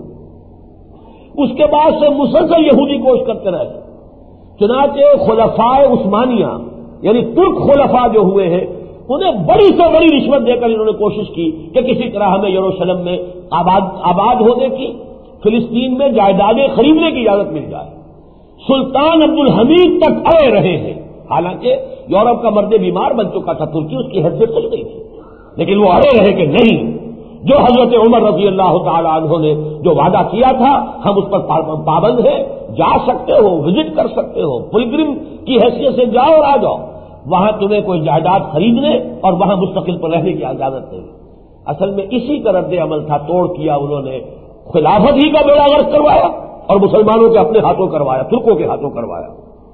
ہوگی۔ اس کے بعد سے مسلسل یہودی کوشش کرتے رہے، چنانچہ خلفائے عثمانیہ یعنی ترک خلفاء جو ہوئے ہیں انہیں بڑی سے بڑی رشوت دے کر انہوں نے کوشش کی کہ کسی طرح ہمیں یروشلم میں آباد آباد ہونے کی، فلسطین میں جائیدادیں خریدنے کی اجازت مل جائے۔ سلطان عبد الحمید تک اڑے رہے ہیں، حالانکہ یورپ کا مرد بیمار بن چکا تھا، ترکی اس کی حیثیت چل گئی تھی، لیکن وہ اڑے رہے کہ نہیں، جو حضرت عمر رضی اللہ تعالی عنہ نے جو وعدہ کیا تھا ہم اس پر پابند ہیں، جا سکتے ہو، وزٹ کر سکتے ہو، پلگرم کی حیثیت سے جاؤ اور آ جاؤ، وہاں تمہیں کوئی جائیداد خریدنے اور وہاں مستقل پر رہنے کی اجازت نہیں۔ اصل میں اسی کا رد عمل تھا، توڑ کیا انہوں نے، خلافت ہی کا بیڑا غرق کروایا اور مسلمانوں کے اپنے ہاتھوں کروایا، ترکوں کے ہاتھوں کروایا۔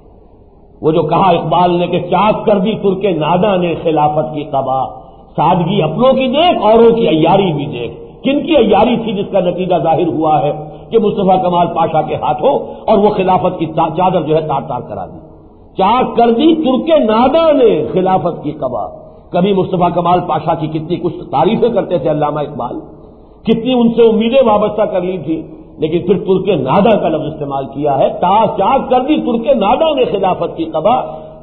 وہ جو کہا اقبال نے کہ چاک کر دی ترک نادا نے خلافت کی قبا، سادگی اپنوں کی دیکھ اوروں کی عیاری بھی دیکھ۔ کن کی عیاری تھی جس کا نتیجہ ظاہر ہوا ہے کہ مصطفیٰ کمال پاشا کے ہاتھوں اور وہ خلافت کی چادر جو ہے تار تار کرا دی۔ چاک کر دی ترک نادا نے خلافت کی قبا۔ کبھی مصطفیٰ کمال پاشا کی کتنی کچھ تعریفیں کرتے تھے علامہ اقبال، کتنی ان سے امیدیں وابستہ کر لی تھی، لیکن پھر ترک نادا کا لفظ استعمال کیا ہے۔ تا چاک کر دی ترک نادا نے خلافت کی قبا،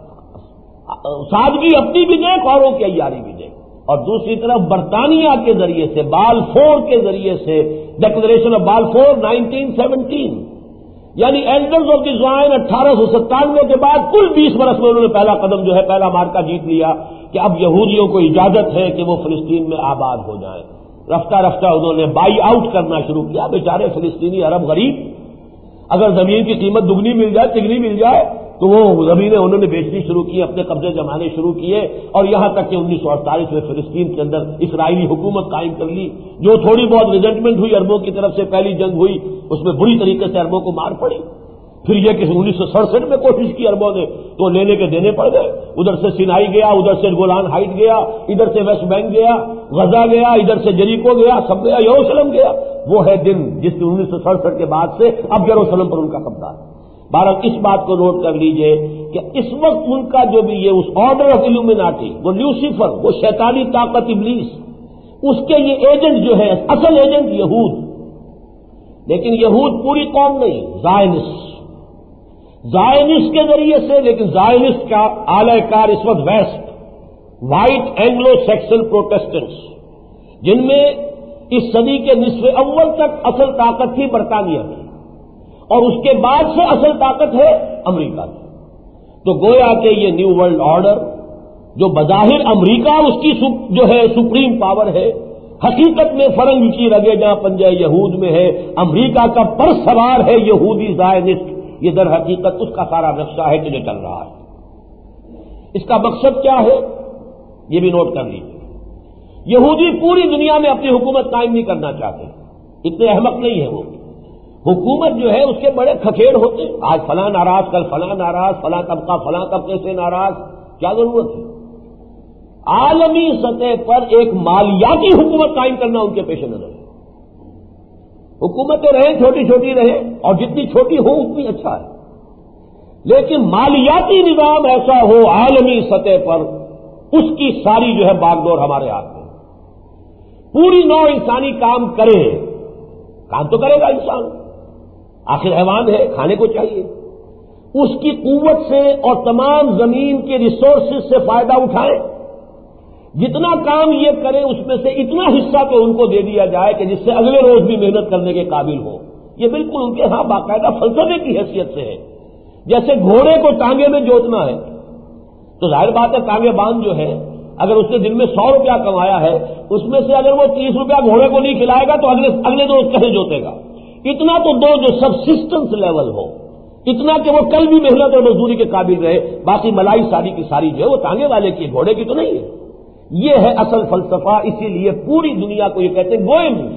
سادگی اپنی بھی دیکھ اوروں کی عیاری بھی دیکھ۔ اور دوسری طرف برطانیہ کے ذریعے سے، بالفور کے ذریعے سے، declaration of Balfour nineteen seventeen, یعنی ایلڈرز آف دی زائن اٹھارہ سو ستانوے کے بعد کل بیس برس میں انہوں نے پہلا قدم جو ہے پہلا مارکا جیت لیا کہ اب یہودیوں کو اجازت ہے کہ وہ فلسطین میں آباد ہو جائیں۔ رفتہ رفتہ انہوں نے بائی آؤٹ کرنا شروع کیا۔ بیچارے فلسطینی عرب غریب، اگر زمین کی قیمت دگنی مل جائے، تگنی مل جائے تو وہ زمینیں انہوں نے بیچنی شروع کی، اپنے قبضے جمانے شروع کیے، اور یہاں تک کہ انیس سو اڑتالیس میں فلسطین کے اندر اسرائیلی حکومت قائم کر لی۔ جو تھوڑی بہت ریزنٹمنٹ ہوئی عربوں کی طرف سے، پہلی جنگ ہوئی اس میں بری طریقے سے عربوں کو مار پڑی۔ پھر یہ کہ انیس سو سڑسٹھ میں کوشش کی عربوں نے تو لینے کے دینے پڑ گئے، ادھر سے سینائی گیا، ادھر سے گولان ہائٹ گیا، ادھر سے ویسٹ بینک گیا، غزہ گیا، ادھر سے جریکو گیا، سب گیا، یروشلم گیا۔ وہ ہے دن جس کے انیس سو سڑسٹھ کے بعد سے اب یروشلم پر ان کا قبضہ ہے۔ بہرحال اس بات کو نوٹ کر لیجئے کہ اس وقت ان کا جو بھی یہ اس آرڈر آف الومیناٹی، وہ لیوسیفر، وہ شیطانی طاقت ابلیس، اس کے یہ ایجنٹ جو ہے، اصل ایجنٹ یہود، لیکن یہود پوری قوم نہیں، زائنسٹ زائنسٹ کے ذریعے سے، لیکن زائنسٹ کا اعلی کار اس وقت west, white Anglo Saxon Protestants, جن میں اس صدی کے نصف اول تک اصل طاقت تھی برطانیہ کی، اور اس کے بعد سے اصل طاقت ہے امریکہ کی۔ تو گویا کہ یہ نیو ورلڈ آرڈر جو بظاہر امریکہ اس کی جو ہے سپریم پاور ہے، حقیقت میں فرنگ کی رگے جہاں پنجہ یہود میں ہے، امریکہ کا پر سوار ہے یہودی زائنسٹ، یہ در حقیقت اس کا سارا نقشہ ہے کہ جو چل رہا ہے۔ اس کا مقصد کیا ہے یہ بھی نوٹ کر لیجیے۔ یہودی پوری دنیا میں اپنی حکومت قائم نہیں کرنا چاہتے، اتنے احمق نہیں ہے وہ۔ حکومت جو ہے اس کے بڑے کھکھیڑ ہوتے، آج فلاں ناراض، کل فلاں ناراض، فلاں طبقہ فلاں طبقے سے ناراض، کیا ضرورت ہے؟ عالمی سطح پر ایک مالیاتی حکومت قائم کرنا ان کے پیش نظر ہے۔ حکومتیں رہیں چھوٹی چھوٹی رہیں، اور جتنی چھوٹی ہو اتنی اچھا ہے، لیکن مالیاتی نظام ایسا ہو عالمی سطح پر، اس کی ساری جو ہے باغ ڈور ہمارے ہاتھ میں۔ پوری نوع انسانی کام کرے، کام تو کرے گا انسان، آخر حیوان ہے، کھانے کو چاہیے، اس کی قوت سے اور تمام زمین کے ریسورسز سے فائدہ اٹھائے، جتنا کام یہ کرے اس میں سے اتنا حصہ تو ان کو دے دیا جائے کہ جس سے اگلے روز بھی محنت کرنے کے قابل ہو۔ یہ بالکل ان کے ہاں باقاعدہ فلسفے کی حیثیت سے ہے۔ جیسے گھوڑے کو ٹانگے میں جوتنا ہے تو ظاہر بات ہے ٹانگے باندھ جو ہے، اگر اس نے دن میں سو روپیہ کمایا ہے، اس میں سے اگر وہ تیس روپیہ گھوڑے کو نہیں کھلائے گا تو اگلے اگلے روز کہیں جوتے گا؟ اتنا تو دو جو سبسسٹنس لیول ہو، اتنا کہ وہ کل بھی محنت اور مزدوری کے قابل رہے، باقی ملائی ساری کی ساری جو ہے وہ ٹانگے والے کی، گھوڑے کی تو نہیں ہے۔ یہ ہے اصل فلسفہ، اسی لیے پوری دنیا کو یہ کہتے ہیں گوئمز،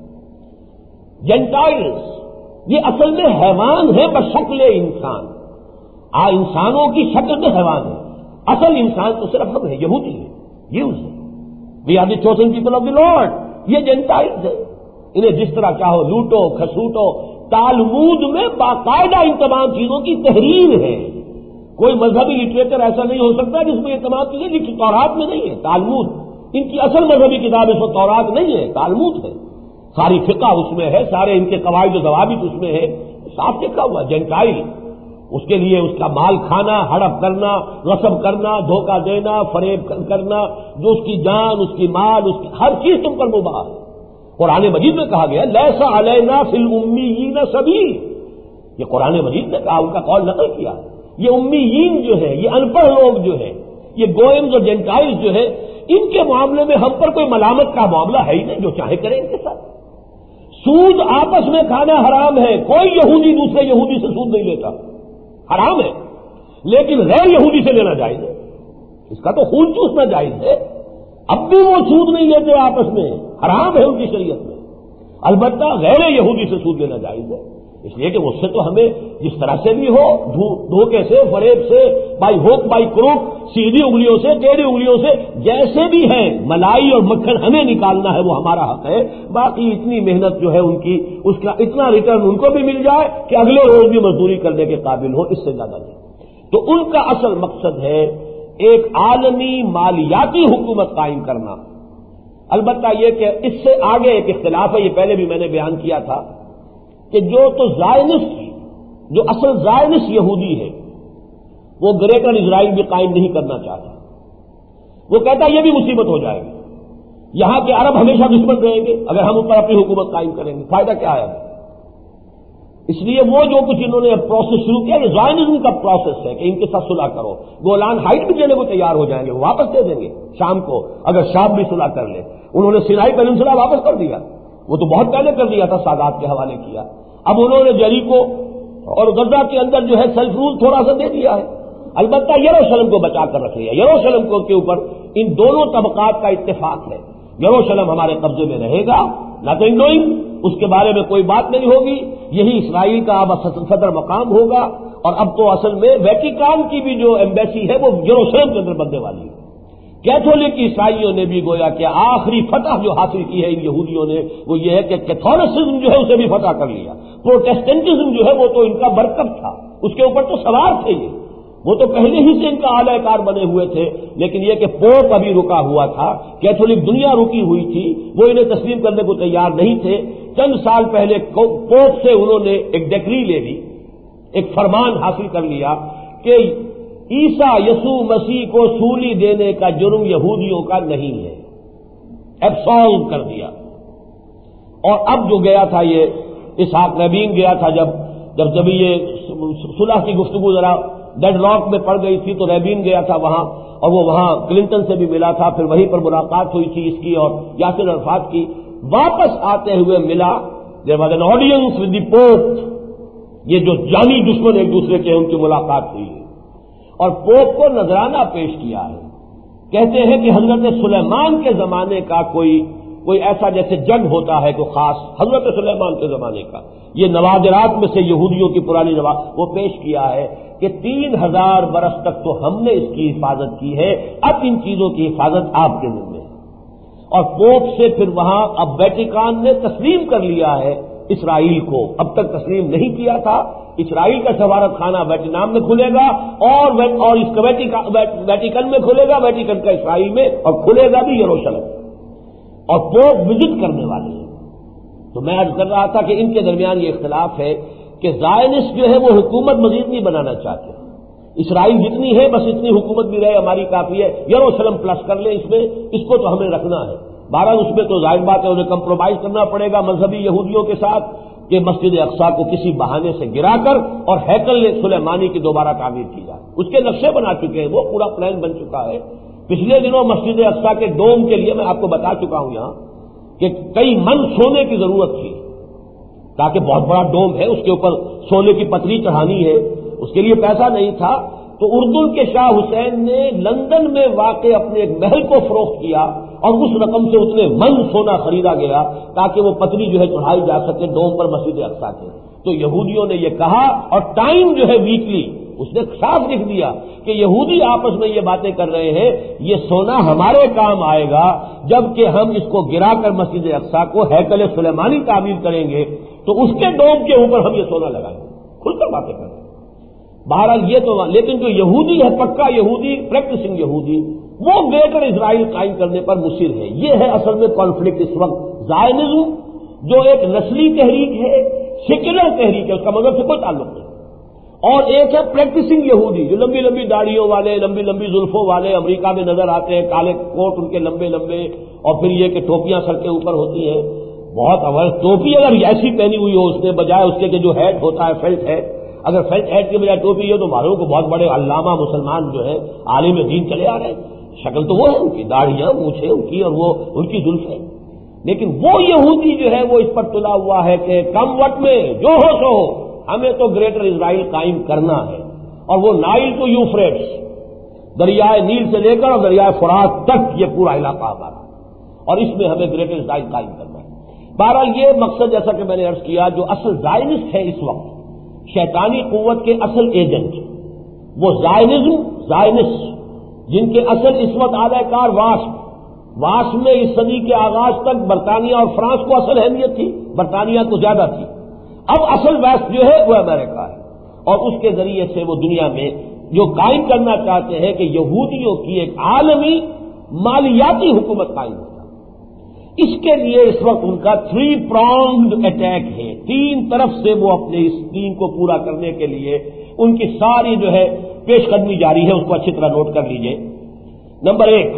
جینٹائلز، یہ اصل میں حیوان ہے بشکل انسان، آ انسانوں کی شکل میں حیوان ہے، اصل انسان تو صرف ہم ہیں، یہودی ہے، یوز ہے، we are the chosen people of the Lord. یہ جینٹائلز ہے، انہیں جس طرح چاہو لوٹو کھسوٹو۔ تالمود میں باقاعدہ ان تمام چیزوں کی تحریر ہے، کوئی مذہبی لٹریچر ایسا نہیں ہو سکتا جس میں یہ تمام چیزیں لکھی، تورات میں نہیں ہے، تالمود ان کی اصل مذہبی کتاب اس وقت تورات نہیں ہے، تالمود ہے، ساری فقہ اس میں ہے، سارے ان کے قواعد و ضوابط اس میں ہے، صاف لکھا ہوا جینٹائل، اس کے لیے اس کا مال کھانا، ہڑپ کرنا، غصب کرنا، دھوکہ دینا، فریب کرنا، جو اس کی جان، اس کی مال، اس کی ہر چیز تم پر مباح ہے۔ قرآن مجید میں کہا گیا لیسا علینا فی الامیین سبیل، یہ قرآن مجید نے کہا، ان کا قول نقل کیا۔ یہ امیین جو ہے، یہ ان پڑھ لوگ جو ہے، یہ گوئمز اور جینٹائلز جو ہے، ان کے معاملے میں ہم پر کوئی ملامت کا معاملہ ہے ہی نہیں، جو چاہے کریں ان کے ساتھ۔ سود آپس میں کھانا حرام ہے، کوئی یہودی دوسرے یہودی سے سود نہیں لیتا، حرام ہے، لیکن غیر یہودی سے لینا جائز ہے، اس کا تو خون چوسنا جائز ہے۔ اب بھی وہ سود نہیں لیتے آپس میں، حرام ہے ان کی شریعت میں، البتہ غیر یہودی سے سود لینا جائز ہے، اس لیے کہ اس سے تو ہمیں جس طرح سے بھی ہو، دھوکے سے، فریب سے، بائی ہوک بائی کروک، سیدھی انگلیوں سے، ٹیڑھی انگلیوں سے، جیسے بھی ہیں، ملائی اور مکھن ہمیں نکالنا ہے، وہ ہمارا حق ہے۔ باقی اتنی محنت جو ہے ان کی، اس کا اتنا ریٹرن ان کو بھی مل جائے کہ اگلے روز بھی مزدوری کرنے کے قابل ہو، اس سے زیادہ نہیں۔ تو ان کا اصل مقصد ہے ایک عالمی مالیاتی حکومت قائم کرنا۔ البتہ یہ کہ اس سے آگے ایک اختلاف ہے، یہ پہلے بھی میں نے بیان کیا تھا کہ جو تو زائنسٹ، جو اصل زائنسٹ یہودی ہے، وہ گریٹر اسرائیل بھی قائم نہیں کرنا چاہتا، وہ کہتا ہے یہ بھی مصیبت ہو جائے گی، یہاں کے عرب ہمیشہ دشمن رہیں گے اگر ہم ان پر اپنی حکومت قائم کریں گے، فائدہ کیا ہے؟ اس لیے وہ جو کچھ انہوں نے پروسیس شروع کیا، یہ زائنزم کا پروسیس ہے کہ ان کے ساتھ صلح کرو، گولان ہائٹ بھی دینے کو تیار ہو جائیں گے، وہ واپس دے دیں گے شام کو اگر شام بھی صلح کر لے۔ انہوں نے سینائی پیننسلا واپس کر دیا، وہ تو بہت پہلے کر دیا تھا، سادات کے حوالے کیا، اب انہوں نے جریکو اور غزہ کے اندر جو ہے سیلف رول تھوڑا سا دے دیا ہے، البتہ یروشلم کو بچا کر رکھ لیا۔ یروشلم کو کے اوپر ان دونوں طبقات کا اتفاق ہے، یروشلم ہمارے قبضے میں رہے گا، نتھنگ ڈوئنگ، اس کے بارے میں کوئی بات نہیں ہوگی، یہی اسرائیل کا اب صدر مقام ہوگا، اور اب تو اصل میں ویٹیکان کی بھی جو ایمبیسی ہے وہ یروشلم کے اندر بننے والی ہے۔ کیتھولک عیسائیوں نے بھی گویا کہ آخری فتح جو حاصل کی ہے ان یہودیوں نے وہ یہ ہے کہ کیتھولسزم جو ہے اسے بھی فتح کر لیا، پروٹیسٹنٹزم جو ہے وہ تو ان کا برکت تھا، اس کے اوپر تو سوار تھے یہ، وہ تو پہلے ہی سے ان کا اعلی کار بنے ہوئے تھے، لیکن یہ کہ پوپ ابھی رکا ہوا تھا، کیتھولک دنیا رکی ہوئی تھی، وہ انہیں تسلیم کرنے کو تیار نہیں تھے۔ چند سال پہلے پوپ سے انہوں نے ایک ڈکری لے لی، ایک فرمان حاصل کر لیا کہ عیسیٰ یسوع مسیح کو سولی دینے کا جرم یہودیوں کا نہیں ہے، ایبسالو کر دیا۔ اور اب جو گیا تھا یہ اسحاق رابین گیا تھا، جب جب جب یہ صلح کی گفتگو ذرا ڈیڈ لاک میں پڑ گئی تھی تو ریبین گیا تھا وہاں، اور وہ وہاں کلنٹن سے بھی ملا تھا، پھر وہیں پر ملاقات ہوئی تھی اس کی اور یاسر عرفات کی۔ واپس آتے ہوئے ملا، there was an audience with the Pope, یہ جو جانی دشمن ایک دوسرے کے ان کی ملاقات ہوئی ہے، اور پوپ کو نذرانہ پیش کیا ہے۔ کہتے ہیں کہ حضرت سلیمان کے زمانے کا کوئی کوئی ایسا جیسے جگ ہوتا ہے کوئی خاص، حضرت سلیمان کے زمانے کا یہ نوادرات میں سے یہودیوں کی پرانی نوا وہ پیش کیا ہے کہ تین ہزار برس تک تو ہم نے اس کی حفاظت کی ہے، اب ان چیزوں کی حفاظت آپ کے ذمہ ہے۔ اور پوپ سے پھر وہاں اب ویٹیکان نے تسلیم کر لیا ہے اسرائیل کو، اب تک تسلیم نہیں کیا تھا۔ اسرائیل کا سفارت خانہ ویٹنام میں کھلے گا اور اور اس کا ویٹیکن میں کھلے گا، ویٹیکن کا اسرائیل میں، اور کھلے گا بھی یروشلم، اور پوپ وزٹ کرنے والے ہیں۔ تو میں عرض کر رہا تھا کہ ان کے درمیان یہ اختلاف ہے کہ زائنسٹ جو ہے وہ حکومت مزید نہیں بنانا چاہتے، اسرائیل جتنی ہے بس اتنی حکومت بھی رہے ہماری کافی ہے، یروشلم پلس کر لیں اس میں، اس کو تو ہمیں رکھنا ہے۔ بہرحال اس میں تو ظاہر بات ہے انہیں کمپرومائز کرنا پڑے گا مذہبی یہودیوں کے ساتھ کہ مسجد اقصیٰ کو کسی بہانے سے گرا کر اور ہیکل سلیمانی کی دوبارہ تعمیر کی جائے۔ اس کے نقشے بنا چکے ہیں، وہ پورا پلان بن چکا ہے۔ پچھلے دنوں مسجد اقصیٰ کے ڈوم کے لیے میں آپ کو بتا چکا ہوں یہاں کہ کئی من سونے کی ضرورت تھی، تاکہ بہت بڑا ڈوم ہے، اس کے اوپر سونے کی پتری چڑھانی ہے، اس کے لیے پیسہ نہیں تھا، تو اردن کے شاہ حسین نے لندن میں واقع اپنے ایک محل کو فروخت کیا اور اس رقم سے اتنے من سونا خریدا گیا تاکہ وہ پتری جو ہے چڑھائی جا سکے ڈوم پر مسجد اقصیٰ کے۔ تو یہودیوں نے یہ کہا، اور ٹائم جو ہے ویکلی اس نے صاف لکھ دیا کہ یہودی آپس میں یہ باتیں کر رہے ہیں، یہ سونا ہمارے کام آئے گا جبکہ ہم اس کو گرا کر مسجد اقصیٰ کو ہیکل سلیمانی تعمیر کریں گے تو اس کے ڈوم کے اوپر ہم یہ سونا لگائیں گے۔ کھل کر باتیں کر رہے ہیں۔ بہرحال یہ تو، لیکن جو یہودی ہے، پکا یہودی، پریکٹسنگ یہودی، وہ گریٹر اسرائیل قائم کرنے پر مصر ہے۔ یہ ہے اصل میں کانفلکٹ اس وقت، زائنزم جو ایک نسلی تحریک ہے، سیکولر تحریک ہے، اس کا مذہب سے کوئی تعلق نہیں، اور ایک ہے پریکٹسنگ یہودی جو لمبی لمبی داڑھیوں والے، لمبی لمبی زلفوں والے امریکہ میں نظر آتے ہیں، کالے کوٹ ان کے لمبے لمبے، اور پھر یہ کہ ٹوپیاں سر کے اوپر ہوتی ہیں۔ بہت اول ٹوپی اگر ایسی پہنی ہوئی ہو اس نے، بجائے اس کے کہ جو ہیٹ ہوتا ہے فیلٹ ہیٹ، اگر فیلٹ ہیٹ کے بجائے ٹوپی ہو تو معلوم کو بہت بڑے علامہ مسلمان جو ہے عالم دین چلے آ رہے ہیں۔ شکل تو وہ ہے ان کی، داڑھیاں مونچھیں ان کی، اور وہ ان کی زلفیں، لیکن وہ یہودی جو ہے وہ اس پر تلا ہوا ہے کہ کم وقت میں جو ہو سو ہو، ہمیں تو گریٹر اسرائیل قائم کرنا ہے، اور وہ نائل ٹو یوفریٹس، دریائے نیل سے لے کر اور دریائے فرات تک یہ پورا علاقہ ہمارا، اور اس میں ہمیں گریٹر اسرائیل قائم کرنا ہے۔ بہرحال یہ مقصد جیسا کہ میں نے عرض کیا، جو اصل زائنسٹ ہے اس وقت، شیطانی قوت کے اصل ایجنٹ وہ زائنزم، زائنسٹ، جن کے اصل اس وقت اعلی کار واسپ واسپ میں اس صدی کے آغاز تک برطانیہ اور فرانس کو اصل اہمیت تھی، برطانیہ کو زیادہ تھی، اب اصل واسپ جو ہے وہ امریکہ ہے، اور اس کے ذریعے سے وہ دنیا میں جو قائم کرنا چاہتے ہیں کہ یہودیوں کی ایک عالمی مالیاتی حکومت قائم ہوتا۔ اس کے لیے اس وقت ان کا تھری پرانگڈ اٹیک ہے، تین طرف سے وہ اپنے اس ٹیم کو پورا کرنے کے لیے ان کی ساری جو ہے پیش قدمی جاری ہے، اس کو اچھی طرح نوٹ کر لیجئے۔ نمبر ایک،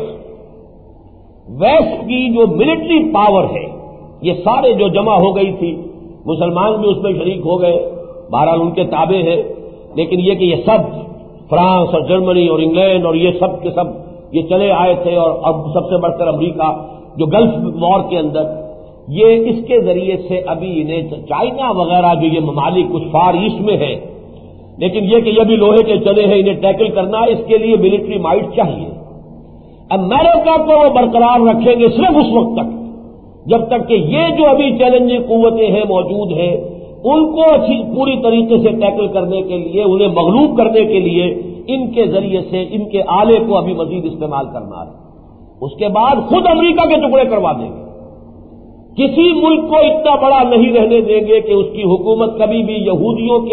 ویسٹ کی جو ملٹری پاور ہے، یہ سارے جو جمع ہو گئی تھی، مسلمان بھی اس میں شریک ہو گئے، بہرحال ان کے تابع ہے، لیکن یہ کہ یہ سب فرانس اور جرمنی اور انگلینڈ اور یہ سب کے سب یہ چلے آئے تھے، اور اب سب سے بڑھ کر امریکہ جو گلف وار کے اندر، یہ اس کے ذریعے سے ابھی انہیں چائنا وغیرہ جو یہ ممالک کچھ فار ایسٹ میں ہے، لیکن یہ کہ یہ بھی لوہے کے چلے ہیں، انہیں ٹیکل کرنا ہے، اس کے لیے ملٹری مائٹ چاہیے۔ امریکہ کو وہ برقرار رکھیں گے صرف اس وقت تک جب تک کہ یہ جو ابھی چیلنجنگ قوتیں ہیں موجود ہیں، ان کو اچھی پوری طریقے سے ٹیکل کرنے کے لیے، انہیں مغلوب کرنے کے لیے ان کے ذریعے سے ان کے آلے کو ابھی مزید استعمال کرنا ہے۔ اس کے بعد خود امریکہ کے ٹکڑے کروا دیں گے، کسی ملک کو اتنا بڑا نہیں رہنے دیں گے کہ اس کی حکومت کبھی بھی یہودیوں کے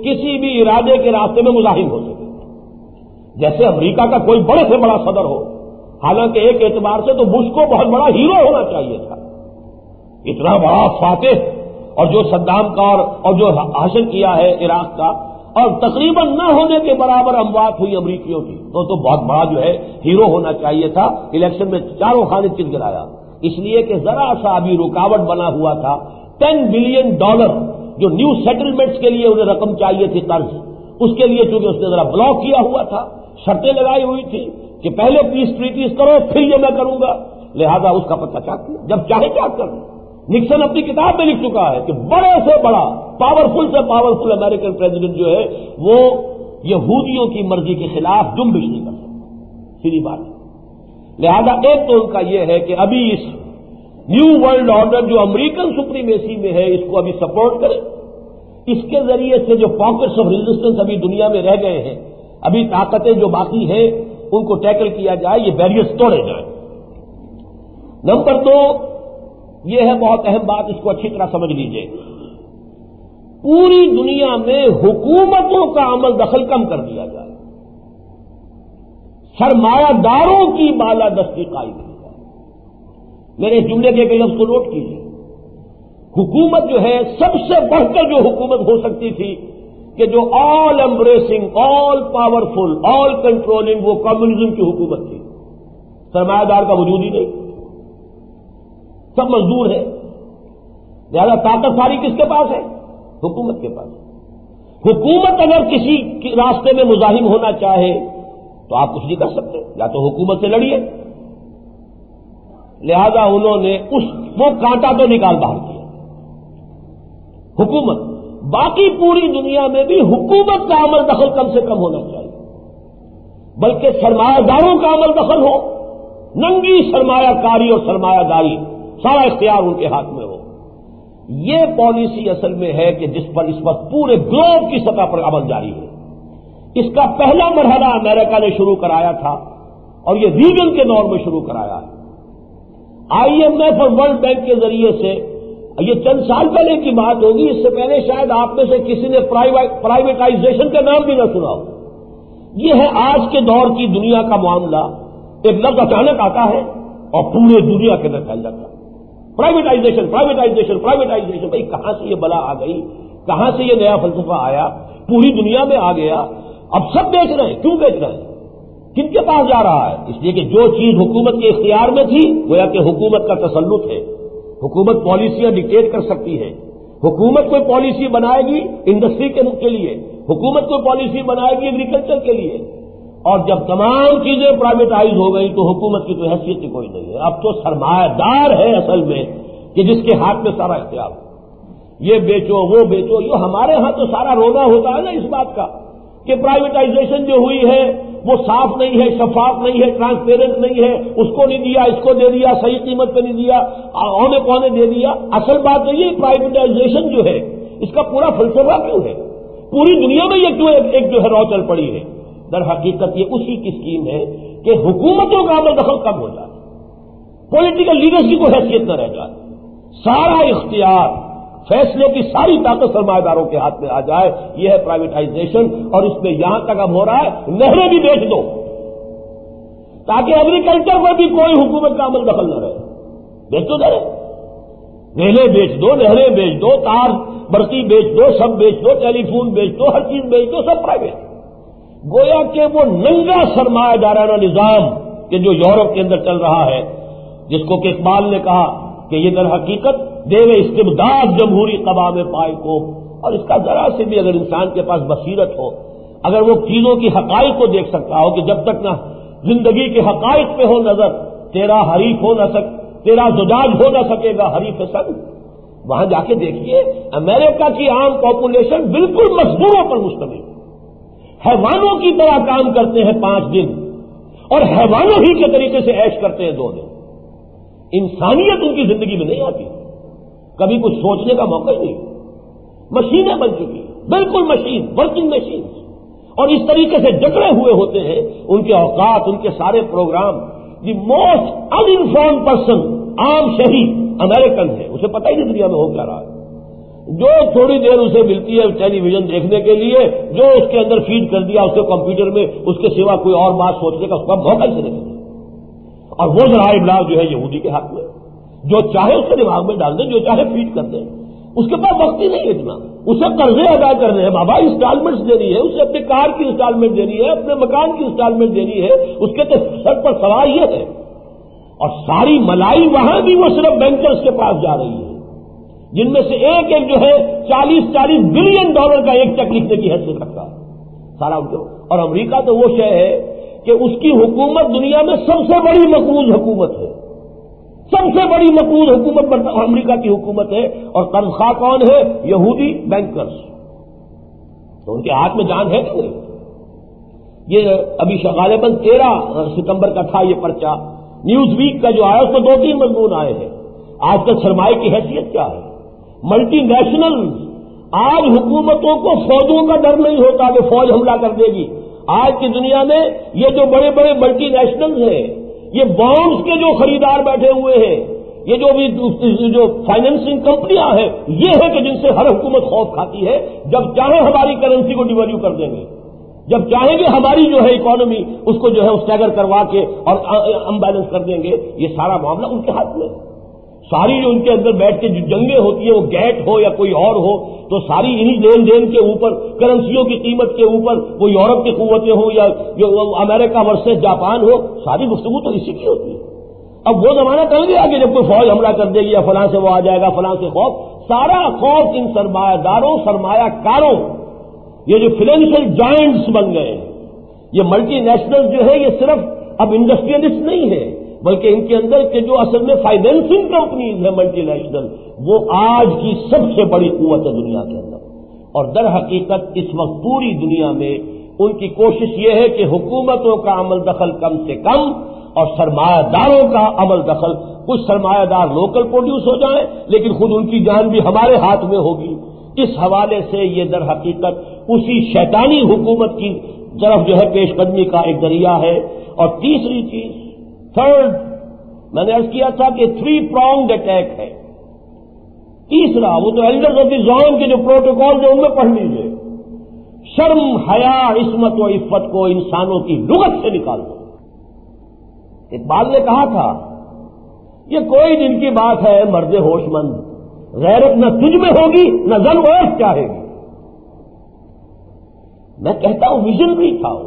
کسی بھی ارادے کے راستے میں مزاحم ہو سکے. جیسے امریکہ کا کوئی بڑے سے بڑا صدر ہو، حالانکہ ایک اعتبار سے تو بش کو بہت بڑا ہیرو ہونا چاہیے تھا، اتنا بڑا فاتح، اور جو صدام کا اور, اور جو حاصل کیا ہے عراق کا، اور تقریباً نہ ہونے کے برابر اموات ہوئی امریکیوں کی، تو تو بہت بڑا جو ہے ہیرو ہونا چاہیے تھا. الیکشن میں چاروں خانے چل گرایا، اس لیے کہ ذرا سا ابھی رکاوٹ بنا ہوا تھا. ٹین بلین ڈالر جو نیو سیٹلمنٹس کے لیے انہیں رقم چاہیے تھی قرض، اس کے لیے چونکہ اس نے ذرا بلاک کیا ہوا تھا، شرطیں لگائی ہوئی تھی کہ پہلے پیس ٹریٹیز کرو پھر یہ میں کروں گا، لہذا اس کا پتہ چاک کیا، جب چاہے کیا کر. نکسن اپنی کتاب میں لکھ چکا ہے کہ بڑے سے بڑا پاورفل سے پاورفل امریکن پریزیڈنٹ جو ہے وہ یہودیوں کی مرضی کے خلاف جنبش نہیں کر سکتا، سیدھی بات ہے. لہذا ایک تو ان کا یہ ہے کہ ابھی اس نیو ورلڈ آرڈر جو امریکن سپریمیسی میں ہے اس کو ابھی سپورٹ کریں، اس کے ذریعے سے جو پاکٹس آف ریزسٹنس ابھی دنیا میں رہ گئے ہیں، ابھی طاقتیں جو باقی ہیں ان کو ٹیکل کیا جائے، یہ بیریئرز توڑے جائیں. نمبر دو یہ ہے بہت اہم بات، اس کو اچھی طرح سمجھ لیجئے، پوری دنیا میں حکومتوں کا عمل دخل کم کر دیا جائے، سرمایہ داروں کی بالادستی قائم کی جائے. میرے اس جملے کے ایک لفظ کو نوٹ کیجیے، حکومت جو ہے سب سے بڑھ کر جو حکومت ہو سکتی تھی کہ جو all embracing, all powerful, all controlling, وہ کمیونزم کی حکومت تھی. سرمایہ دار کا وجود ہی نہیں، سب مزدور ہے، لہذا طاقت ساری کس کے پاس ہے؟ حکومت کے پاس. حکومت اگر کسی راستے میں مزاحم ہونا چاہے تو آپ کچھ نہیں کر سکتے، یا تو حکومت سے لڑیے. لہذا انہوں نے اس وہ کانٹا تو نکال باہر کیا حکومت. باقی پوری دنیا میں بھی حکومت کا عمل دخل کم سے کم ہونا چاہیے، بلکہ سرمایہ داروں کا عمل دخل ہو، ننگی سرمایہ کاری اور سرمایہ داری سارا اختیار ان کے ہاتھ میں ہو. یہ پالیسی اصل میں ہے کہ جس پر اس وقت پورے گلوب کی سطح پر عمل جاری ہے. اس کا پہلا مرحلہ امریکہ نے شروع کرایا تھا اور یہ ریگن کے دور میں شروع کرایا ہے. آئی ایم ایف اور ورلڈ بینک کے ذریعے سے، یہ چند سال پہلے کی بات ہوگی، اس سے پہلے شاید آپ میں سے کسی نے پرائیویٹائزیشن کا نام بھی نہ سنا ہو. یہ ہے آج کے دور کی دنیا کا معاملہ. ایک لفظ اچانک آتا ہے اور پورے دنیا کے اندر پھیل جاتا ہے، پرائیویٹائزیشن پرائیویٹائزیشن پرائیویٹائزیشن. بھائی کہاں سے یہ بلا آ گئی، کہاں سے یہ نیا فلسفہ آیا، پوری دنیا میں آ گیا. اب سب بیچ رہے ہیں، کیوں بیچ رہے ہیں، کن کے پاس جا رہا ہے؟ اس لیے کہ جو چیز حکومت کے اختیار میں تھی گویا کہ حکومت کا تسلط ہے، حکومت پالیسیاں ڈکٹیٹ کر سکتی ہے. حکومت کوئی پالیسی بنائے گی انڈسٹری کے لیے، حکومت کوئی پالیسی بنائے گی ایگریکلچر کے لیے، اور جب تمام چیزیں پرائیویٹائز ہو گئی تو حکومت کی تو حیثیت ہی کوئی نہیں ہے. اب تو سرمایہ دار ہے اصل میں کہ جس کے ہاتھ میں سارا اختیار ہو. یہ بیچو وہ بیچو. یہ ہمارے ہاں تو سارا رونا ہوتا ہے نا اس بات کا کہ پرائیویٹائزیشن جو ہوئی ہے وہ صاف نہیں ہے، شفاف نہیں ہے، ٹرانسپیرنٹ نہیں ہے، اس کو نہیں دیا، اس کو دے دیا، صحیح قیمت پہ نہیں دیا، اونے پونے دے دیا. اصل بات تو یہ پرائیویٹائزیشن جو ہے اس کا پورا فلسفہ کیوں ہے، پوری دنیا میں یہ کیوں ایک جو ہے رو چل پڑی ہے؟ در حقیقت یہ اسی کی اسکیم ہے کہ حکومتوں کا عمل دخل کم ہو جائے، پولیٹیکل لیڈرز کی کوئی حیثیت نہ رہ جائے، سارا اختیار، فیصلے کی ساری طاقت سرمایہ داروں کے ہاتھ میں آ جائے. یہ ہے پرائیویٹائزیشن. اور اس میں یہاں تک اب ہو رہا ہے نہریں بھی بیچ دو تاکہ ایگریکلچر کو بھی کوئی حکومت کا عمل دخل نہ رہے. بیچ دو نہریں، ریلیں بیچ دو، نہریں بیچ دو، تار برقی بیچ دو، سب بیچ دو، ٹیلی فون بیچ دو، ہر چیز بیچ دو، سب پرائیویٹ. گویا کہ وہ ننگا سرمایہ دارانہ نظام کہ جو یورپ کے اندر چل رہا ہے، جس کو کہ اقبال نے کہا کہ یہ در حقیقت دیوے استبداد جمہوری قوام پائے کو. اور اس کا ذرا سے بھی اگر انسان کے پاس بصیرت ہو، اگر وہ چیزوں کی حقائق کو دیکھ سکتا ہو کہ جب تک نہ زندگی کے حقائق پہ ہو نظر، تیرا حریف ہو نہ سک تیرا زجاج ہو نہ سکے گا حریف سنگ. وہاں جا کے دیکھیے امریکہ کی عام پاپولیشن بالکل مزدوروں پر مشتمل، حیوانوں کی طرح کام کرتے ہیں پانچ دن اور حیوانوں ہی کے طریقے سے عیش کرتے ہیں دو دن. انسانیت ان کی زندگی میں نہیں آتی، کبھی کچھ سوچنے کا موقع ہی نہیں. مشینیں بن چکی، بالکل مشین، ورکنگ مشین، اور اس طریقے سے جکڑے ہوئے ہوتے ہیں ان کے اوقات، ان کے سارے programme. The most uninformed person, عام شہری امریکن ہے، اسے پتہ ہی نہیں دنیا میں ہو کیا رہا ہے. جو تھوڑی دیر اسے ملتی ہے ٹیلی ویژن دیکھنے کے لیے، جو اس کے اندر فیڈ کر دیا اس کے کمپیوٹر میں، اس کے سوا کوئی اور بات سوچنے کا اس کا موقع سے نہیں ملتا۔ اور وہ ذرائع ابلاغ جو ہے یہودی کے ہاتھ میں، جو چاہے اس کے دماغ میں ڈال دیں، جو چاہے فیڈ کر دیں، اس کے پاس وقت ہی نہیں اتنا، اسے قرضے ادا کرنے ہیں، بابا انسٹالمنٹس دینی ہے، اسے اپنی کار کی انسٹالمنٹ دینی ہے، اپنے مکان کی انسٹالمنٹ دینی ہے، اس کے تو سر پر سوار یہ ہے، اور ساری ملائی وہاں بھی وہ صرف بینکرز کے پاس جا رہی ہے، جن میں سے ایک ایک جو ہے چالیس چالیس بلین ڈالر کا ایک چیک لکھنے کی حیثیت رکھتا ہے سارا ان کو۔ اور امریکہ تو وہ شے ہے کہ اس کی حکومت دنیا میں سب سے بڑی مقبوض حکومت ہے، سب سے بڑی مقبوض حکومت امریکہ کی حکومت ہے، اور قرض خواہ کون ہے؟ یہودی بینکرز۔ تو ان کے ہاتھ میں جان ہے کہ نہیں؟ یہ ابھی غالباً تیرہ ستمبر کا تھا یہ پرچہ، نیوز ویک کا جو آیا اس میں دو تین مضمون آئے ہیں۔ آج کل سرمایہ کی حیثیت کیا ہے؟ ملٹی نیشنل، آج حکومتوں کو فوجوں کا ڈر نہیں ہوتا کہ فوج حملہ کر دے گی۔ آج کی دنیا میں یہ جو بڑے بڑے ملٹی نیشنلز ہیں، یہ بانڈز کے جو خریدار بیٹھے ہوئے ہیں، یہ جو بھی جو فائنینسنگ کمپنیاں ہیں، یہ ہے کہ جن سے ہر حکومت خوف کھاتی ہے، جب چاہے ہماری کرنسی کو ڈیویلیو کر دیں گے، جب چاہیں گے ہماری جو ہے اکانومی اس کو جو ہے اسٹیگر کروا کے اور امبیلنس کر دیں گے۔ یہ سارا معاملہ ان کے ہاتھ میں، ساری جو ان کے اندر بیٹھ کے جو جنگیں ہوتی ہیں، وہ گیٹ ہو یا کوئی اور ہو، تو ساری انہی لین دین کے اوپر، کرنسیوں کی قیمت کے اوپر، وہ یورپ کی قوتیں ہوں یا جو امریکہ ورسز جاپان ہو، ساری گفتگو تو اسی کی ہوتی ہے۔ اب وہ زمانہ ٹل گیا کہ جب کوئی فوج حملہ کر دے گی یا فلاں سے وہ آ جائے گا، فلاں سے خوف، سارا خوف ان سرمایہ داروں، سرمایہ کاروں، یہ جو فائنینشل جائنٹس بن گئے ہیں، یہ ملٹی نیشنل جو ہے، یہ صرف اب انڈسٹریلسٹ نہیں ہے، بلکہ ان کے اندر کے جو اصل میں فائنینسنگ کمپنیز ہیں ملٹی نیشنل، وہ آج کی سب سے بڑی قوت ہے دنیا کے اندر۔ اور در حقیقت اس وقت پوری دنیا میں ان کی کوشش یہ ہے کہ حکومتوں کا عمل دخل کم سے کم اور سرمایہ داروں کا عمل دخل، کچھ سرمایہ دار لوکل پروڈیوس ہو جائیں لیکن خود ان کی جان بھی ہمارے ہاتھ میں ہوگی۔ اس حوالے سے یہ در حقیقت اسی شیطانی حکومت کی طرف جو ہے پیش قدمی کا ایک ذریعہ ہے۔ اور تیسری چیز، تھرڈ، میں نے عرض کیا تھا کہ تھری پرانگڈ اٹیک ہے۔ تیسرا، وہ تو ایلڈرز آف دی زون کے جو پروٹوکال ہیں ان میں پڑھ لیجیے، شرم، حیا، عصمت و عفت کو انسانوں کی لغت سے نکال دو۔ اقبال نے کہا تھا، یہ کوئی دن کی بات ہے مرد ہوش مند، غیرت نہ تجھ میں ہوگی نہ زن عورت چاہے گی۔ میں کہتا ہوں ویژنری تھا وہ۔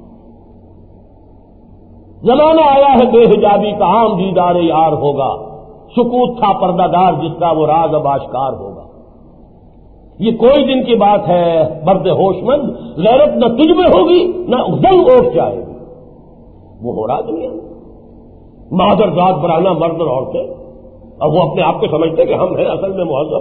زمانہ آیا ہے بے حجابی کا، عام دیدار یار ہوگا، سکوت تھا پردہ دار جس کا وہ راز اب آشکار ہوگا۔ یہ کوئی دن کی بات ہے مرد ہوش مند، غیرت نہ تجھ میں ہوگی نہ زن عورت چاہے گی۔ وہ ہو رہا دنیا میں، مادر ذات برانا مرد اور عورتیں، اب وہ اپنے آپ کو سمجھتے کہ ہم ہیں اصل میں مہذب۔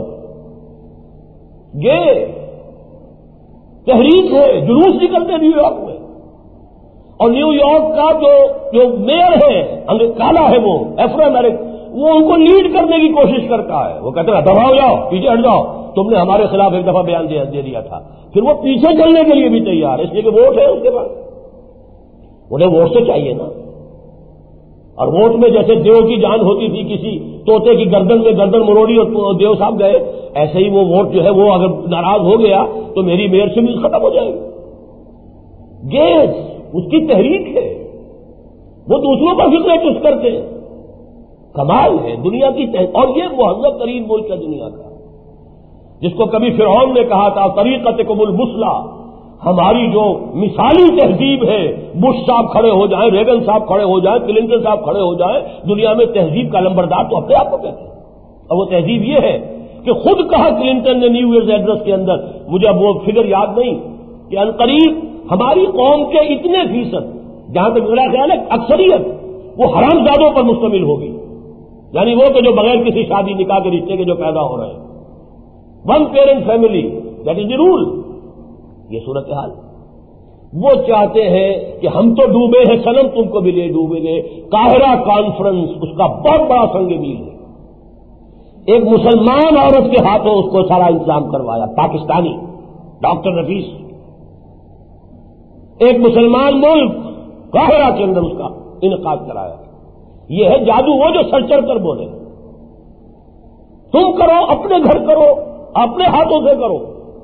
یہ تحریک ہے، جلوس نکلتے نیو یارک میں، اور نیو یارک کا جو جو میئر ہے کالا ہے، وہ افرو امریکن، وہ ان کو لیڈ کرنے کی کوشش کرتا ہے۔ وہ کہتے ہیں دبا ہو جاؤ، پیچھے ہٹ جاؤ، تم نے ہمارے خلاف ایک دفعہ بیان دے دیا تھا۔ پھر وہ پیچھے چلنے کے لیے بھی تیار ہے، اس لیے کہ ووٹ ہے اس کے پاس، انہیں ووٹ سے چاہیے نا۔ اور ووٹ میں جیسے دیو کی جان ہوتی تھی کسی طوطے کی گردن میں گردن مروڑی اور دیو صاحب گئے، ایسے ہی وہ ووٹ جو ہے وہ اگر ناراض ہو گیا تو میری میئر سے بھی ختم ہو جائے گی۔ گیس اس کی تحریک ہے، وہ دوسروں پر فکریں ٹس کرتے ہیں۔ کمال ہے دنیا کی تحریک، اور یہ مہذب ترین ملک ہے دنیا کا، جس کو کبھی فرعون نے کہا تھا طریقتکم المثلی، ہماری جو مثالی تہذیب ہے، بش صاحب کھڑے ہو جائیں، ریگن صاحب کھڑے ہو جائیں، کلنٹن صاحب کھڑے ہو جائیں، دنیا میں تہذیب کا لمبردار تو اپنے آپ کو کہتے ہیں۔ اور وہ تہذیب یہ ہے کہ خود کہا کلنٹن نے نیو ایئرز ایڈریس کے اندر، مجھے اب وہ فگر یاد نہیں، کہ عنقریب ہماری قوم کے اتنے فیصد، جہاں تک میرا خیال ہے اکثریت، وہ حرام زادوں پر مشتمل ہوگی، یعنی وہ کہ جو بغیر کسی شادی نکاح کے رشتے کے جو پیدا ہو رہے ہیں، one parent family, that is the rule. یہ صورتحال، وہ چاہتے ہیں کہ ہم تو ڈوبے ہیں صنم تم کو بھی لے ڈوبیں گے۔ قاہرہ کانفرنس اس کا بہت بڑا سنگ میل ہے، ایک مسلمان عورت کے ہاتھوں اس کو سارا انتظام کروایا، پاکستانی ڈاکٹر نفیس، ایک مسلمان ملک قاہرہ کے اندر اس کا انعقاد کرایا۔ یہ ہے جادو، وہ جو سر چڑھ کر بولے تم کرو اپنے گھر کرو اپنے ہاتھوں سے کرو،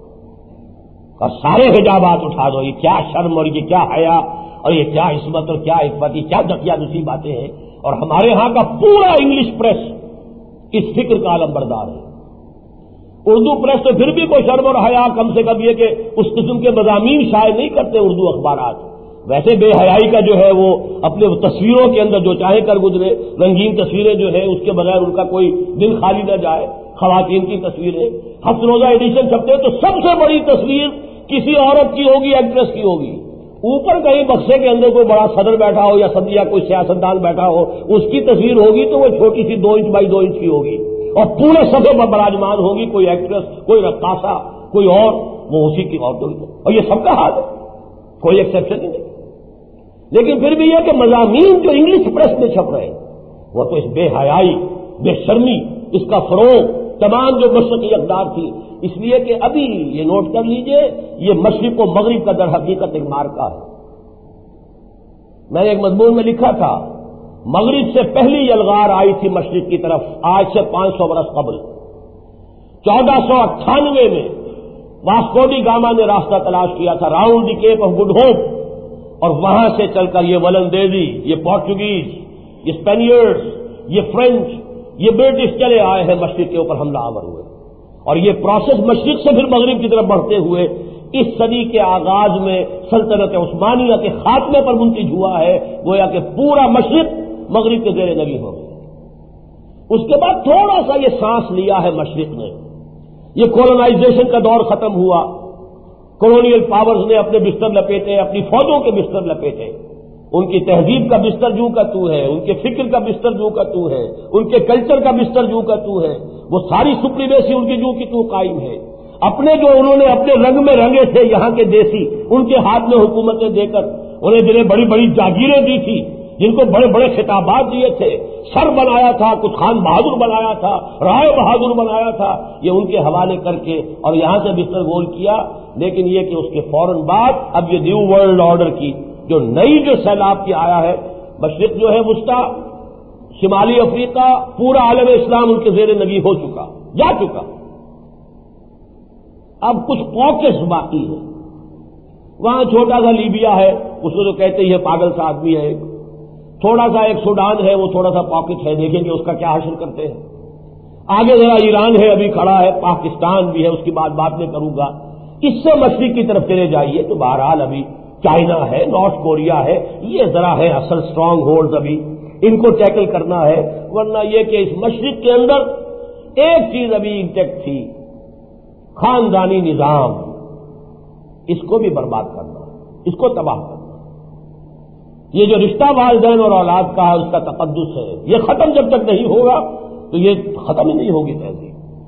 اور سارے حجابات اٹھا دو. یہ کیا شرم اور یہ کیا حیا اور یہ کیا عصمت اور کیا عفت، یہ کیا دقیانوسی باتیں ہیں. اور ہمارے ہاں کا پورا انگلش پریس اس فکر کا علم بردار ہے. اردو پریس تو پھر بھی کوئی شرم اور حیا، کم سے کم یہ کہ اس قسم کے مضامین شائع نہیں کرتے اردو اخبارات. ویسے بے حیائی کا جو ہے وہ اپنے تصویروں کے اندر جو چاہے کر گزرے، رنگین تصویریں جو ہے اس کے بغیر ان کا کوئی دن خالی نہ جائے. خواتین کی تصویریں ہفت روزہ ایڈیشن چھپتے تو سب سے بڑی تصویر کسی عورت کی ہوگی، ایکٹریس کی ہوگی. اوپر کہیں بکسے کے اندر کوئی بڑا صدر بیٹھا ہو یا صدر یا کوئی سیاستدان بیٹھا ہو، اس کی تصویر ہوگی تو وہ چھوٹی سی دو انچ بائی دو انچ کی ہوگی، اور پورے صفحے پر براجمان ہوگی کوئی ایکٹریس، کوئی رقاصہ، کوئی اور، وہ اسی کی عورتوں کی. اور یہ سب کا حال ہے، کوئی ایکسیپشن ہی نہیں. لیکن پھر بھی یہ کہ مضامین جو انگلش پریس میں چھپ رہے ہیں وہ تو اس بے حیائی، بے شرمی، اس کا فروغ تمام جو مشرقی اقدار تھی. اس لیے کہ ابھی یہ نوٹ کر لیجئے، یہ مشرق و مغرب کا در حقیقت ایک مارکا ہے. میں نے ایک مضمون میں لکھا تھا، مغرب سے پہلی یلغار آئی تھی مشرق کی طرف آج سے پانچ سو برس قبل. چودہ سو اٹھانوے میں واسکو ڈی گاما نے راستہ تلاش کیا تھا round the Cape of Good Hope, اور وہاں سے چل کر یہ ولندیزی، یہ پورچوگیز، یہ اسپینیئرز، یہ فرینچ، یہ برٹش چلے آئے ہیں، مشرق کے اوپر حملہ آور ہوئے. اور یہ پروسیس مشرق سے پھر مغرب کی طرف بڑھتے ہوئے اس صدی کے آغاز میں سلطنت عثمانیہ کے خاتمے پر منتج ہوا ہے. گویا کہ پورا مشرق مغرب کے زیر نگی ہو گیا. اس کے بعد تھوڑا سا یہ سانس لیا ہے مشرق نے، یہ کولونائزیشن کا دور ختم ہوا، کولونیل پاورز نے اپنے بستر لپیٹے، اپنی فوجوں کے بستر لپیٹے. ان کی تہذیب کا بستر جو کا تو ہے، ان کے فکر کا بستر جو کا تو ہے، ان کے کلچر کا بستر جو کا تو ہے، وہ ساری سپریمیسی ان کی جو کی تو قائم ہے. اپنے جو انہوں نے اپنے رنگ میں رنگے تھے یہاں کے دیسی، ان کے ہاتھ میں حکومتیں دے کر انہیں جنہیں بڑی بڑی جاگیریں دی تھی، جن کو بڑے بڑے خطابات دیے تھے، سر بنایا تھا، کچھ خان بہادر بنایا تھا، رائے بہادر بنایا تھا، یہ ان کے حوالے کر کے اور یہاں سے بستر گول کیا. لیکن یہ کہ اس کے فوراً بعد اب یہ نیو ورلڈ آرڈر کی جو نئی جو سیلاب کی آیا ہے، مشرق جو ہے وسطی، شمالی افریقہ، پورا عالم اسلام ان کے زیر نگی ہو چکا، جا چکا. اب کچھ پاکٹس باقی ہیں. وہاں چھوٹا سا لیبیا ہے، اس کو جو کہتے ہیں پاگل سا آدمی ہے. ایک تھوڑا سا ایک سوڈان ہے، وہ تھوڑا سا پاکٹ ہے، دیکھیں گے اس کا کیا حشر کرتے ہیں. آگے ذرا ایران ہے ابھی کھڑا ہے، پاکستان بھی ہے، اس کی بات بات میں کروں گا. اس سے مشرق کی طرف چلے جائیے تو بہرحال ابھی چائنا ہے، نارتھ کوریا ہے، یہ ذرا ہے اصل اسٹرانگ ہولڈز، ابھی ان کو ٹیکل کرنا ہے. ورنہ یہ کہ اس مشرق کے اندر ایک چیز ابھی انٹیکٹ تھی، خاندانی نظام، اس کو بھی برباد کرنا، اس کو تباہ کرنا. یہ جو رشتہ والدین اور اولاد کا ہے اس کا تقدس ہے، یہ ختم جب تک نہیں ہوگا تو یہ ختم ہی نہیں ہوگی تہذیب.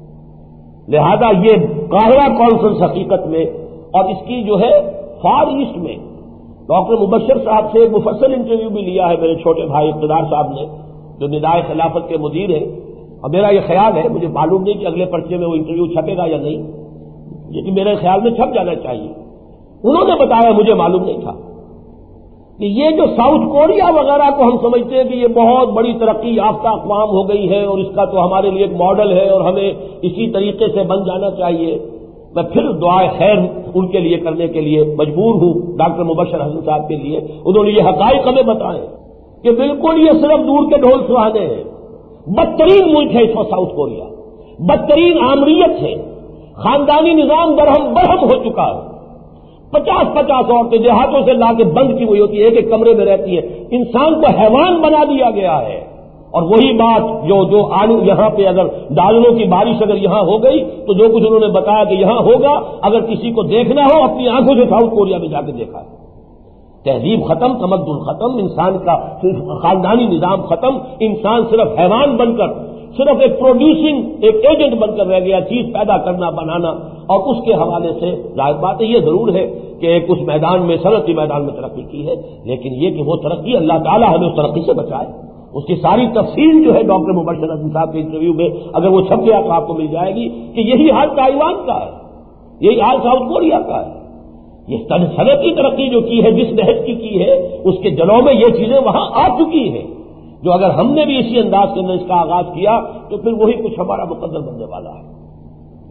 لہذا یہ قاہرہ کانفرنس حقیقت میں، اور اس کی جو ہے فار ایسٹ میں ڈاکٹر مبشر صاحب سے ایک مفصل انٹرویو بھی لیا ہے میرے چھوٹے بھائی اقتدار صاحب نے، جو ندائے خلافت کے مدیر ہیں. اور میرا یہ خیال ہے، مجھے معلوم نہیں کہ اگلے پرچے میں وہ انٹرویو چھپے گا یا نہیں، لیکن میرے خیال میں چھپ جانا چاہیے. انہوں نے بتایا، مجھے معلوم نہیں تھا، کہ یہ جو ساؤتھ کوریا وغیرہ کو ہم سمجھتے ہیں کہ یہ بہت بڑی ترقی یافتہ اقوام ہو گئی ہے اور اس کا تو ہمارے لیے ایک ماڈل ہے اور ہمیں اسی طریقے سے بن جانا چاہیے. میں پھر دعائے خیر ان کے لیے کرنے کے لیے مجبور ہوں، ڈاکٹر مبشر حسن صاحب کے لیے. انہوں نے یہ حقائق ہمیں بتائے کہ بالکل یہ صرف دور کے ڈھول سہانے ہیں. بدترین ملک ہے اس وقت ساؤتھ کوریا، بدترین آمریت ہے، خاندانی نظام درہم برہم ہو چکا ہے. پچاس پچاس عورتیں دیہاتوں سے لا کے بند کی ہوئی ہوتی ہے، ایک ایک کمرے میں رہتی ہے. انسان کو حیوان بنا دیا گیا ہے. اور وہی بات جو جو آلو یہاں پہ اگر ڈالروں کی بارش اگر یہاں ہو گئی تو جو کچھ انہوں نے بتایا کہ یہاں ہوگا، اگر کسی کو دیکھنا ہو اپنی آنکھوں سے ساؤتھ کوریا میں جا کے دیکھا ہے. تہذیب ختم، تمدن ختم، انسان کا خاندانی نظام ختم. انسان صرف حیوان بن کر، صرف ایک پروڈیوسنگ ایک ایجنٹ بن کر رہ گیا، چیز پیدا کرنا، بنانا. اور اس کے حوالے سے ظاہر بات ہے، یہ ضرور ہے کہ ایک اس میدان میں، صنعتی میدان میں ترقی کی ہے، لیکن یہ کہ وہ ترقی اللہ تعالیٰ ہمیں اس ترقی سے بچائے. اس کی ساری تفصیل جو ہے ڈاکٹر مبشر حسن صاحب کے انٹرویو میں اگر وہ چھپ گیا تو آپ کو مل جائے گی کہ یہی حال تائیوان کا ہے، یہی حال ساؤتھ کوریا کا ہے. یہ صنعتی ترقی جو کی ہے، جس نہج کی کی ہے، اس کے جلوں میں یہ چیزیں وہاں آ چکی ہیں، جو اگر ہم نے بھی اسی انداز کے اندر اس کا آغاز کیا تو پھر وہی کچھ ہمارا مقدر بننے والا ہے.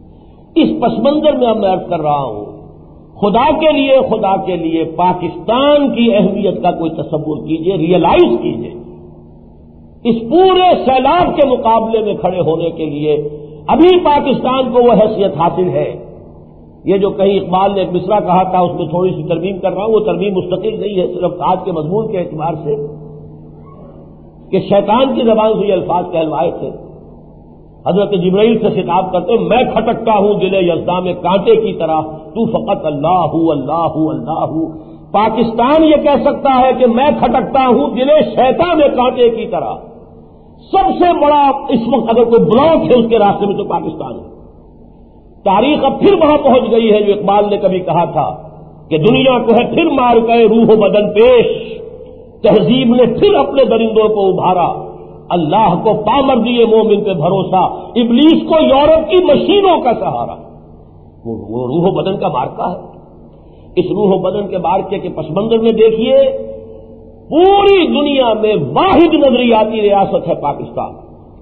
اس پس منظر میں اب میں عرض کر رہا ہوں، خدا کے لیے خدا کے لیے پاکستان کی اہمیت کا کوئی تصور کیجئے، ریئلائز کیجئے، اس پورے سیلاب کے مقابلے میں کھڑے ہونے کے لیے ابھی پاکستان کو وہ حیثیت حاصل ہے۔ یہ جو کہیں اقبال نے ایک مصرع کہا تھا، اس میں تھوڑی سی ترمیم کر رہا ہوں، وہ ترمیم مستقل نہیں ہے، صرف آج کے مضمون کے اعتبار سے، کہ شیطان کی زبان سے یہ الفاظ کہلوائے تھے، حضرت جبرائیل سے خطاب کرتے، میں کھٹکتا ہوں دل یزداں میں کانٹے کی طرح، تو فقط اللہ اللہ اللہ۔ پاکستان یہ کہہ سکتا ہے کہ میں کھٹکتا ہوں دل شیطان میں کانٹے کی طرح۔ سب سے بڑا اس وقت اگر کوئی بلاک ہے اس کے راستے میں تو پاکستان ہے۔ تاریخ اب پھر وہاں پہنچ گئی ہے جو اقبال نے کبھی کہا تھا کہ دنیا کو ہے پھر مار گئے روح و بدن پیش، تہذیب نے پھر اپنے درندوں کو ابھارا، اللہ کو پامر دیے مومن پہ بھروسہ، ابلیس کو یورپ کی مشینوں کا سہارا۔ وہ روح و بدن کا مارکا ہے۔ اس روح و بدن کے مارکے کے پس منظر میں دیکھیے، پوری دنیا میں واحد نظریاتی ریاست ہے پاکستان۔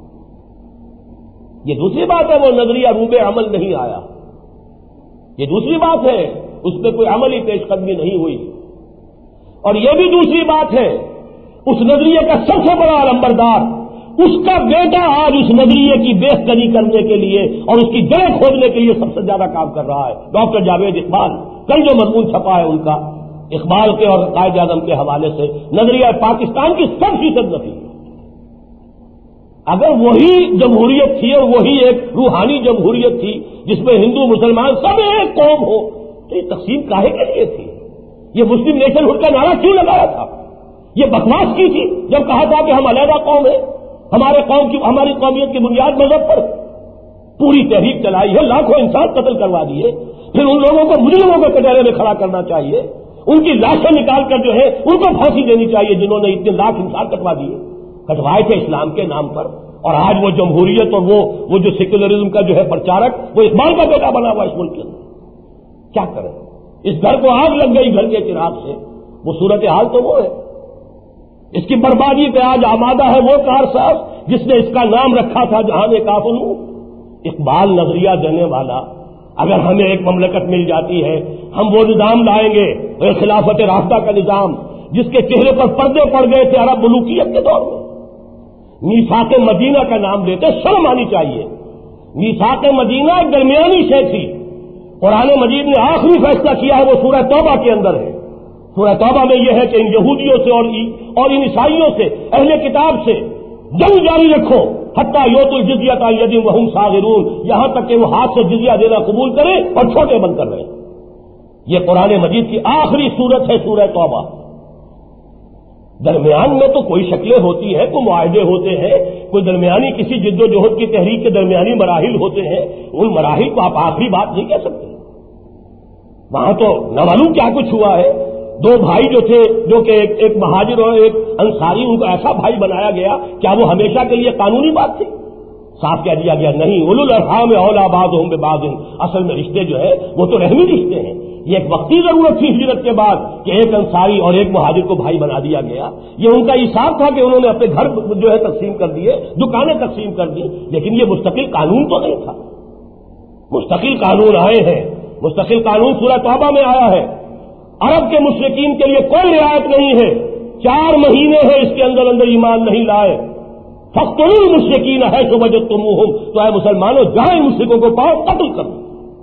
یہ دوسری بات ہے وہ نظریہ روبے عمل نہیں آیا، یہ دوسری بات ہے اس میں کوئی عملی پیش قدمی نہیں ہوئی، اور یہ بھی دوسری بات ہے اس نظریے کا سب سے بڑا علمبردار، اس کا بیٹا آج اس نظریے کی بہتری کرنے کے لیے اور اس کی جڑیں کھودنے کے لیے سب سے زیادہ کام کر رہا ہے، ڈاکٹر جاوید اقبال۔ کل جو مضمون چھپا ہے ان کا اقبال کے اور قائد اعظم کے حوالے سے، نظریہ پاکستان کی سب فیصد نفی۔ اگر وہی جمہوریت تھی اور وہی ایک روحانی جمہوریت تھی جس میں ہندو مسلمان سب ایک قوم ہو، تو یہ تقسیم کاہے کے لیے تھی؟ یہ مسلم نیشن ہوڈ کا نعرہ کیوں لگایا تھا؟ یہ بکواس کی تھی جب کہا تھا کہ ہم علیحدہ قوم ہیں، ہمارے قوم کی ہماری قومیت کی بنیاد مذہب پر؟ پوری تحریک چلائی ہے، لاکھوں انسان قتل کروا دیے، پھر ان لوگوں کو مجرموں کے کٹہرے میں کھڑا کرنا چاہیے، ان کی لاشیں نکال کر جو ہے ان کو پھانسی دینی چاہیے جنہوں نے اتنے لاکھ انسان کٹوا دیے، کٹوائے تھے اسلام کے نام پر۔ اور آج وہ جمہوریت اور وہ وہ جو سیکولرزم کا جو ہے پرچارک، وہ اقبال کا بیٹا بنا ہوا اس ملک کے اندر۔ کیا کریں؟ اس گھر کو آگ لگ گئی گھر کے چراغ سے، وہ صورتحال تو وہ ہے۔ اس کی بربادی پہ آج آمادہ ہے وہ کارساز جس نے اس کا نام رکھا تھا جہان کافنوں۔ اقبال نظریہ دینے والا، اگر ہمیں ایک مملکت مل جاتی ہے ہم وہ نظام لائیں گے، وہ خلافت راشدہ کا نظام جس کے چہرے پر پردے پڑ گئے تھے عرب ملوکیت کے دور میں۔ میثاق مدینہ کا نام لیتے شرم آنی چاہیے۔ میثاق مدینہ ایک درمیانی شے تھی، قرآن مجید نے آخری فیصلہ کیا ہے وہ سورہ توبہ کے اندر ہے۔ سورہ توبہ میں یہ ہے کہ ان یہودیوں سے اور اور ان عیسائیوں سے، اہل کتاب سے جنگ جاری رکھو حتیٰ یؤتوا الجزیۃ عن ید وہم صاغرون، یہاں تک کہ وہ ہاتھ سے جزیہ دینا قبول کریں اور چھوٹے بن کر رہے۔ یہ قرآن مجید کی آخری سورت ہے سورہ توبہ۔ درمیان میں تو کوئی شکلیں ہوتی ہیں، کوئی معاہدے ہوتے ہیں، کوئی درمیانی کسی جد و جہد کی تحریک کے درمیانی مراحل ہوتے ہیں، ان مراحل کو آپ آخری بات نہیں کہہ سکتے۔ وہاں تو نہ معلوم کیا کچھ ہوا ہے، دو بھائی جو تھے جو کہ ایک, ایک مہاجر اور ایک انصاری، ان کو ایسا بھائی بنایا گیا، کیا وہ ہمیشہ کے لیے قانونی بات تھی؟ صاف کہہ دیا گیا نہیں، اولو الارحام اولی بعضهم ببعض، اصل میں رشتے جو ہے وہ تو رحمی رشتے ہیں۔ یہ ایک وقتی ضرورت تھی ہجرت کے بعد کہ ایک انصاری اور ایک مہاجر کو بھائی بنا دیا گیا، یہ ان کا انصاف تھا کہ انہوں نے اپنے گھر جو ہے تقسیم کر دیے، دکانیں تقسیم کر دی، لیکن یہ مستقل قانون تو نہیں تھا۔ مستقل قانون آئے ہیں، مستقل قانون سورہ توبہ میں آیا ہے۔ عرب کے مشرکین کے لیے کوئی رعایت نہیں ہے، چار مہینے ہیں اس کے اندر اندر ایمان نہیں لائے، فاقتلوا المشرکین حیث وجدتموہم، تو اے مسلمانوں جہاں ان مشرکوں کو پاؤ قتل کرو۔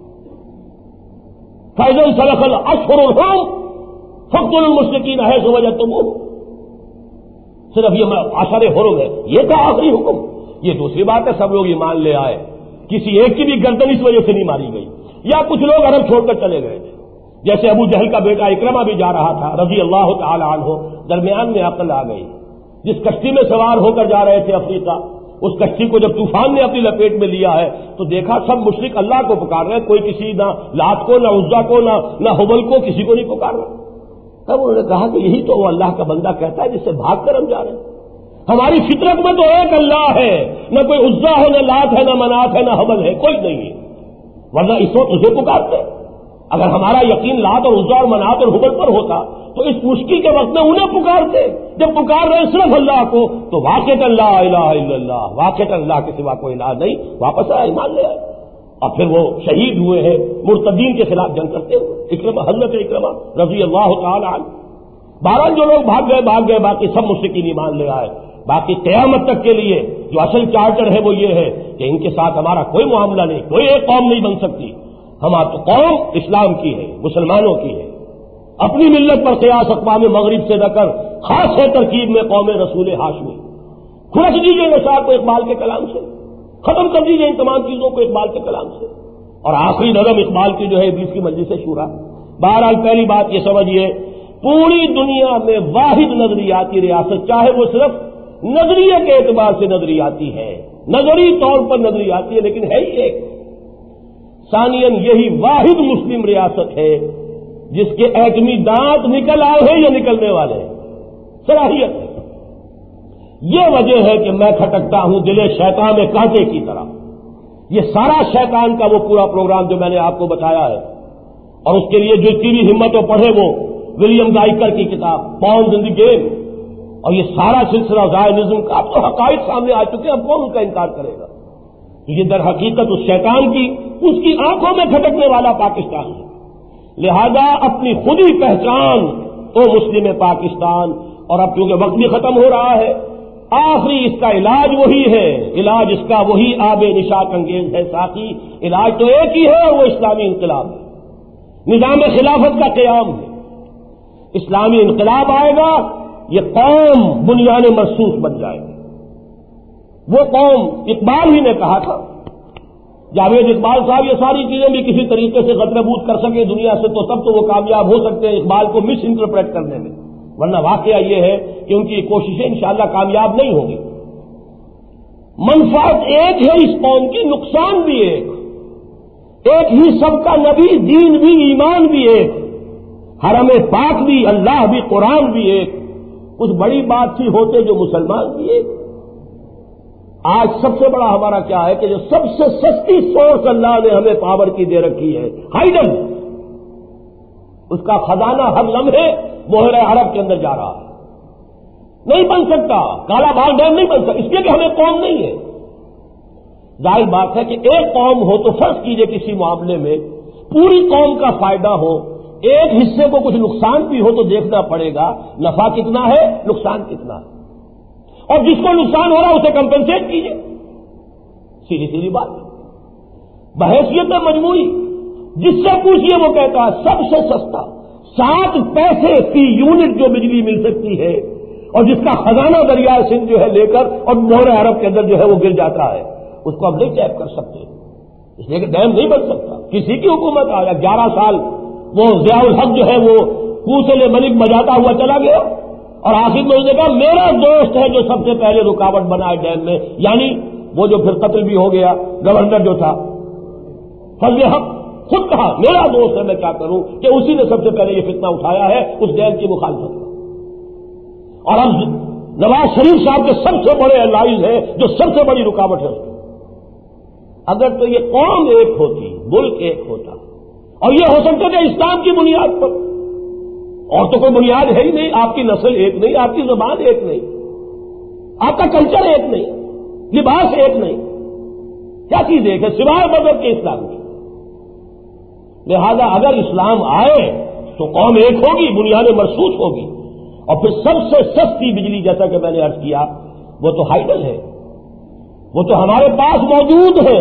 فَإِذَا انسَلَخَ الْأَشْهُرُ الْحُرُمُ فَاقْتُلُوا الْمُشْرِكِينَ حَيْثُ وَجَدتُّمُوهُمْ، صرف یہ عشر حرم ہے، یہ تھا آخری حکم۔ یہ دوسری بات ہے سب لوگ ایمان لے آئے، کسی ایک کی بھی گردن اس وجہ سے نہیں ماری گئی، یا کچھ لوگ عرب چھوڑ کر چلے گئے تھے، جیسے ابو جہل کا بیٹا اکرمہ بھی جا رہا تھا رضی اللہ تعالی عنہ، درمیان میں عقل آ گئی، جس کشتی میں سوار ہو کر جا رہے تھے افریقہ، اس کشتی کو جب طوفان نے اپنی لپیٹ میں لیا ہے تو دیکھا سب مشرک اللہ کو پکار رہے ہیں، کوئی کسی نہ لات کو نہ عزا کو نہ نہ حبل کو کسی کو نہیں پکار رہا۔ تب انہوں نے کہا کہ یہی تو وہ اللہ کا بندہ کہتا ہے جس سے بھاگ کر ہم جا رہے ہیں، ہماری فطرت میں تو ایک اللہ ہے، نہ کوئی عزا ہے نہ لات ہے نہ منات ہے نہ حبل ہے، کوئی نہیں ہے، ورنہ اس وقت اسے پکارتے۔ اگر ہمارا یقین لات اور عزا اور منات اور حبل پر ہوتا تو اس مشکل کے وقت میں انہیں پکارتے، جب پکار رہے صرف اللہ کو تو واقعتا لا الہ الا اللہ، واقعتا اللہ کے سوا کوئی الہ نہیں، واپس آئے ایمان لے آئے۔ اور پھر وہ شہید ہوئے ہیں مرتدین کے خلاف جنگ کرتے ہوئے، اکرمہ، حضرت اکرمہ رضی اللہ تعالی عنہ۔ بہرحال جو لوگ بھاگ گئے بھاگ گئے، باقی سب مشرکین ایمان لے آئے۔ باقی قیامت تک کے لیے جو اصل چارٹر ہے وہ یہ ہے کہ ان کے ساتھ ہمارا کوئی معاملہ نہیں، کوئی ایک قوم نہیں بن سکتی۔ ہماری قوم اسلام کی ہے، مسلمانوں کی ہے، اپنی ملت پر قیاس اقوام مغرب سے نہ کر، خاص ہے ترکیب میں قوم رسول ہاشمی۔ کھرچ دیجیے نثار کو اقبال کے کلام سے، ختم کر دیجیے ان تمام چیزوں کو اقبال کے کلام سے، اور آخری نظم اقبال کی جو ہے بیس کی مجلس شورا۔ بہرحال پہلی بات یہ سمجھیے، پوری دنیا میں واحد نظریاتی ریاست، چاہے وہ صرف نظریے کے اعتبار سے نظریاتی ہے، نظری طور پر نظریاتی ہے، لیکن ہے ہی ایک۔ ثانیاً یہی واحد مسلم ریاست ہے جس کے ایٹمی دانت نکل آئے ہیں یا نکلنے والے ہیں، صلاحیت ہے۔ یہ وجہ ہے کہ میں کھٹکتا ہوں دل شیطان میں کانٹے کی طرح۔ یہ سارا شیطان کا وہ پورا پروگرام جو میں نے آپ کو بتایا ہے، اور اس کے لیے جو کی بھی ہمت ہو پڑھے وہ ولیم گائیکر کی کتاب پاؤنز ان دی گیم، اور یہ سارا سلسلہ زائنزم کا، اب تو حقائق سامنے آ چکے ہیں، اب کون ان کا انکار کرے گا؟ یہ در حقیقت اس شیطان کی، اس کی آنکھوں میں کھٹکنے والا پاکستان ہے۔ لہذا اپنی خودی پہچان تو مسلم پاکستان، اور اب کیونکہ وقت بھی ختم ہو رہا ہے، آخری اس کا علاج وہی ہے، علاج اس کا وہی آب نشاط انگیز ہے ساقی، علاج تو ایک ہی ہے، اور وہ اسلامی انقلاب ہے، نظام خلافت کا قیام ہے۔ اسلامی انقلاب آئے گا، یہ قوم بنیاد مرصوص بن جائے گی۔ وہ قوم، اقبال ہی نے کہا تھا، جاوید اقبال صاحب یہ ساری چیزیں بھی کسی طریقے سے غدربود کر سکے دنیا سے تو تب تو وہ کامیاب ہو سکتے ہیں اقبال کو مس انٹرپریٹ کرنے میں، ورنہ واقعہ یہ ہے کہ ان کی کوششیں انشاءاللہ کامیاب نہیں ہوں گی۔ منفعت ایک ہے اس قوم کی، نقصان بھی ایک، ایک ہی سب کا نبی، دین بھی، ایمان بھی ایک، حرم پاک بھی، اللہ بھی، قرآن بھی ایک، کچھ بڑی بات تھی ہوتے جو مسلمان بھی ایک۔ آج سب سے بڑا ہمارا کیا ہے کہ جو سب سے سستی سورس اللہ نے ہمیں پاور کی دے رکھی ہے، ہائیڈل، اس کا خزانہ ہر لمحے مہر عرب کے اندر جا رہا ہے، نہیں بن سکتا، کالا بال ڈیم نہیں بن سکتا، اس لیے کہ ہمیں قوم نہیں ہے۔ ظاہر بات ہے کہ ایک قوم ہو تو فرض کیجئے کسی معاملے میں پوری قوم کا فائدہ ہو، ایک حصے کو کچھ نقصان بھی ہو تو دیکھنا پڑے گا نفع کتنا ہے، نقصان کتنا ہے، اور جس کو نقصان ہو رہا ہے اسے کمپنسیٹ کیجئے، سیدھی سیدھی بات۔ بحیثیت مجموعی جس سے پوچھئے وہ کہتا ہے سب سے سستا سات پیسے فی یونٹ جو بجلی مل سکتی ہے، اور جس کا خزانہ دریائے سندھ جو ہے لے کر اور مہر عرب کے اندر جو ہے وہ گر جاتا ہے، اس کو ہم نہیں ٹیپ کر سکتے، اس لیے کہ ڈیم نہیں بن سکتا۔ کسی کی حکومت آیا گیارہ سال وہ ضیاء الحق جو ہے وہ کوسل ملک بجاتا ہوا چلا گیا، اور آخر میں اس نے کہا میرا دوست ہے جو سب سے پہلے رکاوٹ بنا ہے ڈیم میں، یعنی وہ جو پھر قتل بھی ہو گیا گورنر جو تھا فضل حق، خود کہا میرا دوست ہے، میں کیا کروں کہ اسی نے سب سے پہلے یہ فتنہ اٹھایا ہے اس ڈیم کی مخالفت میں۔ اور اب نواز شریف صاحب کے سب سے بڑے الائز ہیں جو سب سے بڑی رکاوٹ ہے اس کی۔ اگر تو یہ قوم ایک ہوتی، ملک ایک ہوتا، اور یہ ہو سکتا تھا اسلام کی بنیاد پر، اور تو کوئی بنیاد ہے ہی نہیں، آپ کی نسل ایک نہیں، آپ کی زبان ایک نہیں، آپ کا کلچر ایک نہیں، لباس ایک نہیں، کیا چیز ایک ہے سوائے مذہب کے اسلام کی۔ لہذا اگر اسلام آئے تو قوم ایک ہوگی، بنیاد مرصوص ہوگی، اور پھر سب سے سستی بجلی جیسا کہ میں نے عرض کیا وہ تو ہائیڈل ہے، وہ تو ہمارے پاس موجود ہے،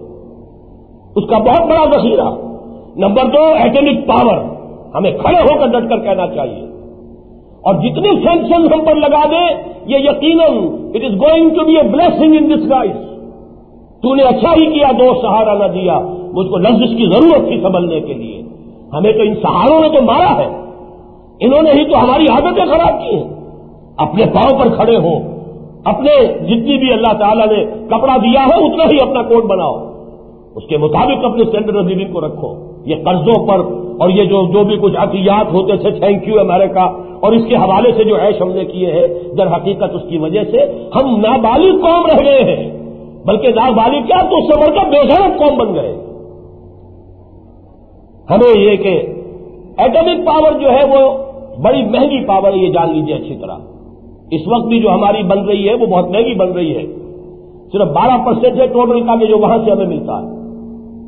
اس کا بہت بڑا ذخیرہ۔ نمبر دو، ایٹمک پاور، ہمیں کھڑے ہو کر ڈٹ کر کہنا چاہیے، اور جتنے سینکشن ہم پر لگا دیں یہ یقیناً it is going to be a blessing in disguise. تو نے اچھا ہی کیا دوست سہارا نہ دیا، مجھ کو لفظ کی ضرورت تھی سنبھلنے کے لیے، ہمیں تو ان سہاروں نے تو مارا ہے، انہوں نے ہی تو ہماری عادتیں خراب کی ہیں۔ اپنے پاؤں پر کھڑے ہو، اپنے جتنی بھی اللہ تعالیٰ نے کپڑا دیا ہے اتنا ہی اپنا کوٹ بناؤ، اس کے مطابق اپنے اسٹینڈرڈ آف لیونگ کو رکھو۔ یہ قرضوں پر اور یہ جو جو بھی کچھ عطیات ہوتے تھے، تھینک یو امریکہ اور اس کے حوالے سے جو عیش ہم نے کیے ہیں، در حقیقت اس کی وجہ سے ہم نابالغ قوم رہ گئے ہیں، بلکہ نابالغ کیا تو اس سے بڑھ کر بے غیرت قوم بن گئے۔ ہمیں یہ کہ ایٹمک پاور جو ہے وہ بڑی مہنگی پاور ہے، یہ جان لیجیے اچھی طرح۔ اس وقت بھی جو ہماری بن رہی ہے وہ بہت مہنگی بن رہی ہے، صرف بارہ پرسینٹ ہے ٹوٹل کا کہ جو وہاں سے ہمیں ملتا ہے،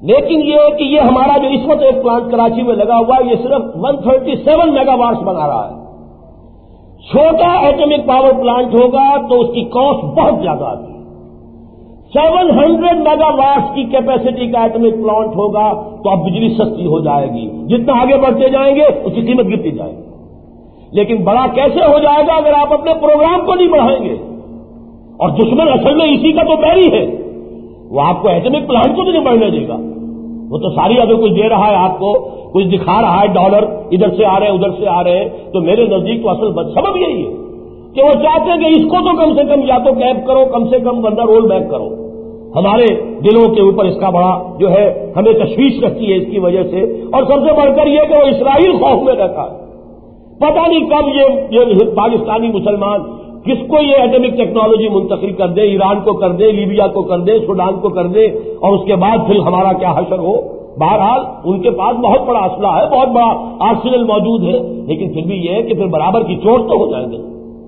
لیکن یہ کہ یہ ہمارا جو اس وقت ایک پلانٹ کراچی میں لگا ہوا ہے یہ صرف ایک سو سینتیس میگا واٹس بنا رہا ہے. چھوٹا ایٹمک پاور پلانٹ ہوگا تو اس کی کاسٹ بہت زیادہ آتی ہے. سیون ہنڈریڈ میگا واٹس کی کیپیسٹی کا ایٹمک پلانٹ ہوگا تو اب بجلی سستی ہو جائے گی. جتنا آگے بڑھتے جائیں گے اس کی قیمت گرتی جائے گی. لیکن بڑا کیسے ہو جائے گا اگر آپ اپنے پروگرام کو نہیں بڑھائیں گے؟ اور دشمن اصل میں اسی کا تو بیری ہے. وہ آپ کو ایٹمک پلانٹ کو بھی نہیں بڑھنے دے گا. وہ تو ساری اگر کچھ دے رہا ہے آپ کو، کچھ دکھا رہا ہے، ڈالر ادھر سے آ رہے ہیں ادھر سے آ رہے ہیں، تو میرے نزدیک تو اصل سبب یہی ہے کہ وہ چاہتے ہیں کہ اس کو تو کم سے کم یا تو کیپ کرو، کم سے کم بندہ رول بیک کرو. ہمارے دلوں کے اوپر اس کا بڑا جو ہے ہمیں تشویش رکھتی ہے اس کی وجہ سے. اور سب سے بڑھ کر یہ کہ وہ اسرائیل خوف میں رکھا ہے. پتہ نہیں کب یہ یہ پاکستانی مسلمان کس کو یہ ایٹمک ٹیکنالوجی منتقل کر دے، ایران کو کر دے، لیبیا کو کر دے، سوڈان کو کر دے، اور اس کے بعد پھر ہمارا کیا حشر ہو. بہرحال ان کے پاس بہت بڑا اسلحہ ہے، بہت بڑا آرسنل موجود ہے، لیکن پھر بھی یہ ہے کہ پھر برابر کی چوٹ تو ہو جائیں گے.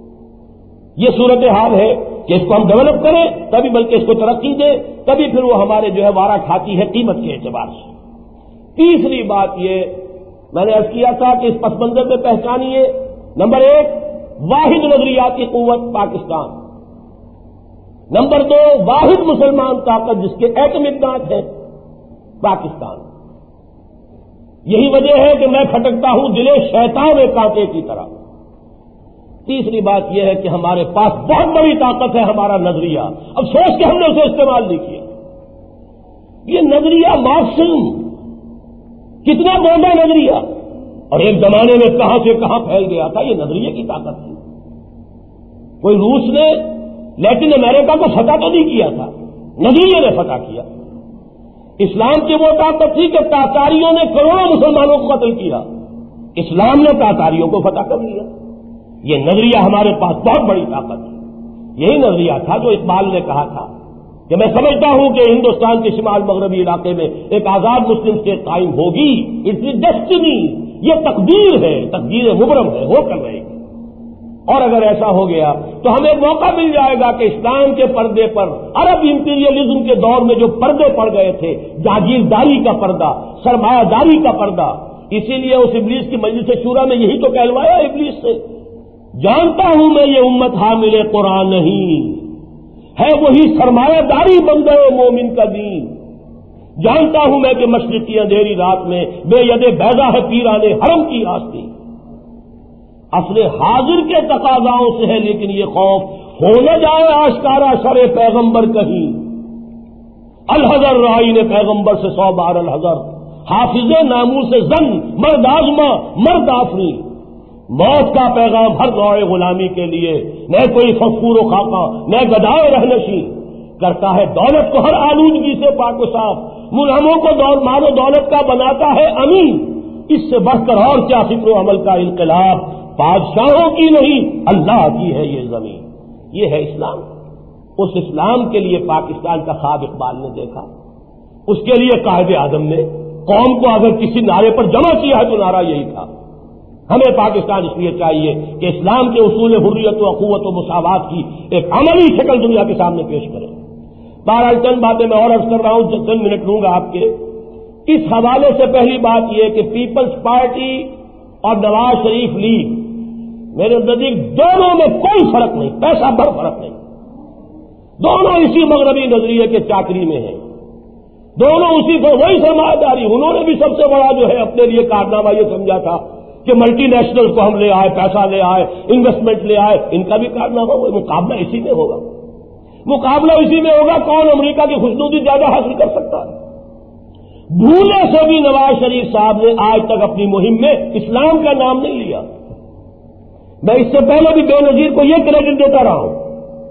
یہ صورتحال ہے کہ اس کو ہم ڈیولپ کریں تبھی، بلکہ اس کو ترقی دیں تبھی پھر وہ ہمارے جو ہے وارہ کھاتی ہے قیمت کے اعتبار سے. تیسری بات یہ میں نے عرض کیا تھا کہ اس پس منظر میں پہچانیے. نمبر ایک، واحد نظریاتی قوت پاکستان. نمبر دو، واحد مسلمان طاقت جس کے ایٹمک دانت ہے پاکستان. یہی وجہ ہے کہ میں کھٹکتا ہوں دلے شیطان میں کانٹے کی طرح. تیسری بات یہ ہے کہ ہمارے پاس بہت بڑی طاقت ہے، ہمارا نظریہ. اب سوچ کے ہم نے اسے استعمال نہیں کیا. یہ نظریہ مارکسزم کتنا بوندا نظریہ، اور ایک زمانے میں کہاں سے کہاں پھیل گیا تھا. یہ نظریے کی طاقت تھی. کوئی روس نے لیٹن امریکہ کو فتح تو نہیں کیا تھا، نظریے نے فتح کیا. اسلام کی وہ طاقت تھی کہ تاتاریوں نے کروڑوں مسلمانوں کو قتل کیا، اسلام نے تاتاریوں کو فتح کر لیا. یہ نظریہ ہمارے پاس بہت بڑی طاقت ہے. یہی نظریہ تھا جو اقبال نے کہا تھا کہ میں سمجھتا ہوں کہ ہندوستان کے شمال مغربی علاقے میں ایک آزاد مسلم اسٹیٹ قائم ہوگی. اٹس دی ڈیسٹنی، یہ تقدیر ہے، تقدیر مبرم ہے، ہو کر رہے گی. اور اگر ایسا ہو گیا تو ہمیں موقع مل جائے گا کہ اسلام کے پردے پر عرب امپیریلزم کے دور میں جو پردے پڑ گئے تھے، جاگیرداری کا پردہ، سرمایہ داری کا پردہ. اسی لیے اس ابلیس کی مجلس شورا میں یہی تو کہلوایا ابلیس سے، جانتا ہوں میں یہ امت حامل قرآن نہیں ہے، وہی سرمایہ داری بندہ مومن کا دین. جانتا ہوں میں کہ مشرقی اندھیری رات میں بے ید بیضا ہے پیرانے حرم کی آستی. اصل حاضر کے تقاضاؤں سے ہے، لیکن یہ خوف ہو نہ جائے آشکارا شر پیغمبر کہیں. الحذر رائی نے پیغمبر سے سو بار الحذر، حافظ ناموس سے زن مرد آزما مرد آفری. موت کا پیغام ہر نوع غلامی کے لیے، نہ کوئی فخور و خاکہ نہ گدائے رہنشی. کرتا ہے دولت کو ہر آلودگی سے پاک و صاف، ملہموں کو دور مال و دولت کا بناتا ہے امین. اس سے بڑھ کر اور کیا فکر و عمل کا انقلاب، بادشاہوں کی نہیں اللہ کی ہے یہ زمین. یہ ہے اسلام. اس اسلام کے لیے پاکستان کا خواب اقبال نے دیکھا. اس کے لیے قائد اعظم نے قوم کو اگر کسی نعرے پر جمع کیا ہے تو نعرہ یہی تھا. ہمیں پاکستان اس لیے چاہیے کہ اسلام کے اصول حریت و اخوت و مساوات کی ایک عملی شکل دنیا کے سامنے پیش کرے. بہرحال چند باتیں میں اور عرض کر رہا ہوں، چند منٹ لوں گا آپ کے. اس حوالے سے پہلی بات یہ کہ پیپلز پارٹی اور نواز شریف لیگ، میرے نزدیک دونوں میں کوئی فرق نہیں، پیسہ بھر فرق نہیں. دونوں اسی مغربی نظریے کے چاکری میں ہیں، دونوں اسی کو وہی سرمایہ داری. انہوں نے بھی سب سے بڑا جو ہے اپنے لیے کارنامہ یہ سمجھا تھا کہ ملٹی نیشنل کو ہم لے آئے، پیسہ لے آئے، انویسٹمنٹ لے آئے. ان کا بھی کارنامہ وہ مقابلہ اسی میں ہوگا. مقابلہ اسی میں ہوگا کون امریکہ کی خوشنودی زیادہ حاصل کر سکتا ہے. بھولے سے بھی نواز شریف صاحب نے آج تک اپنی مہم میں اسلام کا نام نہیں لیا. میں اس سے پہلے بھی بے نظیر کو یہ کریڈٹ دیتا رہا ہوں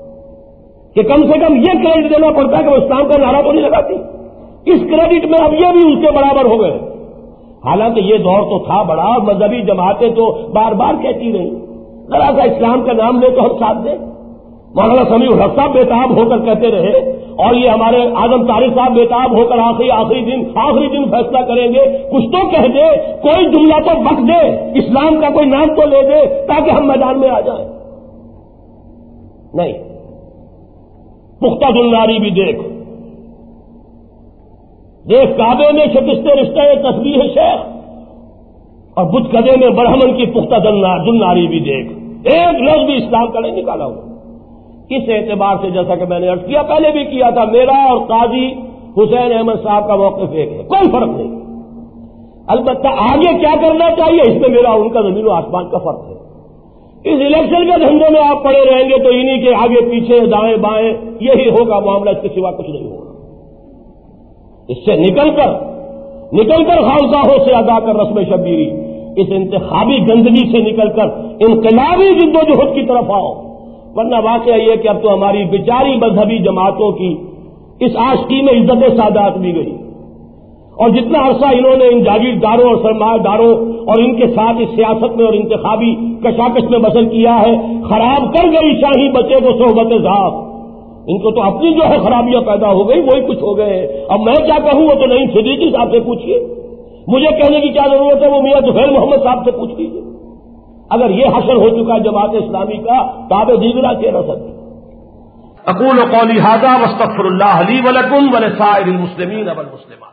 کہ کم سے کم یہ کریڈٹ دینا پڑتا ہے کہ وہ اسلام کا نعرہ تو نہیں لگاتی. اس کریڈٹ میں اب یہ بھی اس کے برابر ہو گئے. حالانکہ یہ دور تو تھا بڑا، مذہبی جماعتیں تو بار بار کہتی رہی ذرا سا اسلام کا نام لے تو ہم ساتھ دیں. مولانا سمیع الحق صاحب بےتاب ہو کر کہتے رہے، اور یہ ہمارے اعظم طارق صاحب بےتاب ہو کر آخری آخری دن آخری دن فیصلہ کریں گے. کچھ تو کہہ دے، کوئی جملہ تو بک دے، اسلام کا کوئی نام تو لے دے تاکہ ہم میدان میں آ جائیں. نہیں، پختہ دلناری بھی دیکھ، دیکھ کعبے میں شکستے رشتے تسبیح شیخ اور بدھ کدے میں برہمن کی پختہ جناری بھی دیکھ، ایک لفظ بھی اسلام کا نہیں نکالا ہوا۔ اس اعتبار سے جیسا کہ میں نے عرض کیا، پہلے بھی کیا تھا، میرا اور قاضی حسین احمد صاحب کا موقف ایک ہے، کوئی فرق نہیں۔ البتہ آگے کیا کرنا چاہیے اس میں میرا ان کا زمین و آسمان کا فرق ہے۔ اس الیکشن کے دھندے میں آپ پڑے رہیں گے تو انہی کے آگے پیچھے دائیں بائیں یہی ہوگا معاملہ، اس کے سوا کچھ نہیں ہوگا۔ اس سے نکل کر نکل کر خانقاہوں سے ادا کر رسم شبیری، اس انتخابی گندگی سے نکل کر انقلابی جدوجہد کی طرف آؤ، ورنہ واقعہ یہ کہ اب تو ہماری بیچاری مذہبی جماعتوں کی اس عاشقی میں عزت سادات بھی گئی، اور جتنا عرصہ انہوں نے ان جاگیرداروں اور سرمایہ داروں اور ان کے ساتھ اس سیاست میں اور انتخابی کشاکش میں بسر کیا ہے، خراب کر گئی شاہی بچے کو صحبت ذات۔ ان کو تو اپنی جو ہے خرابیاں پیدا ہو گئی، وہی کچھ ہو گئے ہیں۔ اب میں کیا کہوں وہ تو نہیں، صدیقی صاحب سے پوچھیے، مجھے کہنے کی کیا ضرورت ہے، وہ میاں طفیل محمد صاحب سے پوچھ لیجیے۔ اگر یہ حشر ہو چکا ہے جماعت اسلامی کا، تاب دیگرہ کے رسد۔ اقول قولی ھذا واستغفر اللہ لی ولکم ولسائر المسلمین والمسلمات۔